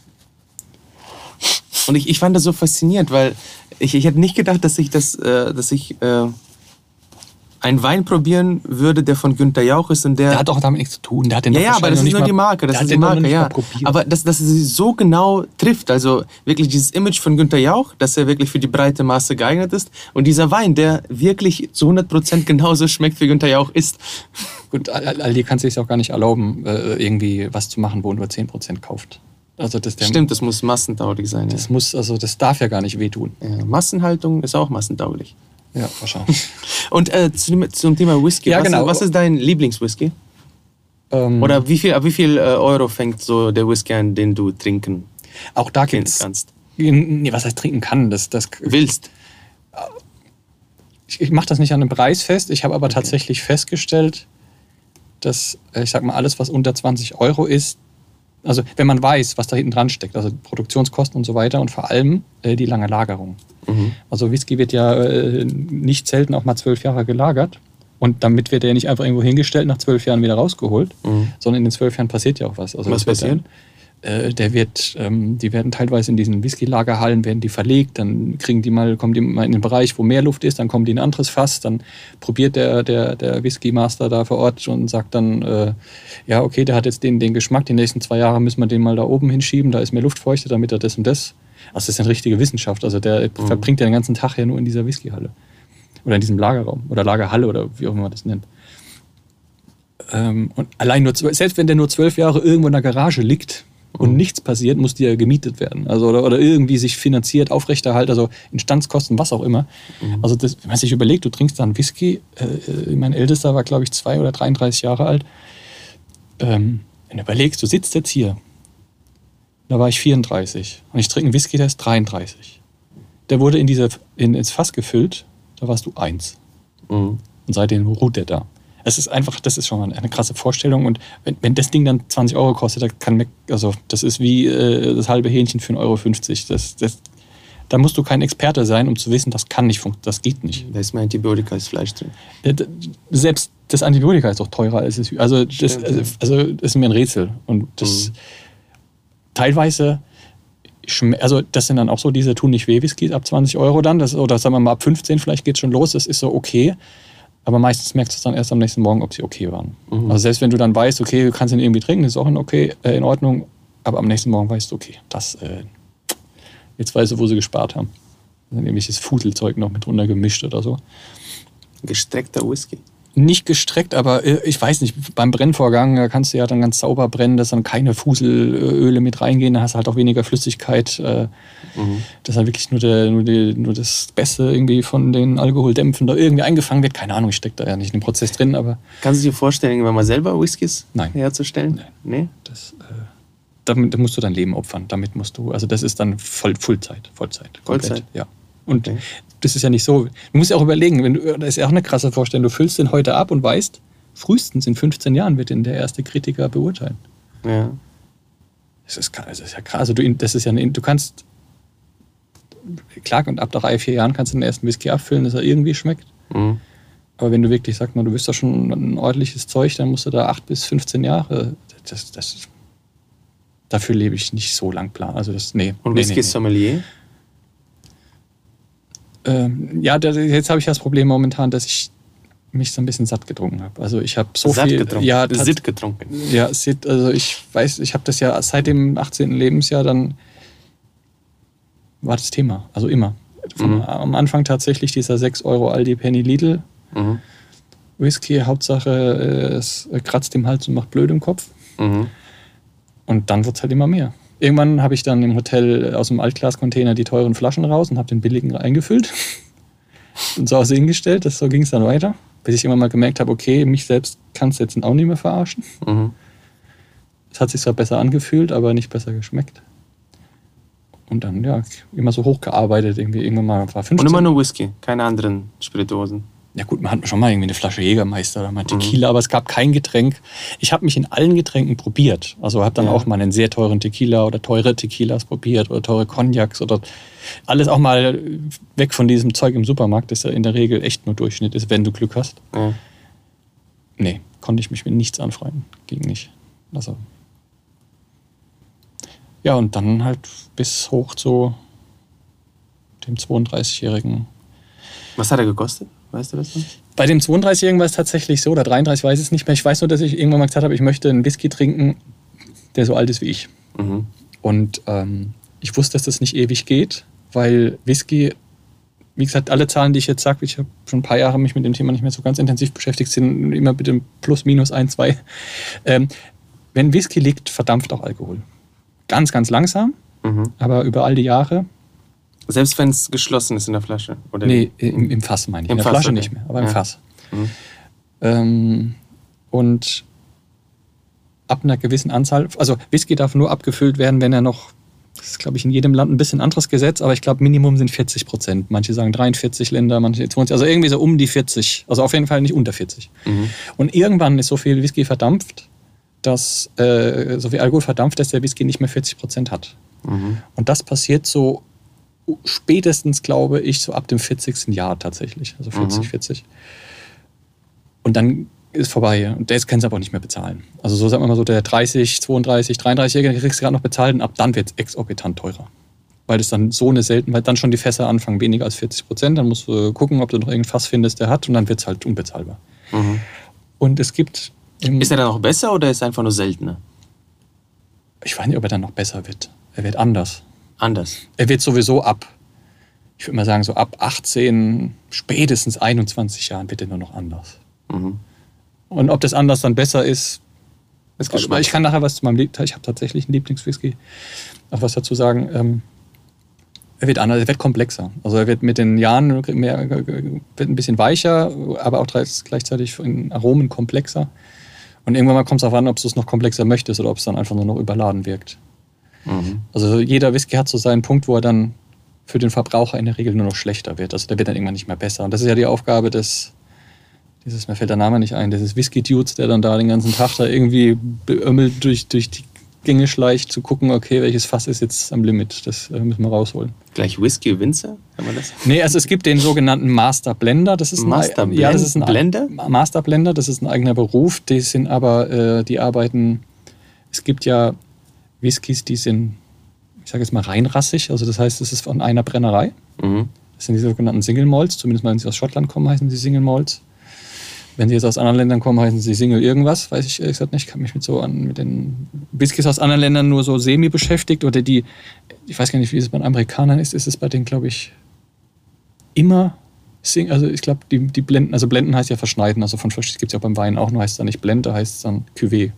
Und ich, ich fand das so faszinierend, weil ich, ich hätte nicht gedacht, dass ich, das, äh, dass ich äh, einen Wein probieren würde, der von Günther Jauch ist. Und der, der hat auch damit nichts zu tun. Der hat den ja, ja, aber das ist nur mal, die Marke. Das ist die Marke, ja. Aber dass, dass er sie so genau trifft, also wirklich dieses Image von Günther Jauch, dass er wirklich für die breite Masse geeignet ist. Und dieser Wein, der wirklich zu hundert Prozent genauso schmeckt, wie Günther Jauch ist. Und Aldi kann es sich auch gar nicht erlauben, irgendwie was zu machen, wo nur zehn Prozent kauft. Also das der, Stimmt, das muss massentauglich sein. Das ja. muss, also das darf ja gar nicht wehtun. Ja, Massenhaltung ist auch massentauglich. Ja, wahrscheinlich. Und äh, zum, zum Thema Whisky. Ja, was, genau. ist, was ist dein Lieblingswhisky? Ähm, Oder wie viel, ab wie viel äh, Euro fängt so der Whisky an, den du trinken auch da gibt's, kannst? Nee, was heißt trinken kann? Das, das willst. Ich, ich mache das nicht an einem Preis fest. Ich habe aber okay. tatsächlich festgestellt, dass, ich sag mal, alles, was unter zwanzig Euro ist, also wenn man weiß, was da hinten dran steckt, also Produktionskosten und so weiter und vor allem äh, die lange Lagerung. Mhm. Also Whisky wird ja äh, nicht selten auch mal zwölf Jahre gelagert und damit wird er ja nicht einfach irgendwo hingestellt, nach zwölf Jahren wieder rausgeholt, mhm. sondern in den zwölf Jahren passiert ja auch was. Also was passiert? Äh, der wird, ähm, die werden teilweise in diesen Whisky-Lagerhallen werden die verlegt, dann kriegen die mal, kommen die mal in den Bereich, wo mehr Luft ist, dann kommen die in ein anderes Fass, dann probiert der, der, der Whisky-Master da vor Ort und sagt dann, äh, ja okay, der hat jetzt den, den Geschmack, die nächsten zwei Jahre müssen wir den mal da oben hinschieben, da ist mehr Luftfeuchte, damit er das und das. Also das ist eine richtige Wissenschaft, also der mhm. verbringt ja den ganzen Tag ja nur in dieser Whisky-Halle oder in diesem Lagerraum oder Lagerhalle oder wie auch immer man das nennt. Ähm, und allein nur, selbst wenn der nur zwölf Jahre irgendwo in der Garage liegt und mhm. nichts passiert, muss die ja gemietet werden. Also, oder, oder irgendwie sich finanziert, aufrechterhalten, also Instandskosten, was auch immer. Mhm. Also das, wenn man sich überlegt, du trinkst dann Whisky, äh, mein Ältester war, glaube ich, zwei oder dreiunddreißig Jahre alt. Ähm, wenn du überlegst, du sitzt jetzt hier, da war ich vierunddreißig und ich trinke einen Whisky, der ist dreiunddreißig. Der wurde in diese, in, ins Fass gefüllt, da warst du eins. Mhm. Und seitdem ruht der da. Es ist einfach, das ist schon mal eine krasse Vorstellung. Und wenn, wenn das Ding dann zwanzig Euro kostet, dann kann, also das ist wie äh, das halbe Hähnchen für ein Euro fünfzig. Das, das, da musst du kein Experte sein, um zu wissen, das kann nicht funktionieren, das geht nicht. Da ist mein Antibiotika, ist Fleisch drin. Selbst das Antibiotika ist doch teurer als es. Also das, also, also das ist mir ein Rätsel. Und das mhm. teilweise, also das sind dann auch so diese tun nicht weh Whiskys ab zwanzig Euro dann, das, oder sagen wir mal ab fünfzehn vielleicht geht es schon los, das ist so okay. Aber meistens merkst du es dann erst am nächsten Morgen, ob sie okay waren. Mhm. Also selbst wenn du dann weißt, okay, du kannst ihn irgendwie trinken, das ist auch in, okay, äh, in Ordnung, aber am nächsten Morgen weißt du, okay, das, äh, jetzt weißt du, wo sie gespart haben. Dann irgendwelches Fuselzeug noch mit runter gemischt oder so. Gestreckter Whisky? Nicht gestreckt, aber äh, ich weiß nicht, beim Brennvorgang da kannst du ja dann ganz sauber brennen, dass dann keine Fuselöle mit reingehen, da hast du halt auch weniger Flüssigkeit. Äh, mhm. Dass dann wirklich nur, der, nur, die, nur das Beste irgendwie von den Alkoholdämpfen da irgendwie eingefangen wird. Keine Ahnung, ich stecke da ja nicht in dem Prozess drin, aber... Kannst du dir vorstellen, irgendwann mal selber Whiskys Nein. herzustellen? Nein. Nee? Das, äh, damit musst du dein Leben opfern. Damit musst du, also das ist dann voll, Fullzeit, Vollzeit. Komplett, Vollzeit? Ja. Und okay. Das ist ja nicht so. Du musst ja auch überlegen, wenn du, das ist ja auch eine krasse Vorstellung, du füllst den heute ab und weißt, frühestens in fünfzehn Jahren wird ihn der erste Kritiker beurteilen. Ja. Das ist, das ist ja krass. Also du, das ist ja eine, du kannst, klar, und ab drei, vier Jahren kannst du den ersten Whisky abfüllen, dass er irgendwie schmeckt. Mhm. Aber wenn du wirklich sagst, du bist da schon ein ordentliches Zeug, dann musst du da acht bis fünfzehn Jahre, das, das, dafür lebe ich nicht so lang planen. Also das, nee. Und nee, Whisky nee, nee. Sommelier? Ähm, ja, das, jetzt habe ich das Problem momentan, dass ich mich so ein bisschen satt getrunken habe. Also ich habe so satt viel... Getrunken. Ja, Sitt getrunken. Ja, Sitt, also ich weiß, ich habe das ja seit dem achtzehnten Lebensjahr dann war das Thema, also immer. Von, mhm. Am Anfang tatsächlich dieser sechs Euro Aldi Penny Lidl mhm. Whisky, Hauptsache es kratzt im Hals und macht blöd im Kopf. Mhm. Und dann wird es halt immer mehr. Irgendwann habe ich dann im Hotel aus dem Altglascontainer die teuren Flaschen raus und habe den billigen eingefüllt und zu Hause hingestellt. Das, so ging es dann weiter, bis ich immer mal gemerkt habe, okay, mich selbst kannst du jetzt auch nicht mehr verarschen. Mhm. Es hat sich zwar besser angefühlt, aber nicht besser geschmeckt. Und dann, ja, immer so hochgearbeitet. Irgendwie. Irgendwann mal war fünfzehn. Und immer nur Whisky, keine anderen Spirituosen. Ja gut, man hat schon mal irgendwie eine Flasche Jägermeister oder mal Tequila, mhm. aber es gab kein Getränk. Ich habe mich in allen Getränken probiert. Also habe dann ja. auch mal einen sehr teuren Tequila oder teure Tequilas probiert oder teure Cognacs oder alles auch mal weg von diesem Zeug im Supermarkt, das ja in der Regel echt nur Durchschnitt ist, wenn du Glück hast. Ja. Nee, konnte ich mich mit nichts anfreunden. Ging nicht. Also ja, und dann halt bis hoch zu dem zweiunddreißigjährigen. Was hat er gekostet? Weißt du das noch? Bei dem zweiunddreißigjährigen war es tatsächlich so, oder dreiunddreißig, weiß ich es nicht mehr. Ich weiß nur, dass ich irgendwann mal gesagt habe, ich möchte einen Whisky trinken, der so alt ist wie ich. Mhm. Und ähm, ich wusste, dass das nicht ewig geht, weil Whisky, wie gesagt, alle Zahlen, die ich jetzt sage, ich habe schon ein paar Jahre mich mit dem Thema nicht mehr so ganz intensiv beschäftigt, sind immer mit dem Plus, Minus, ein, zwei. Ähm, wenn Whisky liegt, verdampft auch Alkohol. Ganz, ganz langsam, mhm. aber über all die Jahre. Selbst wenn es geschlossen ist in der Flasche? Oder nee, im, im Fass meine ich. Im in der Fass, Flasche okay. nicht mehr, aber im ja. Fass. Mhm. Ähm, und ab einer gewissen Anzahl, also Whisky darf nur abgefüllt werden, wenn er noch, das ist glaube ich in jedem Land ein bisschen anderes Gesetz, aber ich glaube Minimum sind vierzig Prozent. Manche sagen dreiundvierzig Länder, manche zwanzig, also irgendwie so um die vierzig. Also auf jeden Fall nicht unter vierzig. Mhm. Und irgendwann ist so viel Whisky verdampft, dass äh, so viel Alkohol verdampft, dass der Whisky nicht mehr vierzig Prozent hat. Mhm. Und das passiert so spätestens, glaube ich, so ab dem vierzigsten Jahr tatsächlich. Also vierzig, mhm. vierzig. Und dann ist vorbei. Und der kann es aber auch nicht mehr bezahlen. Also so sagen wir mal so, der dreißig, zweiunddreißig, dreiunddreißigjährige kriegst du gerade noch bezahlt und ab dann wird es exorbitant teurer. Weil das dann so eine selten, weil dann schon die Fässer anfangen, weniger als vierzig Prozent. Dann musst du gucken, ob du noch irgendein Fass findest, der hat, und dann wird es halt unbezahlbar. Mhm. Und es gibt... Ist er dann noch besser oder ist er einfach nur seltener? Ich weiß nicht, ob er dann noch besser wird. Er wird anders. Anders? Er wird sowieso ab, ich würde mal sagen, so ab achtzehn, spätestens einundzwanzig Jahren wird er nur noch anders. Mhm. Und ob das anders dann besser ist, Das also, ich kann nachher was zu meinem Lieblings... Ich habe tatsächlich einen Lieblingswhisky. Auch was dazu sagen. Ähm, er wird anders, er wird komplexer. Also er wird mit den Jahren mehr, wird ein bisschen weicher, aber auch gleichzeitig in Aromen komplexer. Und irgendwann mal kommt es darauf an, ob du es noch komplexer möchtest oder ob es dann einfach nur noch überladen wirkt. Mhm. Also jeder Whisky hat so seinen Punkt, wo er dann für den Verbraucher in der Regel nur noch schlechter wird. Also der wird dann irgendwann nicht mehr besser. Und das ist ja die Aufgabe des, dieses, mir fällt der Name nicht ein, dieses Whisky-Dudes, der dann da den ganzen Tag da irgendwie beömmelt durch, durch die Gänge schleicht, zu gucken, okay, welches Fass ist jetzt am Limit. Das äh, müssen wir rausholen. Gleich Whisky Winzer? Kann man das? Nee, also es gibt den sogenannten Master Blender. Das ist ein, Master Blend? ja, das ist ein Blender? Master Blender, das ist ein eigener Beruf. Die sind aber, äh, die arbeiten, es gibt ja Whiskys, die sind, ich sage jetzt mal, reinrassig. Also das heißt, es ist von einer Brennerei. Mhm. Das sind die sogenannten Single Malts. Zumindest mal, wenn sie aus Schottland kommen, heißen sie Single Malts. Wenn sie jetzt aus anderen Ländern kommen, heißen sie Single irgendwas. Weiß ich ehrlich gesagt nicht. Ich kann mich mit so an, mit den Whiskys aus anderen Ländern nur so semi beschäftigt. Oder die, ich weiß gar nicht, wie es bei den Amerikanern ist. Ist es bei denen, glaube ich, immer Single. Also ich glaube, die, die Blenden, also Blenden heißt ja verschneiden. Also von Verschieden gibt es ja beim Wein auch nur, heißt es dann nicht Blend, da heißt es dann Cuvée.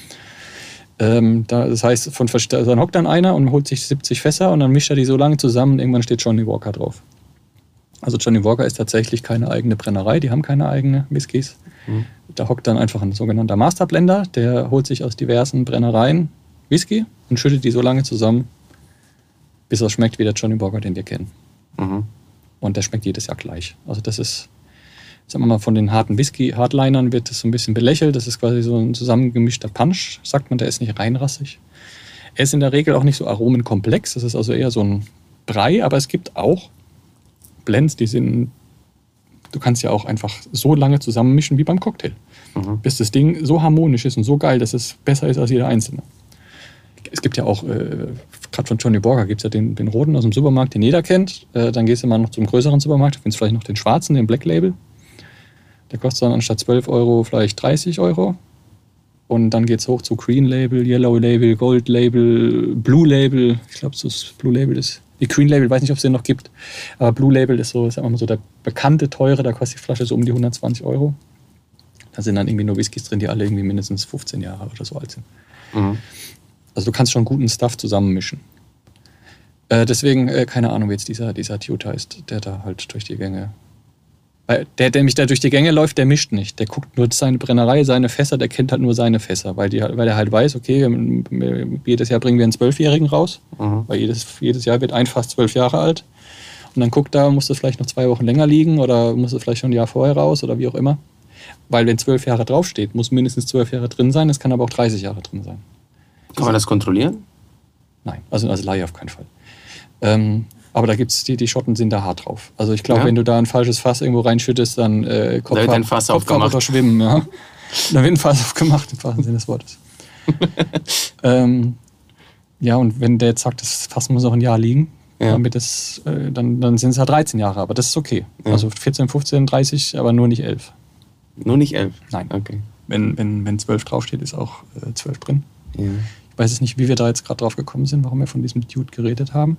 Ähm, da, das heißt, von, dann hockt dann einer und holt sich siebzig Fässer und dann mischt er die so lange zusammen und irgendwann steht Johnny Walker drauf. Also Johnny Walker ist tatsächlich keine eigene Brennerei, die haben keine eigenen Whiskys. Mhm. Da hockt dann einfach ein sogenannter Masterblender, der holt sich aus diversen Brennereien Whisky und schüttet die so lange zusammen, bis er schmeckt wie der Johnny Walker, den wir kennen. Mhm. Und der schmeckt jedes Jahr gleich. Also das ist, sagen wir mal, von den harten Whisky-Hardlinern wird das so ein bisschen belächelt. Das ist quasi so ein zusammengemischter Punch, sagt man, der ist nicht reinrassig. Er ist in der Regel auch nicht so aromenkomplex, das ist also eher so ein Brei, aber es gibt auch Blends, die sind, du kannst ja auch einfach so lange zusammenmischen wie beim Cocktail. Mhm. Bis das Ding so harmonisch ist und so geil, dass es besser ist als jeder einzelne. Es gibt ja auch, äh, gerade von Johnny Walker gibt es ja den, den roten aus dem Supermarkt, den jeder kennt. Äh, dann gehst du mal noch zum größeren Supermarkt, findest vielleicht noch den schwarzen, den Black Label. Der kostet dann anstatt zwölf Euro vielleicht dreißig Euro. Und dann geht es hoch zu Green Label, Yellow Label, Gold Label, Blue Label. Ich glaube, das Blue Label ist... Die Green Label, ich weiß nicht, ob es den noch gibt. Aber Blue Label ist so, sagen wir mal so der bekannte, teure. Da kostet die Flasche so um die hundertzwanzig Euro. Da sind dann irgendwie nur Whiskys drin, die alle irgendwie mindestens fünfzehn Jahre oder so alt sind. Mhm. Also du kannst schon guten Stuff zusammenmischen. Äh, deswegen, äh, keine Ahnung, wie jetzt dieser, dieser Dude heißt, der da halt durch die Gänge... Weil der, der mich da durch die Gänge läuft, der mischt nicht. Der guckt nur seine Brennerei, seine Fässer, der kennt halt nur seine Fässer. Weil, die, weil er halt weiß, okay, jedes Jahr bringen wir einen Zwölfjährigen raus. Mhm. Weil jedes, jedes Jahr wird ein Fass zwölf Jahre alt. Und dann guckt er, muss das vielleicht noch zwei Wochen länger liegen oder muss es vielleicht schon ein Jahr vorher raus oder wie auch immer. Weil wenn zwölf Jahre draufsteht, muss mindestens zwölf Jahre drin sein. Es kann aber auch dreißig Jahre drin sein. Kann man das kontrollieren? Nein, also als Laie auf keinen Fall. Ähm, Aber da gibt's die, die Schotten sind da hart drauf. Also ich glaube, ja. wenn du da ein falsches Fass irgendwo reinschüttest, dann äh, Kopf, da wird ein Fass Kopf aufgemacht. oder schwimmen. Ja. Da wird ein Fass aufgemacht, im wahrsten Sinne des Wortes. ähm, ja, und wenn der jetzt sagt, das Fass muss noch ein Jahr liegen, ja. damit das, äh, dann, dann sind es halt dreizehn Jahre. Aber das ist okay. Ja. Also vierzehn, fünfzehn, dreißig, aber nur nicht elf. Nur nicht elf? Nein. Okay. Wenn, wenn, wenn zwölf draufsteht, ist auch äh, zwölf drin. Ja. Ich weiß jetzt nicht, wie wir da jetzt gerade drauf gekommen sind, warum wir von diesem Dude geredet haben.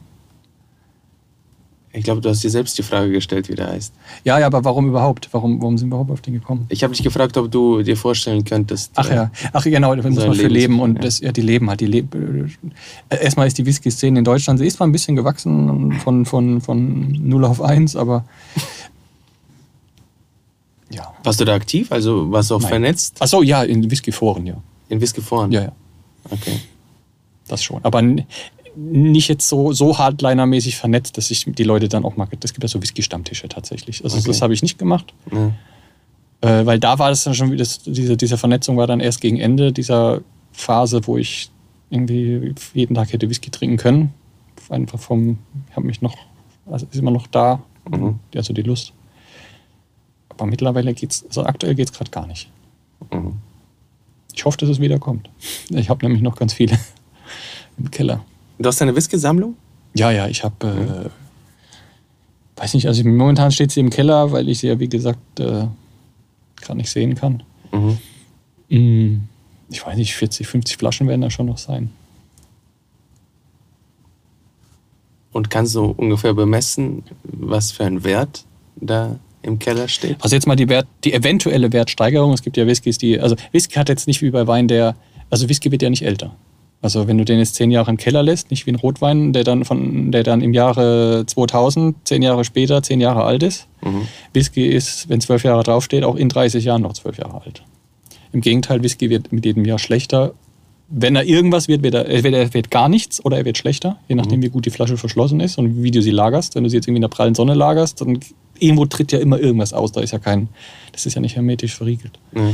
Ich glaube, du hast dir selbst die Frage gestellt, wie der heißt. Ja, ja, aber warum überhaupt? Warum, warum sind wir überhaupt auf den gekommen? Ich habe dich gefragt, ob du dir vorstellen könntest. Ach ja, ach genau, da muss man für leben. Und das, ja, die leben halt. Die leben. Erstmal ist die Whisky-Szene in Deutschland, sie ist zwar ein bisschen gewachsen von, von, von null auf eins, aber ja. Warst du da aktiv? Also warst du auch Nein. vernetzt? Ach so, ja, in Whisky-Foren, ja. In Whisky-Foren? Ja, ja. Okay. Das schon. Aber nicht jetzt so, so Hardliner-mäßig vernetzt, dass ich die Leute dann auch mag. Es gibt ja so Whisky-Stammtische tatsächlich. Also okay. Das habe ich nicht gemacht. Ja. Äh, weil da war das dann schon, das, diese, diese Vernetzung war dann erst gegen Ende dieser Phase, wo ich irgendwie jeden Tag hätte Whisky trinken können. Einfach vom, ich habe mich noch, also ist immer noch da, mhm. also die Lust. Aber mittlerweile geht's, also aktuell geht es gerade gar nicht. Mhm. Ich hoffe, dass es wieder kommt. Ich habe nämlich noch ganz viele im Keller. Du hast eine Whisky-Sammlung? Ja, ja, ich habe, mhm. äh, weiß nicht, also momentan steht sie im Keller, weil ich sie ja, wie gesagt, äh, gerade nicht sehen kann. Mhm. Ich weiß nicht, vierzig, fünfzig Flaschen werden da schon noch sein. Und kannst du ungefähr bemessen, was für einen Wert da im Keller steht? Also jetzt mal die, Wert, die eventuelle Wertsteigerung. Es gibt ja Whiskys, die, also Whisky hat jetzt nicht wie bei Wein der, also Whisky wird ja nicht älter. Also wenn du den jetzt zehn Jahre im Keller lässt, nicht wie ein Rotwein, der dann, von, der dann im Jahre zweitausend, zehn Jahre später, zehn Jahre alt ist. Mhm. Whisky ist, wenn zwölf Jahre draufsteht, auch in dreißig Jahren noch zwölf Jahre alt. Im Gegenteil, Whisky wird mit jedem Jahr schlechter. Wenn er irgendwas wird, wird er, entweder er wird gar nichts oder er wird schlechter, je nachdem, mhm. wie gut die Flasche verschlossen ist und wie du sie lagerst. Wenn du sie jetzt irgendwie in der prallen Sonne lagerst, dann irgendwo tritt ja immer irgendwas aus. Da ist ja kein, das ist ja nicht hermetisch verriegelt. Mhm.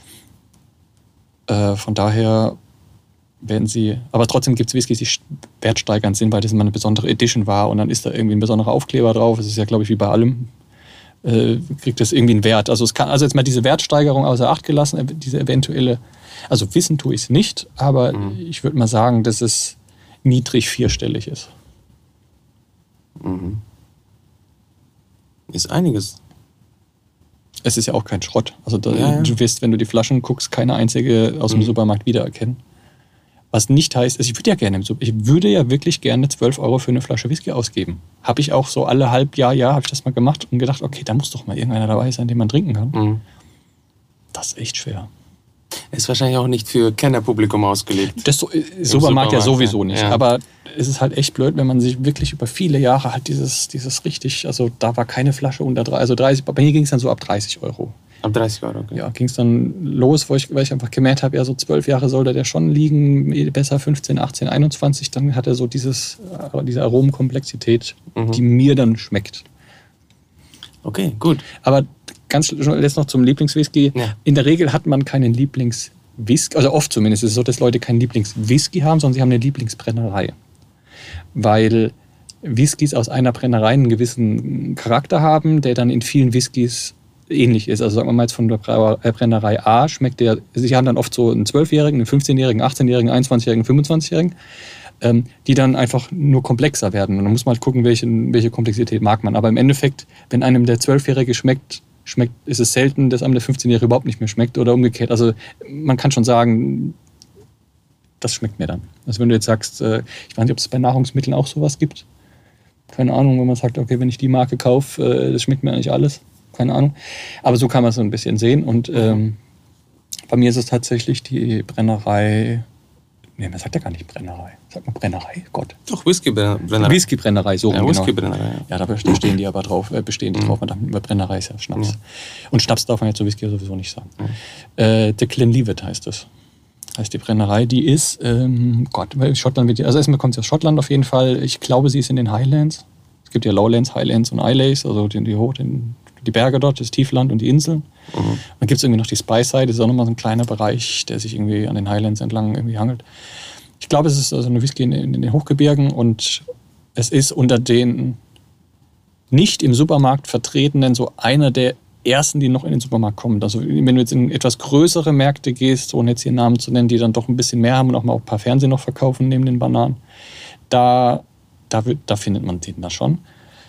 Äh, von daher werden sie, aber trotzdem gibt es Whiskys, die wertsteigernd sind, weil das immer eine besondere Edition war und dann ist da irgendwie ein besonderer Aufkleber drauf. Es ist ja, glaube ich, wie bei allem, äh, kriegt das irgendwie einen Wert. Also es kann, also jetzt mal diese Wertsteigerung außer Acht gelassen, diese eventuelle, also wissen tue ich es nicht, aber mhm. ich würde mal sagen, dass es niedrig vierstellig ist. Mhm. Ist einiges. Es ist ja auch kein Schrott. Also da, ja, ja. du wirst, wenn du die Flaschen guckst, keine einzige aus dem mhm. Supermarkt wiedererkennen. Was nicht heißt, also ich würde ja gerne, ich würde ja wirklich gerne zwölf Euro für eine Flasche Whisky ausgeben. Habe ich auch so alle halb Jahr, Jahr habe ich das mal gemacht und gedacht, okay, da muss doch mal irgendeiner dabei sein, den man trinken kann. Mhm. Das ist echt schwer. Ist wahrscheinlich auch nicht für Kennerpublikum ausgelegt. Das so, Supermarkt, Supermarkt ja sowieso nicht. Ja. Aber es ist halt echt blöd, wenn man sich wirklich über viele Jahre halt dieses, dieses richtig, also da war keine Flasche unter dreißig, also dreißig, bei mir ging es dann so ab dreißig Euro. Ab dreißig Euro, okay. Ja, ging es dann los, wo ich, weil ich einfach gemerkt habe, ja, so zwölf Jahre sollte der schon liegen, besser fünfzehn, achtzehn, einundzwanzig, dann hat er so dieses, diese Aromenkomplexität, mhm. die mir dann schmeckt. Okay, gut. Aber ganz jetzt noch zum Lieblingswhisky. Ja. In der Regel hat man keinen Lieblingswhisky, also oft zumindest ist es so, dass Leute keinen Lieblingswhisky haben, sondern sie haben eine Lieblingsbrennerei. Weil Whiskys aus einer Brennerei einen gewissen Charakter haben, der dann in vielen Whiskys ähnlich ist. Also sagen wir mal jetzt von der Brennerei A schmeckt der, sie haben dann oft so einen zwölfjährigen, einen fünfzehnjährigen, achtzehnjährigen, einundzwanzigjährigen, fünfundzwanzigjährigen, ähm, die dann einfach nur komplexer werden. Und dann muss man halt gucken, welche, welche Komplexität mag man. Aber im Endeffekt, wenn einem der zwölfjährige schmeckt, schmeckt, ist es selten, dass einem der fünfzehnjährige überhaupt nicht mehr schmeckt oder umgekehrt. Also man kann schon sagen, das schmeckt mir dann. Also wenn du jetzt sagst, äh, ich weiß nicht, ob es bei Nahrungsmitteln auch sowas gibt. Keine Ahnung, wenn man sagt, okay, wenn ich die Marke kaufe, äh, das schmeckt mir eigentlich alles. Keine Ahnung. Aber so kann man es so ein bisschen sehen. Und ähm, bei mir ist es tatsächlich die Brennerei. Nee, man sagt ja gar nicht Brennerei. Sagt man Brennerei? Gott. Doch, Whisky-Brennerei. Whisky-Brennerei, so. Ja, genau. Whisky-Brennerei. Ja, ja da stehen die aber drauf. Äh, bestehen die mhm. drauf. Und bei Brennerei ist ja Schnaps. Ja. Und Schnaps darf man jetzt zu Whisky sowieso nicht sagen. Mhm. Äh, The Glenlivet heißt das. Heißt die Brennerei. Die ist, ähm, Gott, Schottland wird die, also erstmal kommt sie aus Schottland auf jeden Fall. Ich glaube, sie ist in den Highlands. Es gibt ja Lowlands, Highlands und Islands, also die, die, die, die Berge dort, das Tiefland und die Inseln. Mhm. Dann gibt es irgendwie noch die Speyside, das ist auch nochmal so ein kleiner Bereich, der sich irgendwie an den Highlands entlang irgendwie hangelt. Ich glaube, es ist also eine Whisky in, in den Hochgebirgen und es ist unter den nicht im Supermarkt vertretenen so einer der ersten, die noch in den Supermarkt kommen. Also wenn du jetzt in etwas größere Märkte gehst, ohne jetzt hier Namen zu nennen, die dann doch ein bisschen mehr haben und auch mal ein paar Fernsehen noch verkaufen neben den Bananen, da, da, wird, da findet man den da schon.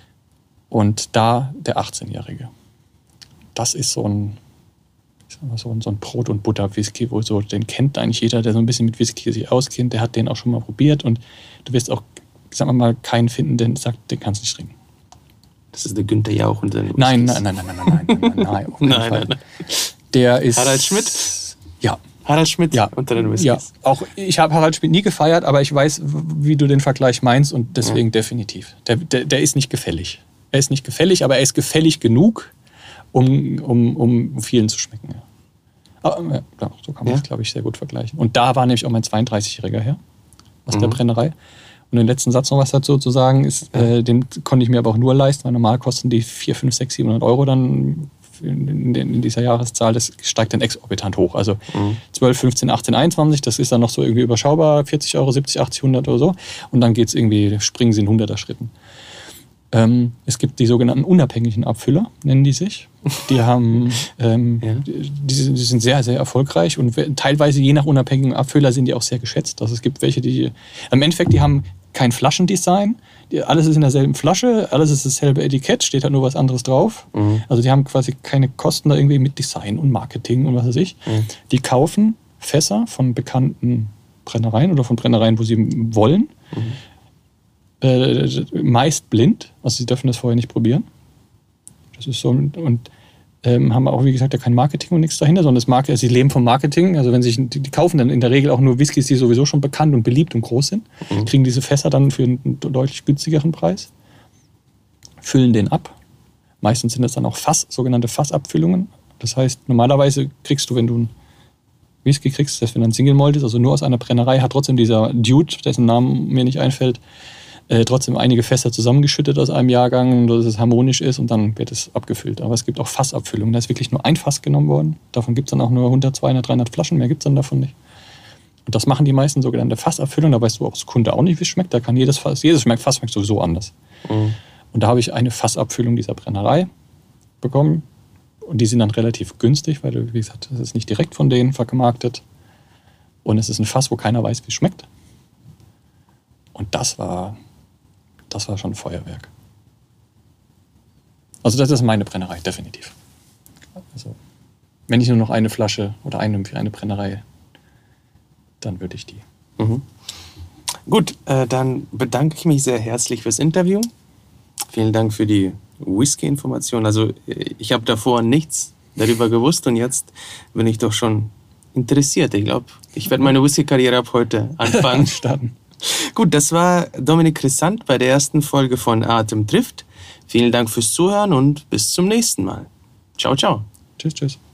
Und da der achtzehnjährige. Das ist so ein, so ein, so ein Brot- und Butter-Whisky, wo so, den kennt eigentlich jeder, der so ein bisschen mit Whisky sich auskennt, der hat den auch schon mal probiert und du wirst auch, sagen wir mal, keinen finden, der sagt, den kannst du nicht trinken. Das ist der Günther Jauch und seine Nein, nein, nein, nein, nein, nein, nein, nein, nein, auf keinen nein, Fall. nein, nein. Der ist... Harald Schmidt? Ja. Harald Schmidt ja. unter den Whiskys. Ja, auch ich habe Harald Schmidt nie gefeiert, aber ich weiß, wie du den Vergleich meinst und deswegen ja. definitiv. Der, der, der ist nicht gefällig. Er ist nicht gefällig, aber er ist gefällig genug, um, um, um vielen zu schmecken. Ja. Aber, ja, so kann man es, ja. glaube ich, sehr gut vergleichen. Und da war nämlich auch mein zweiunddreißigjähriger her, aus mhm. der Brennerei. Und den letzten Satz noch was dazu zu sagen, ist, äh, den konnte ich mir aber auch nur leisten, weil normal kosten die vier, fünf, sechs, siebenhundert Euro dann in, in, in dieser Jahreszahl. Das steigt dann exorbitant hoch. Also mhm. zwölf, fünfzehn, achtzehn, einundzwanzig, das ist dann noch so irgendwie überschaubar, vierzig Euro, siebzig, achtzig, hundert oder so. Und dann geht es irgendwie, springen sie in hunderter Schritten. Ähm, es gibt die sogenannten unabhängigen Abfüller, nennen die sich. Die haben, ähm, ja. die, die sind sehr, sehr erfolgreich und teilweise je nach unabhängigen Abfüller sind die auch sehr geschätzt. Also es gibt welche, die im Endeffekt, die haben kein Flaschendesign, die, alles ist in derselben Flasche, alles ist dasselbe Etikett, steht halt nur was anderes drauf. Mhm. Also die haben quasi keine Kosten da irgendwie mit Design und Marketing und was weiß ich. Mhm. Die kaufen Fässer von bekannten Brennereien oder von Brennereien, wo sie wollen. Mhm. Äh, meist blind, also sie dürfen das vorher nicht probieren. Das ist so. Und ähm, haben auch, wie gesagt, ja kein Marketing und nichts dahinter, sondern das Marke, also sie leben vom Marketing. Also wenn sich, die, die kaufen dann in der Regel auch nur Whiskys, die sowieso schon bekannt und beliebt und groß sind, mhm. kriegen diese Fässer dann für einen deutlich günstigeren Preis, füllen den ab. Meistens sind das dann auch Fass, sogenannte Fassabfüllungen. Das heißt, normalerweise kriegst du, wenn du einen Whisky kriegst, das wenn ein Single Malt ist, also nur aus einer Brennerei, hat trotzdem dieser Dude, dessen Namen mir nicht einfällt, Äh, trotzdem einige Fässer zusammengeschüttet aus einem Jahrgang, dass es harmonisch ist und dann wird es abgefüllt. Aber es gibt auch Fassabfüllungen. Da ist wirklich nur ein Fass genommen worden. Davon gibt es dann auch nur hundert, zweihundert, dreihundert Flaschen. Mehr gibt es dann davon nicht. Und das machen die meisten sogenannte Fassabfüllungen. Da weißt du als Kunde auch nicht, wie es schmeckt. Da kann jedes Fass, jedes Fass schmeckt sowieso anders. Mhm. Und da habe ich eine Fassabfüllung dieser Brennerei bekommen. Und die sind dann relativ günstig, weil, wie gesagt, das ist nicht direkt von denen vermarktet. Und es ist ein Fass, wo keiner weiß, wie es schmeckt. Und das war... Das war schon ein Feuerwerk. Also das ist meine Brennerei, definitiv. Also, wenn ich nur noch eine Flasche oder eine für eine Brennerei, dann würde ich die. Mhm. Gut, äh, dann bedanke ich mich sehr herzlich fürs Interview. Vielen Dank für die Whisky-Information. Also ich habe davor nichts darüber gewusst und jetzt bin ich doch schon interessiert. Ich glaube, ich werde meine Whisky-Karriere ab heute anfangen. Starten. Gut, das war Dominik Chrysant bei der ersten Folge von Atem trifft. Vielen Dank fürs Zuhören und bis zum nächsten Mal. Ciao, ciao. Tschüss, tschüss.